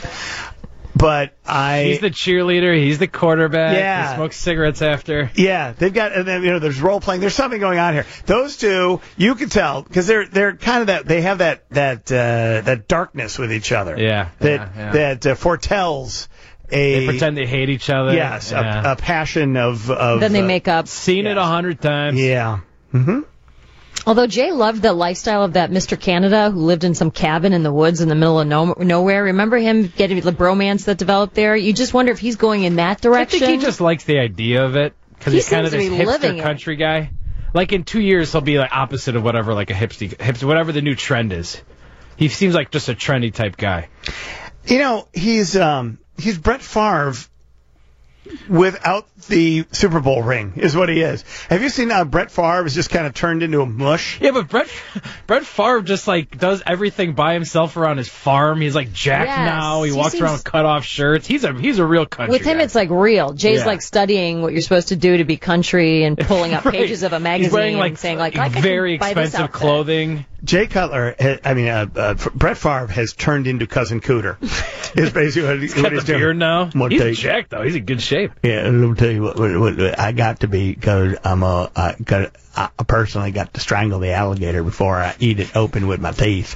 But I He's the cheerleader, he's the quarterback, Yeah. he smokes cigarettes after. Yeah, they've got, and then, you know, there's role playing. There's something going on here. Those two, you can tell, because they're they're kind of that. They have that that uh, that darkness with each other. Yeah, that yeah, yeah. that uh, foretells a They pretend they hate each other. yes Yeah. a, a passion of of. Then they uh, make up. Seen it a hundred times. Yeah. Mm-hmm. Although Jay loved the lifestyle of that Mister Canada who lived in some cabin in the woods in the middle of no- nowhere. Remember him getting the bromance that developed there? You just wonder if he's going in that I direction. think he just likes the idea of it, because He he's kind of seems this to be living hipster it. country guy. Like, in two years, he'll be, like, opposite of whatever, like, a hipster, hipster, whatever the new trend is. He seems like just a trendy type guy. You know, he's um he's Brett Favre without the Super Bowl ring, is what he is. Have you seen how Brett Favre is just kind of turned into a mush? Yeah, but Brett Brett Favre just, like, does everything by himself around his farm. He's, like, jacked Yes. now. He, He walks seems- around with cut-off shirts. He's a he's a real country With him, guy. it's like real. Jay's Yeah. like studying what you're supposed to do to be country and pulling up Right. pages of a magazine He's wearing, like, and saying, like, I can very buy this expensive outfit. clothing. Jay Cutler, ha- I mean, uh, uh, Brett Favre has turned into Cousin Cooter. Is basically what, he- He's what got he's the doing. beard now. I'm gonna He's tell you- jacked, though. He's in good shape. Yeah, let me tell you what, what, what I got to be, because I'm a, I got, I personally got to strangle the alligator before I eat it open with my teeth.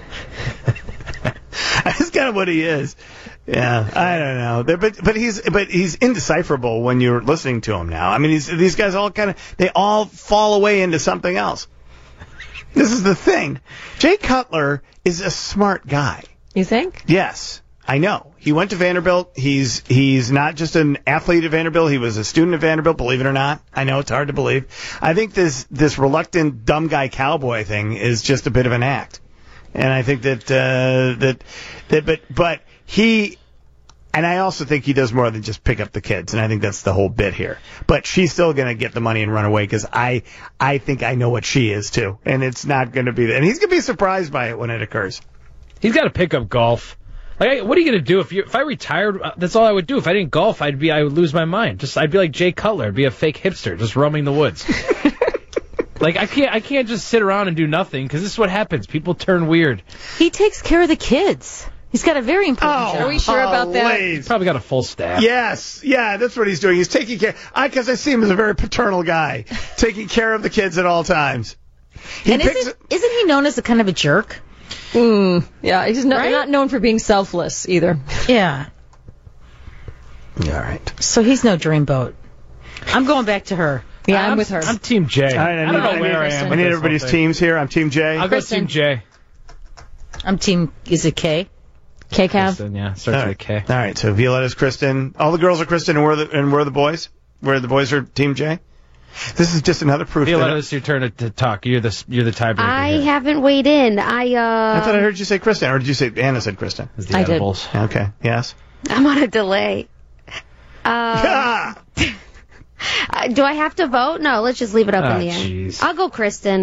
That's kind of what he is. Yeah, I don't know, They're- but but he's but he's indecipherable when you're listening to him now. I mean, he's, these guys all kind of they all fall away into something else. This is the thing. Jay Cutler is a smart guy. You think? Yes, I know. He went to Vanderbilt. He's he's not just an athlete at Vanderbilt. He was a student at Vanderbilt, believe it or not. I know it's hard to believe. I think this this reluctant dumb guy cowboy thing is just a bit of an act. And I think that uh, that that but but he and I also think he does more than just pick up the kids, and I think that's the whole bit here. But she's still going to get the money and run away, because I I think I know what she is too, and it's not going to be that. And he's going to be surprised by it when it occurs. He's got to pick up golf. Like, I- what are you gonna do if you if I retired? uh, That's all I would do. If I didn't golf, I'd be I would lose my mind. Just I'd be like Jay Cutler, I'd be a fake hipster, just roaming the woods. Like, I can't I can't just sit around and do nothing, because this is what happens. People turn weird. He takes care of the kids. He's got a very important Oh, job. Are we sure about that? please. Probably got a full staff. Yes, yeah, that's what he's doing. He's taking care. I because I see him as a very paternal guy, taking care of the kids at all times. He And picks. isn't, isn't he known as a kind of a jerk? Mm, yeah, he's no, Right? not known for being selfless either. Yeah. all right. So he's no dreamboat. I'm going back to her. Yeah, I'm, with her. I'm Team Jay. All right, I, I need, don't know I where need, I am. I with need this everybody's whole thing. teams here. I'm Team J. I'll go Team Jay. I'm team, is it K? K Cav. Kristen, yeah, All starts right. with a K. All right, so Violetta's Kristen. All the girls are Kristen, and we're the and we're the boys. Where the boys are Team J. This is just another proof. Violetta, that it's your turn to, to talk. You're the you're the tiebreaker. I here. haven't weighed in. I uh, I thought I heard you say Kristen, or did you say Anna said Kristen? It's the I did. edibles. Okay. Yes. I'm on a delay. Uh, uh, do I have to vote? No, let's just leave it up Ah, in the air. jeez. I'll go Kristen.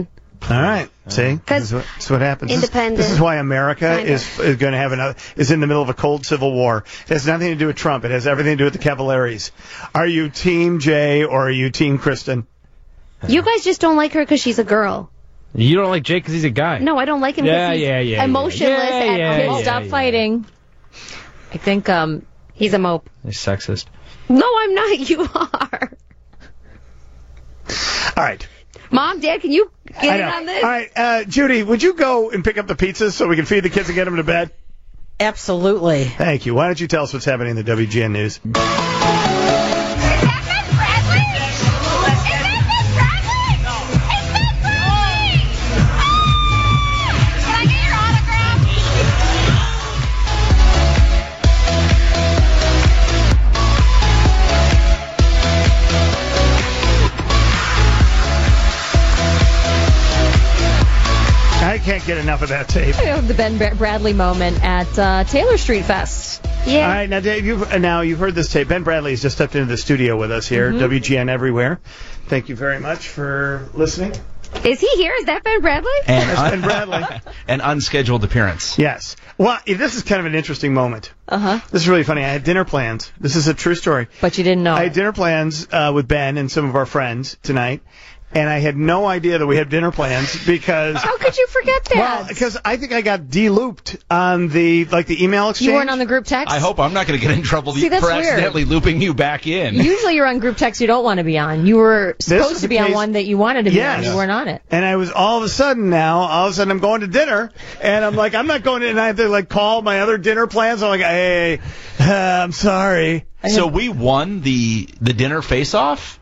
All right. See? This is what, this is what happens. This is- Independent. This is why America Kinda. is, is going to have another, is in the middle of a cold civil war. It has nothing to do with Trump. It has everything to do with the Cavalieris. Are you Team Jay or are you Team Kristen? You guys just don't like her because she's a girl. You don't like Jake because he's a guy. No, I don't like him because Yeah, he's yeah, yeah, emotionless. yeah. and Yeah, Kids, yeah, humble. stop fighting. I think um, He's a mope. He's sexist. No, I'm not. You are. All right. Mom, Dad, can you I get in know. on this? All right. Uh, Judy, would you go and pick up the pizzas so we can feed the kids and get them to bed? Absolutely. Thank you. Why don't you tell us what's happening in the W G N News? I can't get enough of that tape. you know, the Ben Bra- Bradley moment at uh, Taylor Street Fest. All right, now Dave, you've, uh, now you've heard this tape. Ben Bradley has just stepped into the studio with us here, Mm-hmm. W G N Everywhere. Thank you very much for listening. Is he here? Is that Ben Bradley? That's Ben Bradley. An unscheduled appearance. Yes. Well, this is kind of an interesting moment. Uh huh. This is really funny. I had dinner plans. This is a true story. But you didn't know. I had dinner plans uh, with Ben and some of our friends tonight, and I had no idea that we had dinner plans because. How could you forget that? Well, because I think I got de-looped on the like the email exchange. you weren't on the group text? I hope I'm not going to get in trouble See, that's for weird. accidentally looping you back in. Usually you're on group text you don't want to be on. You were is supposed the to be on case- one that you wanted to be Yes. on. You weren't on it. And I was all of a sudden now, all of a sudden I'm going to dinner, and I'm like, I'm not going to, and I have to like call my other dinner plans. I'm like, hey, uh, I'm sorry. So we won the the dinner face-off?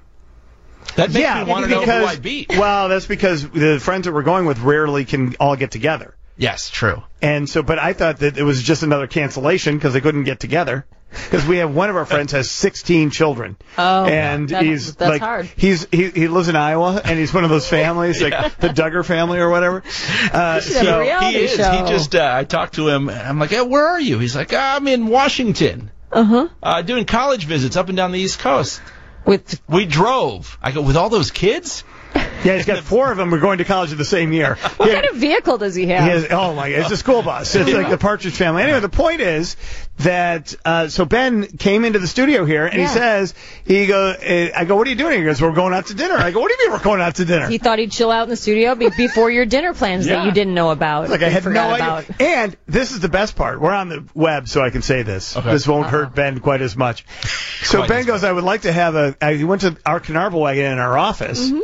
That makes yeah, me want to know because, who I beat. Well, that's because the friends that we're going with rarely can all get together. Yes, true. And so, but I thought that it was just another cancellation because they couldn't get together. Because we have one of our friends has sixteen children. Oh, and that- he's that's like, hard. he's he, he lives in Iowa, and he's one of those families like the Duggar family or whatever. Uh, should have a so reality He is. show. He just, uh, I talked to him, and I'm like, hey, where are you? He's like, I'm in Washington, Uh-huh. uh, doing college visits up and down the East Coast. With We drove. I go, with all those kids? yeah, he's got four of them. We're going to college at the same year. what kind of vehicle does he have? He has, oh my god, it's a school bus. It's like the Partridge Family. Anyway, the point is that uh, so Ben came into the studio here and Yeah. he says he go uh, I go, what are you doing? He goes, we're going out to dinner. I go, what do you mean we're going out to dinner? He thought he'd chill out in the studio be- before your dinner plans Yeah. that you didn't know about. Like I and had forgot no about. idea. And this is the best part. We're on the web, so I can say this. Okay. This won't hurt Ben quite as much. So Quite Ben as goes, I would like to have a. I, he went to our Carnarvon wagon in our office, Mm-hmm.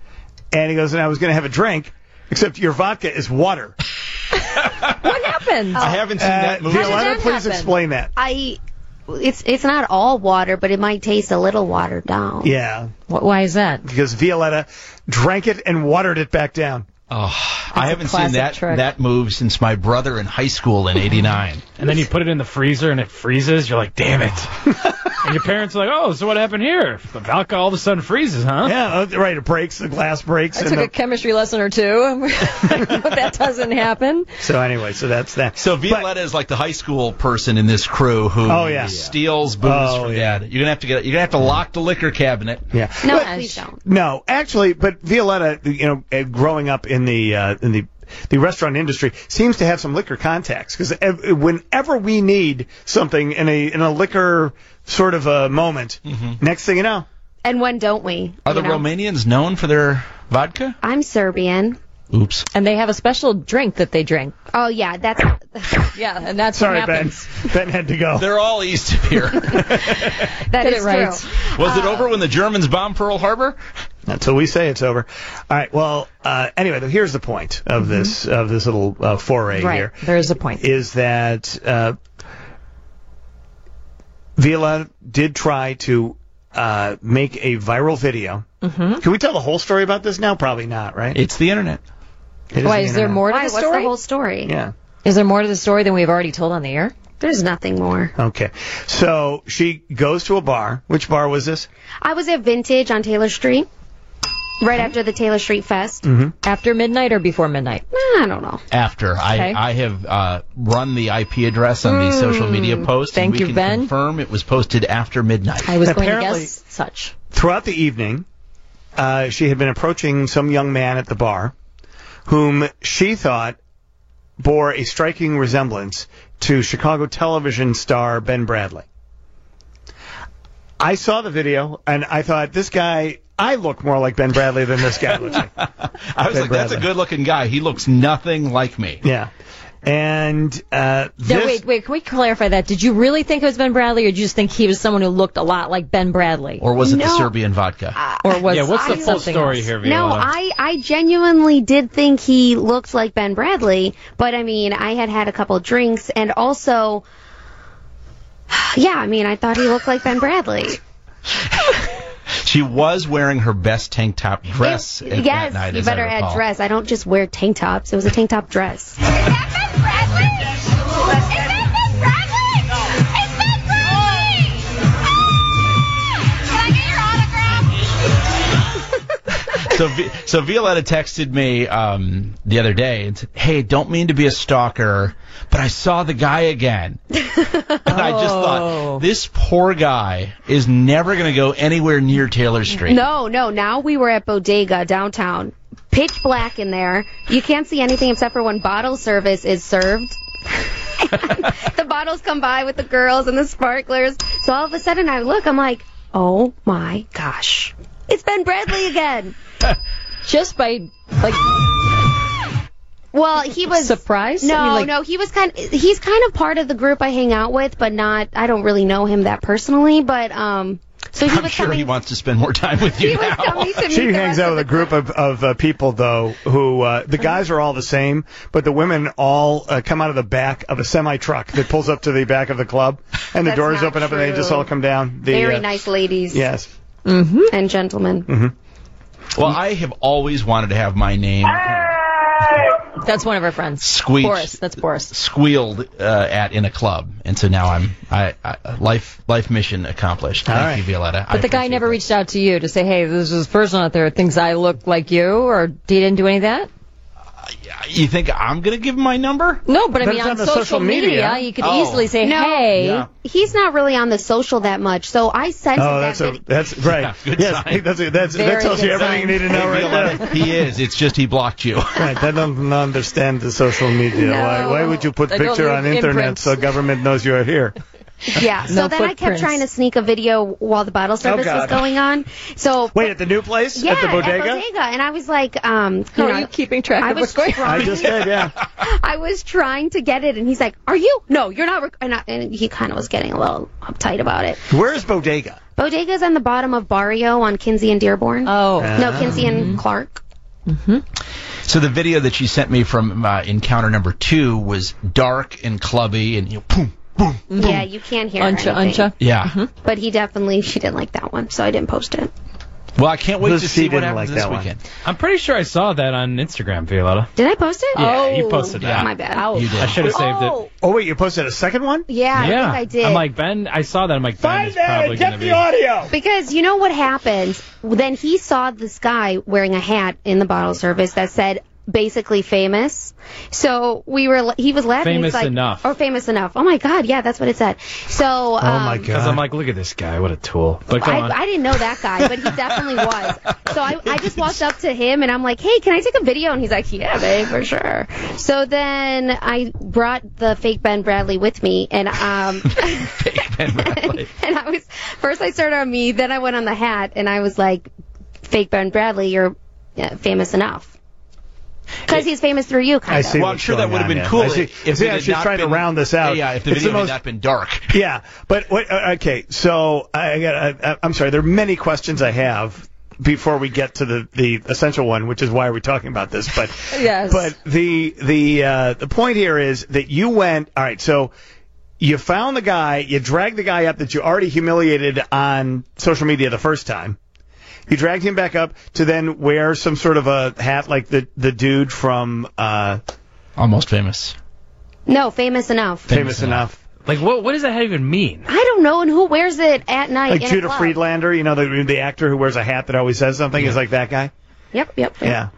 and he goes, and I was going to have a drink, except your vodka is water. What happened? I haven't seen Uh, that movie. Violetta, that please happen? explain that. I. It's it's not all water, but it might taste a little watered down. Yeah, Wh- Why is that? because Violetta drank it and watered it back down. Oh, I a haven't seen classic that trick. that move since my brother in high school in eighty-nine. And then you put it in the freezer and it freezes. You're like, damn it. And your parents are like, oh, so what happened here? The vodka all of a sudden freezes, huh? Yeah, oh, right. It breaks. The glass breaks. I and took the, a chemistry lesson or two. That doesn't happen. so anyway, so that's that. So Violetta is like the high school person in this crew who Oh, yeah. steals booze Oh, from yeah. dad. You're gonna have to get you're gonna have to lock the liquor cabinet. Yeah. No, But- please don't. No, actually, but Violetta, you know, uh, growing up in the uh, in the the restaurant industry, seems to have some liquor contacts because whenever we need something in a in a liquor sort of a moment, next thing you know, And when don't we? Are the you know? Romanians known for their vodka? I'm Serbian. Oops. And they have a special drink that they drink. Oh yeah, that's Yeah, and that's sorry, what Ben, happens. Ben had to go. They're all east of here. that Get is it right. true. Was it over when the Germans bombed Pearl Harbor? Until we say it's over. All right. Well, uh, anyway, here's the point of this of this little uh, foray Right. here. There is a point. Is that uh, Vila did try to uh, make a viral video. Mm-hmm. Can we tell the whole story about this now? Probably not, right? It's the internet. It Why, the is there internet. more to Why? the What's story? the whole story? Yeah. Is there more to the story than we've already told on the air? There's nothing more. Okay. So she goes to a bar. Which bar was this? I was at Vintage on Taylor Street, right after the Taylor Street Fest. Mm-hmm. After midnight or before midnight? I don't know. After. Okay. I, I have uh, run the I P address on the social media post. Thank and we you, can Ben. confirm it was posted after midnight. I was going to Apparently- guess such. Throughout the evening, uh, she had been approaching some young man at the bar whom she thought bore a striking resemblance to Chicago television star Ben Bradley. I saw the video, and I thought, this guy, I look more like Ben Bradley than this guy looks like. I was Ben like, that's Bradley. a good-looking guy. He looks nothing like me. Yeah. And uh, this... No, wait, wait, can we clarify that? Did you really think it was Ben Bradley, or did you just think he was someone who looked a lot like Ben Bradley? Or was it the No. Serbian vodka? Or was Yeah, what's the it full something story else? here, No, Violetta? I, I genuinely did think he looked like Ben Bradley, but I mean, I had had a couple drinks, and also, yeah, I mean, I thought he looked like Ben Bradley. She was wearing her best tank top dress It- at yes, that night, you as I better add recall. dress. I don't just wear tank tops. It was a tank top dress. So, Vi- so Violetta texted me um, the other day and said, "Hey, don't mean to be a stalker, but I saw the guy again." And I just thought, this poor guy is never going to go anywhere near Taylor Street. No, no. Now we were at Bodega downtown. Pitch black in there. You can't see anything except for when bottle service is served. The bottles come by with the girls and the sparklers. So all of a sudden I look, I'm like, oh my gosh. It's Ben Bradley again. Just by, like... Well, he was surprised. No, I mean, like, no, he was kind. He's kind of part of the group I hang out with, but not. I don't really know him that personally, but um. So he I'm was sure coming. he wants to spend more time with you He was now. coming to meet She the hangs rest out of with a the group of, of uh, people, though, who uh, the guys are all the same, but the women all uh, come out of the back of a semi-truck that pulls up to the back of the club, and the That's doors not open up and they true. just all come down. The, Very uh, nice ladies. Yes. Mm-hmm. And gentlemen. Mm-hmm. Well, I have always wanted to have my name That's one of our friends. Squeaked. Boris. That's Boris. squealed uh, at in a club, and so now I'm I, I life life mission accomplished. Thank All right. you, Violetta. But the guy never reached out to you to say, hey, this is a person out there thinks I look like you, or he didn't do any of that? You think I'm going to give him my number? No, but I But mean, it's on, on the social, social media, media. you could Oh. easily say, No, hey. he's not really on the social that much. So I sent him Oh, that that's a, video. that's right. Yeah, good yes, sign. that's a, that's that Very tells you good everything you sign. need to know Hey, right Violetta, there. he is. It's just he blocked you. Right, I don't understand the social media. No. Why, why would you put I don't picture on leave internet imprints. so government knows you're here? Yeah. So No then I kept footprints. trying to sneak a video while the bottle service was God. going on. So Wait, at the new place? yeah, at the bodega? and I was like, um, you How know, are you keeping track I of was what's going on? I just did, yeah. I was trying to get it, and he's like, "Are you? No, you're not." Rec-. And, I, and he kind of was getting a little uptight about it. Where's Bodega? Bodega's on the bottom of Barrio on Kinsey and Dearborn. Oh, no, Kinsey and Clark. So the video that she sent me from uh, encounter number two was dark and clubby, and you know, boom, boom, boom. Yeah, you can't hear Uncha, anything. uncha. Yeah. But he definitely, she didn't like that one, so I didn't post it. Well, I can't wait Who's to she see what didn't happens like this that one? weekend. I'm pretty sure I saw that on Instagram, Violetta. Did I post it? Yeah, oh, you posted that. My bad. You did. I should have saved Oh. it. Oh, wait, you posted a second one? Yeah, I yeah, think I did. I'm like, Ben, I saw that. I'm like, Ben Find is that probably and going get to the be. audio. Because you know what happened? Then he saw this guy wearing a hat in the bottle service that said basically famous. So we were, he was laughing. Famous He's like, enough. Or famous enough. Oh my God, yeah, that's what it said. So, um, Oh, my Because God. I'm like, look at this guy. What a tool. But go on. I, I didn't know that guy, but he definitely was. So I, I just walked up to him and I'm like, hey, can I take a video? And he's like, yeah, babe, for sure. So then I brought the fake Ben Bradley with me, and um, Fake Ben Bradley. and I was first I started on me, then I went on the hat, and I was like, fake Ben Bradley, you're yeah, famous enough. Because he's famous through you, kind I of. see Well, I'm what's sure that going would have on, been yeah. cool I see, if see, it I had was not trying been- to round this out. Yeah, yeah, if the It's video the had most, not been dark. Yeah, but what, uh, okay, so I got. I, I'm sorry. There are many questions I have before we get to the, the essential one, which is why we're talking about this. But Yes. but the the uh, the point here is that you went. All right, so you found the guy, you dragged the guy up that you already humiliated on social media the first time. You dragged him back up to then wear some sort of a hat like the the dude from uh, Almost famous. No, famous enough. Famous Enough. Like, what What does that even mean? I don't know, and who wears it at night Like in Judah a club? Friedlander, you know, the the actor who wears a hat that always says something is like that guy? Yep, yep. yep. Yeah.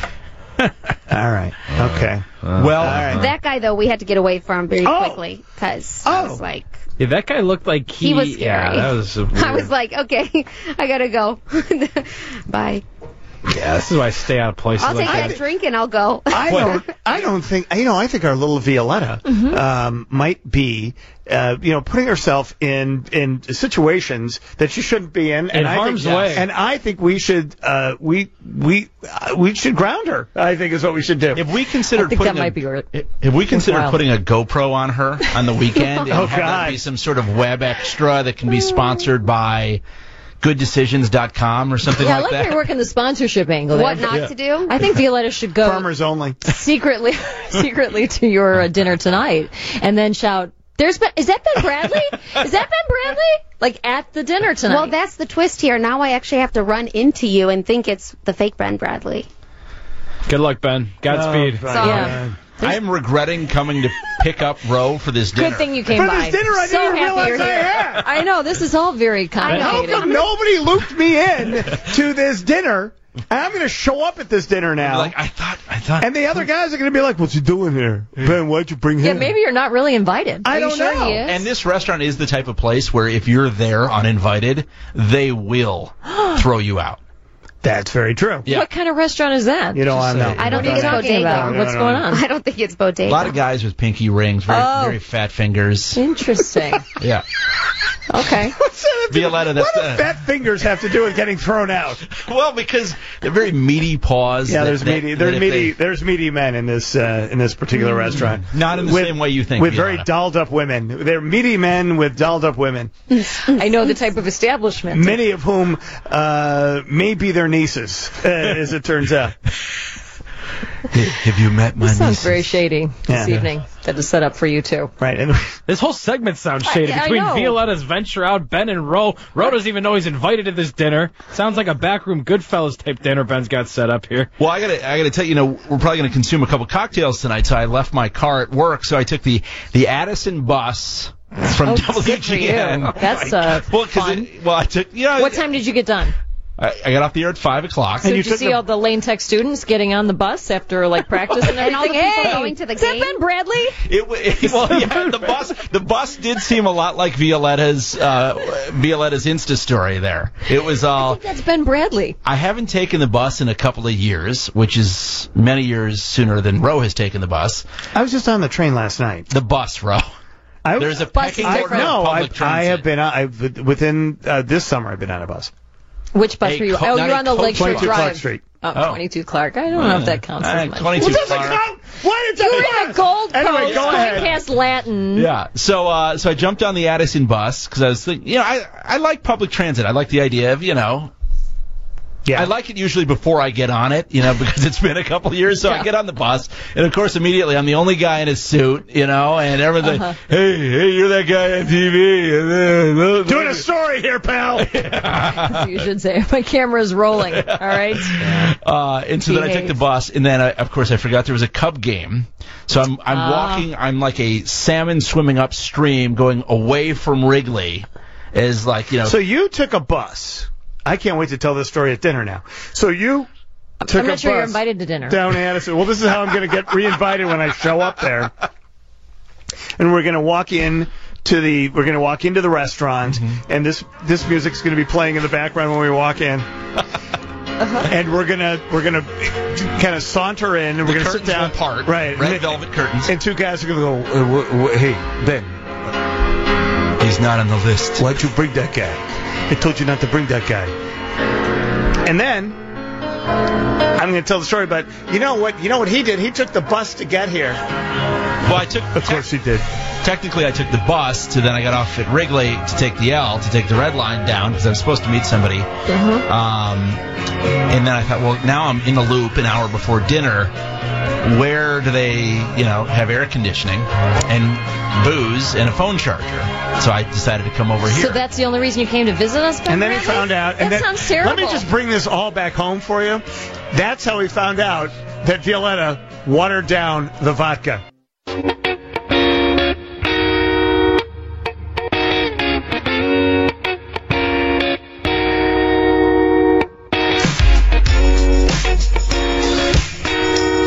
All right. Okay. Well, All right. That guy, though, we had to get away from very Oh. quickly, because I was Oh. like, Yeah, that guy looked like he. He was scary. Yeah, that was. Weird. I was like, okay, I gotta go. Bye. Yeah, this is why I stay out of places I'll like take that. that drink and I'll go. I don't. I don't think. You know, I think our little Violetta Mhm. um, might be, uh, you know, putting herself in in situations that she shouldn't be in, In and I harm's think, way. And I think we should, uh, we we uh, we should ground her. I think is what we should do. If we considered I think putting that a, might be right. if we considered Wow. putting a GoPro on her on the weekend and Oh, have that God. be some sort of web extra that can be sponsored by good decisions dot com or something Yeah, I like like that. you're working the sponsorship angle. What there. not Yeah. to do? I think Violetta should go Farmers only. secretly, secretly to your uh, dinner tonight, and then shout, "There's Ben! Is that Ben Bradley? Is that Ben Bradley?" Like at the dinner tonight. Well, that's the twist here. Now I actually have to run into you and think it's the fake Ben Bradley. Good luck, Ben. Godspeed. Oh, So- yeah. I am regretting coming to pick up Roe for this dinner. Good thing you came For by. this dinner, I so didn't happy realize you're I here. had. I know this is all very How complicated. come nobody looped me in to this dinner? And I'm going to show up at this dinner now. Like I thought, I thought. And the other guys are going to be like, "What's he doing here, Ben? Why'd you bring him?" Yeah, maybe you're not really invited. I Are you don't sure know. he is? And this restaurant is the type of place where if you're there uninvited, they will throw you out. That's very true. Yeah. What kind of restaurant is that? You know, I'm not. I don't What are think you it's talking Bodega. about? No, no, What's no, going no. on? I don't think it's Bodega. A lot of guys with pinky rings, very Oh. very fat fingers. Interesting. Yeah. Okay. What's that have to- Violetta, that's what do the- fat fingers have to do with getting thrown out? Well, because they're very meaty paws. Yeah, that- there's that- meaty. that There's if meaty. they- There's meaty men in this uh, in this particular restaurant. Not in the With- same way you think. With very Violetta. dolled up women. They're meaty men with dolled up women. I know the type of establishment. Many of whom uh, may be their nieces, uh, as it turns out. Have you met my This sounds nieces? very shady this Yeah. evening. That is set up for you too. Right. And This whole segment sounds shady. I- I Between know. Violetta's venture out, Ben and Ro. Ro doesn't even know he's invited to this dinner. Sounds like a backroom Goodfellas type dinner Ben's got set up here. Well, I gotta, I gotta tell you, you know, we're probably gonna consume a couple cocktails tonight, so I left my car at work, so I took the the Addison bus from Oh, W good for G you. N. That's uh, Well, 'cause fun. it, well, I took, you know, What time did you get done? I, I got off the air at five o'clock. So you did you took see the- all the Lane Tech students getting on the bus after like practice and everything? And all the people hey, going to the is that game? Ben Bradley? It, wa- it well, yeah, the bus, the bus did seem a lot like Violetta's, uh, Violetta's Insta story there. It was all. That's Ben Bradley. I haven't taken the bus in a couple of years, which is many years sooner than Ro has taken the bus. I was just on the train last night. The bus, Ro. I, There's a Bus pecking is order different. of no, public I, I transit. have been. on- I've within uh, this summer. I've been on a bus. Which bus A were you? co- oh, not you're a on the coach Lakeshore twenty-two Drive. Clark Street. Oh, Oh. twenty-two Clark. I don't know if that counts Uh, as much. twenty-two Well, doesn't Clark. count. Why did You were in a gold Anyway, post go going ahead. past Latin. Yeah, so uh, so I jumped on the Addison bus because I was thinking, you know, I I like public transit. I like the idea of, you know, Yeah. I like it usually before I get on it, you know, because it's been a couple of years. So I Yeah. get on the bus, and of course, immediately I'm the only guy in his suit, you know, and everything. Uh-huh. Hey, hey, you're that guy on T V. And then, Doing a story here, pal. You should say my camera's rolling. All right. Uh, and so then I took Behave. the bus, and then I, of course I forgot there was a Cub game. So I'm I'm Ah. walking. I'm like a salmon swimming upstream, going away from Wrigley, as like you know. So you took a bus. I can't wait to tell this story at dinner now. So you took I'm a not sure you're bus invited to dinner. down Addison. Well, this is how I'm going to get re-invited when I show up there. And we're going to walk in to the we're going to walk into the restaurant, Mm-hmm. and this this music's going to be playing in the background when we walk in. And we're gonna we're gonna kind of saunter in, and we're The gonna sit curtains down. will part. Right, Red and, velvet curtains. and two guys are gonna go. Uh, w- w- hey, Ben, He's not on the list. why'd you bring that guy? I told you not to bring that guy. And then I'm going to tell the story, but you know what? You know what he did? He took the bus to get here. Well, I took. Of course he did. Technically, I took the bus to then I got off at Wrigley to take the L to take the red line down because I was supposed to meet somebody. Uh-huh. Um, and then I thought, well, now I'm in the loop an hour before dinner. Where do they, you know, have air conditioning and booze and a phone charger? So I decided to come over here. So that's the only reason you came to visit us, Ben And then he Bradley? found out. And That then, sounds terrible. Let me just bring this all back home for you. That's how he found out that Violetta watered down the vodka.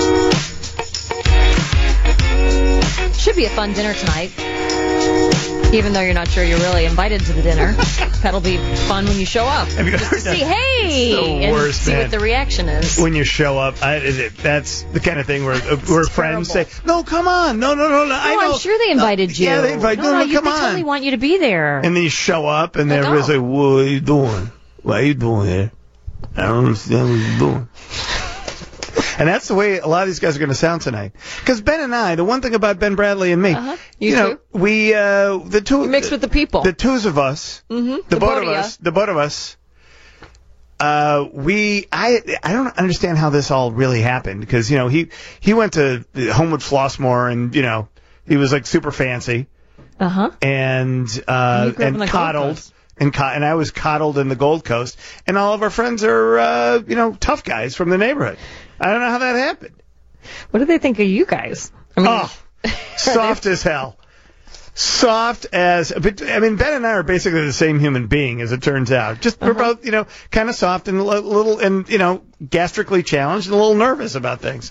Should be a fun dinner tonight. Even though you're not sure you're really invited to the dinner. That'll be fun when you show up. Have you Just heard to that? see, hey, It's the and worst, see man. what the reaction is. When you show up, I, it, that's the kind of thing where uh, where friends say, "No, come on, no, no, no, no." I No, know. I'm sure they invited you. Yeah, they invite. No, no, you, come they on. totally want you to be there. And then you show up, and Like, everybody's oh. like, "What are you doing? What are you doing here? I don't understand what you're doing." And that's the way a lot of these guys are going to sound tonight. Because Ben and I, the one thing about Ben Bradley and me, Uh-huh. You know, too? we uh, the two You mix with the people. the twos of us, Mm-hmm. the, both of us, the both of us. Uh, we, I, I don't understand how this all really happened because you know he he went to Homewood Flossmoor and you know he was like super fancy Uh huh. and uh You grew up and in the Gold coddled Coast. and co- and I was coddled in the Gold Coast and all of our friends are uh, you know tough guys from the neighborhood. I don't know how that happened. What do they think of you guys? I mean, Oh, soft as hell. Soft as, but I mean, Ben and I are basically the same human being, as it turns out. Just we're Uh-huh. both, you know, kind of soft and a li- little, and you know, gastrically challenged and a little nervous about things.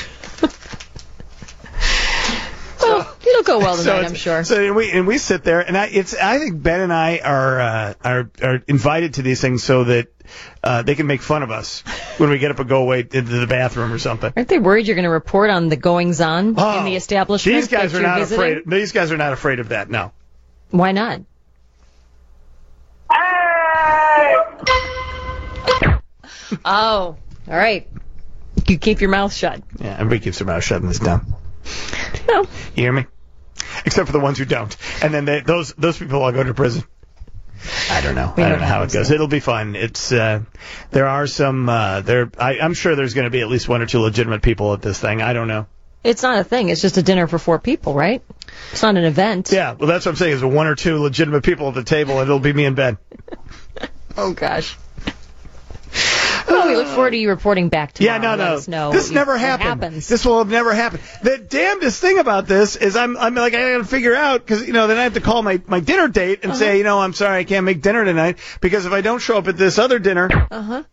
well, it'll go well So tonight, it's- I'm sure. So and we and we sit there, and I, it's I think Ben and I are uh, are are invited to these things so that uh, they can make fun of us when we get up and go away into the bathroom or something. Aren't they worried you're going to report on the goings on in the establishment? These guys that are you're not visiting? afraid. These guys are not afraid of that. No. Why not? Oh, all right. You keep your mouth shut. Yeah, everybody keeps their mouth shut in this town. No. You hear me? Except for the ones who don't. And then they, those those people all go to prison. I don't know. We I know don't know what how it happens goes. there. It'll be fun. It's uh, there are some uh, there. I, I'm sure there's going to be at least one or two legitimate people at this thing. I don't know. It's not a thing. It's just a dinner for four people, right? It's not an event. Yeah, well, that's what I'm saying. Is there one or two legitimate people at the table, and it'll be me and Ben. Oh, gosh. Well, we look forward to you reporting back tomorrow. Yeah, no, Let no. us know This what never what happened. happens. This will have never happened. The damnedest thing about this is I'm, I'm like, I gotta figure out, because, you know, then I have to call my, my dinner date and Uh-huh. say, you know, I'm sorry, I can't make dinner tonight, because if I don't show up at this other dinner. Uh-huh.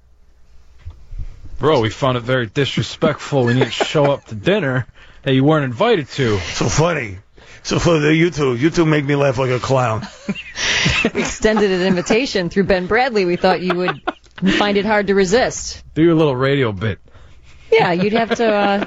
Bro, we found it very disrespectful when you didn't show up to dinner that you weren't invited to. So funny. So funny. You two, you two make me laugh like a clown. We extended an invitation through Ben Bradley. We thought you would find it hard to resist. Do your little radio bit. Yeah, you'd have to. Uh,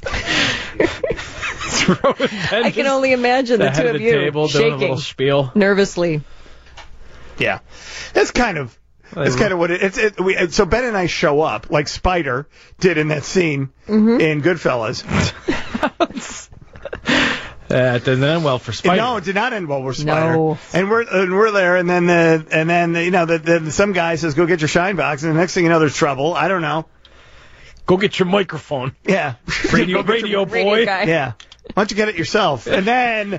I can only imagine the the head two of of the you table doing a shaking little spiel. nervously. Yeah. That's kind of. That's kind of what it, it's. It, we, so Ben and I show up like Spider did in that scene Mm-hmm. in Goodfellas. Uh, it didn't end well for Spider. No, it did not end well with Spider. No. And we're and we're there, and then the and then you know the, the some guy says go get your shine box, and the next thing you know there's trouble. I don't know. Go get your microphone. Yeah. Radio, radio boy. Radio guy. Yeah. Why don't you get it yourself? And then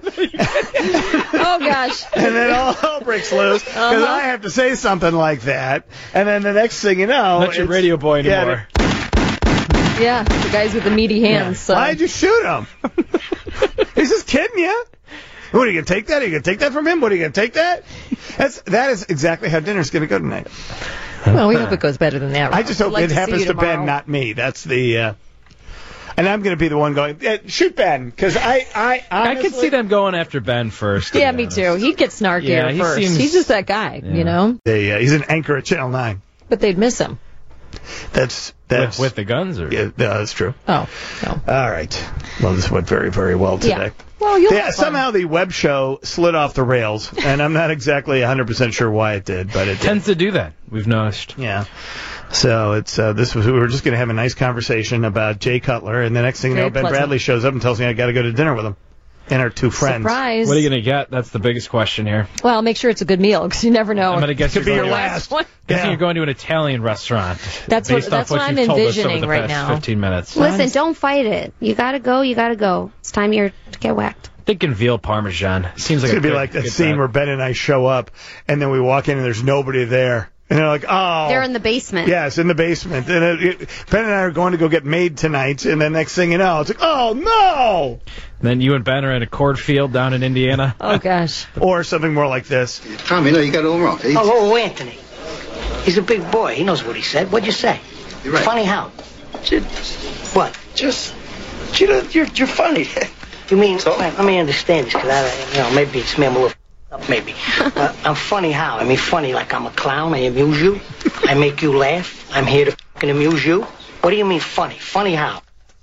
Oh gosh. and then all hell breaks loose because Uh-huh. I have to say something like that, and then the next thing you know, Not your it's- radio boy yeah, anymore. Yeah, the guys with the meaty hands. So. Why'd you shoot him? He's just kidding you. What are you gonna take that? Are you gonna take that from him? What are you gonna take that? That's that is exactly how dinner's gonna go tonight. Well, we hope it goes better than that. I just We'd hope like it to see happens you to Ben, tomorrow. not me. That's the. Uh, and I'm gonna be the one going eh, shoot Ben because I I I honestly, could see them going after Ben first. to Yeah, be me honest. too. He'd get snarkier Yeah, he first. seems- He's just that guy, Yeah. you know. They, uh, he's an anchor at Channel Nine. But they'd miss him. That's that's With, with the guns, or yeah, no, that's true. Oh, no. All right. Well, this went very very well Yeah. today. Well, you'll Yeah, have fun. somehow the web show slid off the rails, and I'm not exactly one hundred percent sure why it did, but it did. tends to do that. We've noticed. Yeah. So it's uh, this was we were just going to have a nice conversation about Jay Cutler, and the next thing you Very know, Ben pleasant. Bradley shows up and tells me I got to go to dinner with him and our two friends. Surprise. What are you gonna get? That's the biggest question here. Well, make sure it's a good meal because you never know. I'm gonna guess Could you're be going your to- last. one. Guessing Yeah. you're going to an Italian restaurant. That's based what- off that's what I'm you've told us over envisioning the right past now. fifteen minutes. Listen, don't fight it. You gotta go, you gotta go. It's time you're to get whacked. Thinking veal parmesan. Seems like It's a going to be good- like that good scene bet. where Ben and I show up, and then we walk in and there's nobody there. And they're like, oh. They're in the basement. Yes, in the basement. And it, it, Ben and I are going to go get made tonight, and the next thing you know, it's like, oh, no! Then you and Ben are in a cornfield down in Indiana. Oh, gosh. Or something more like this. Tommy, no, you got it all wrong. He's- Oh, oh, Anthony. He's a big boy. He knows what he said. What'd you say? You're right. Funny how? Just, What? just, you know, you're, you're funny. You mean, so? Let me understand this, because I, you know, maybe it's me, I'm a little up, maybe. Uh, I'm funny how? I mean, funny like I'm a clown, I amuse you, I make you laugh, I'm here to fucking amuse you. What do you mean funny? Funny how?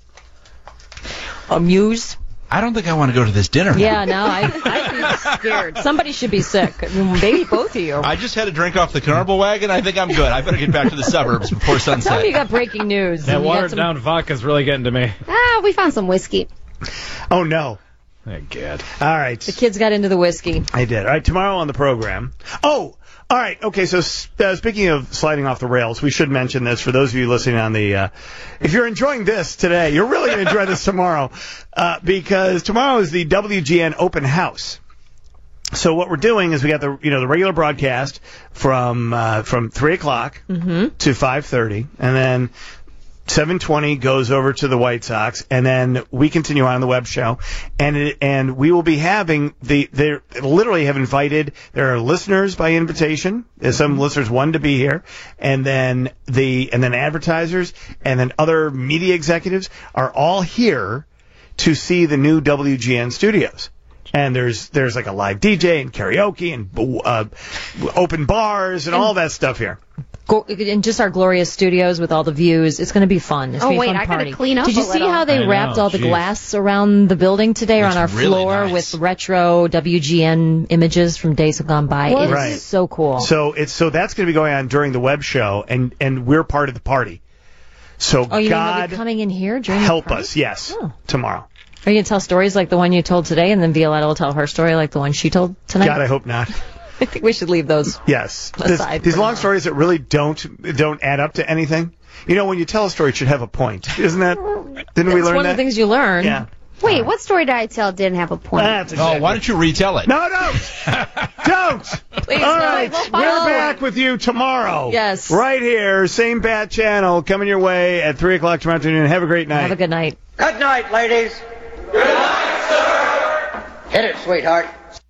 Amuse? I don't think I want to go to this dinner. Yeah, no, I, I'd be scared. Somebody should be sick. I mean, maybe both of you. I just had a drink off the Carnival wagon. I think I'm good. I better get back to the suburbs before sunset. Tell me you got breaking news. That You got watered some- down vodka's really getting to me. Ah, we found some whiskey. Oh, no. Thank God. All right. The kids got into the whiskey. I did. All right, tomorrow on the program. Oh, all right. Okay, so uh, speaking of sliding off the rails, we should mention this for those of you listening on the. Uh, if you're enjoying this today, you're really going to enjoy this tomorrow, uh, because tomorrow is the W G N Open House. So what we're doing is we got the you know the regular broadcast from uh, from three o'clock Mm-hmm. to five thirty, and then seven twenty goes over to the White Sox, and then we continue on the web show, and it, and we will be having the they literally have invited there are listeners by invitation. There's some listeners wanted to be here, and then the and then advertisers and then other media executives are all here to see the new W G N studios. And there's there's like a live D J and karaoke and uh, open bars and all that stuff here. Go, in just our glorious studios with all the views. It's going to be fun. It's Oh, gonna be a wait, fun I gotta party. clean up Did you a see little. how they I know, wrapped all the geez. glass around the building today or on our It's really floor nice. with retro W G N images from days gone by? It is Right. so cool. So it's so that's going to be going on during the web show, and and we're part of the party. So oh, you mean God they'll be coming in here during the help party? us, yes, Oh. tomorrow. Are you going to tell stories like the one you told today, and then Violetta will tell her story like the one she told tonight? God, I hope not. I think we should leave those. Yes, This- Aside these for long now. stories that really don't don't add up to anything. You know, when you tell a story, it should have a point, isn't that? Didn't we It's learn one that? of the things you learn. Yeah. Wait, what story did I tell didn't have a point? That's Oh, exactly. why don't you retell it? No, don't, don't. Please, All no, right, we'll we're follow. back with you tomorrow. Yes. right here, same bat channel, coming your way at three o'clock tomorrow afternoon. Have a great night. Have a good night. Good night, ladies. Good night, sir. Hit it, sweetheart.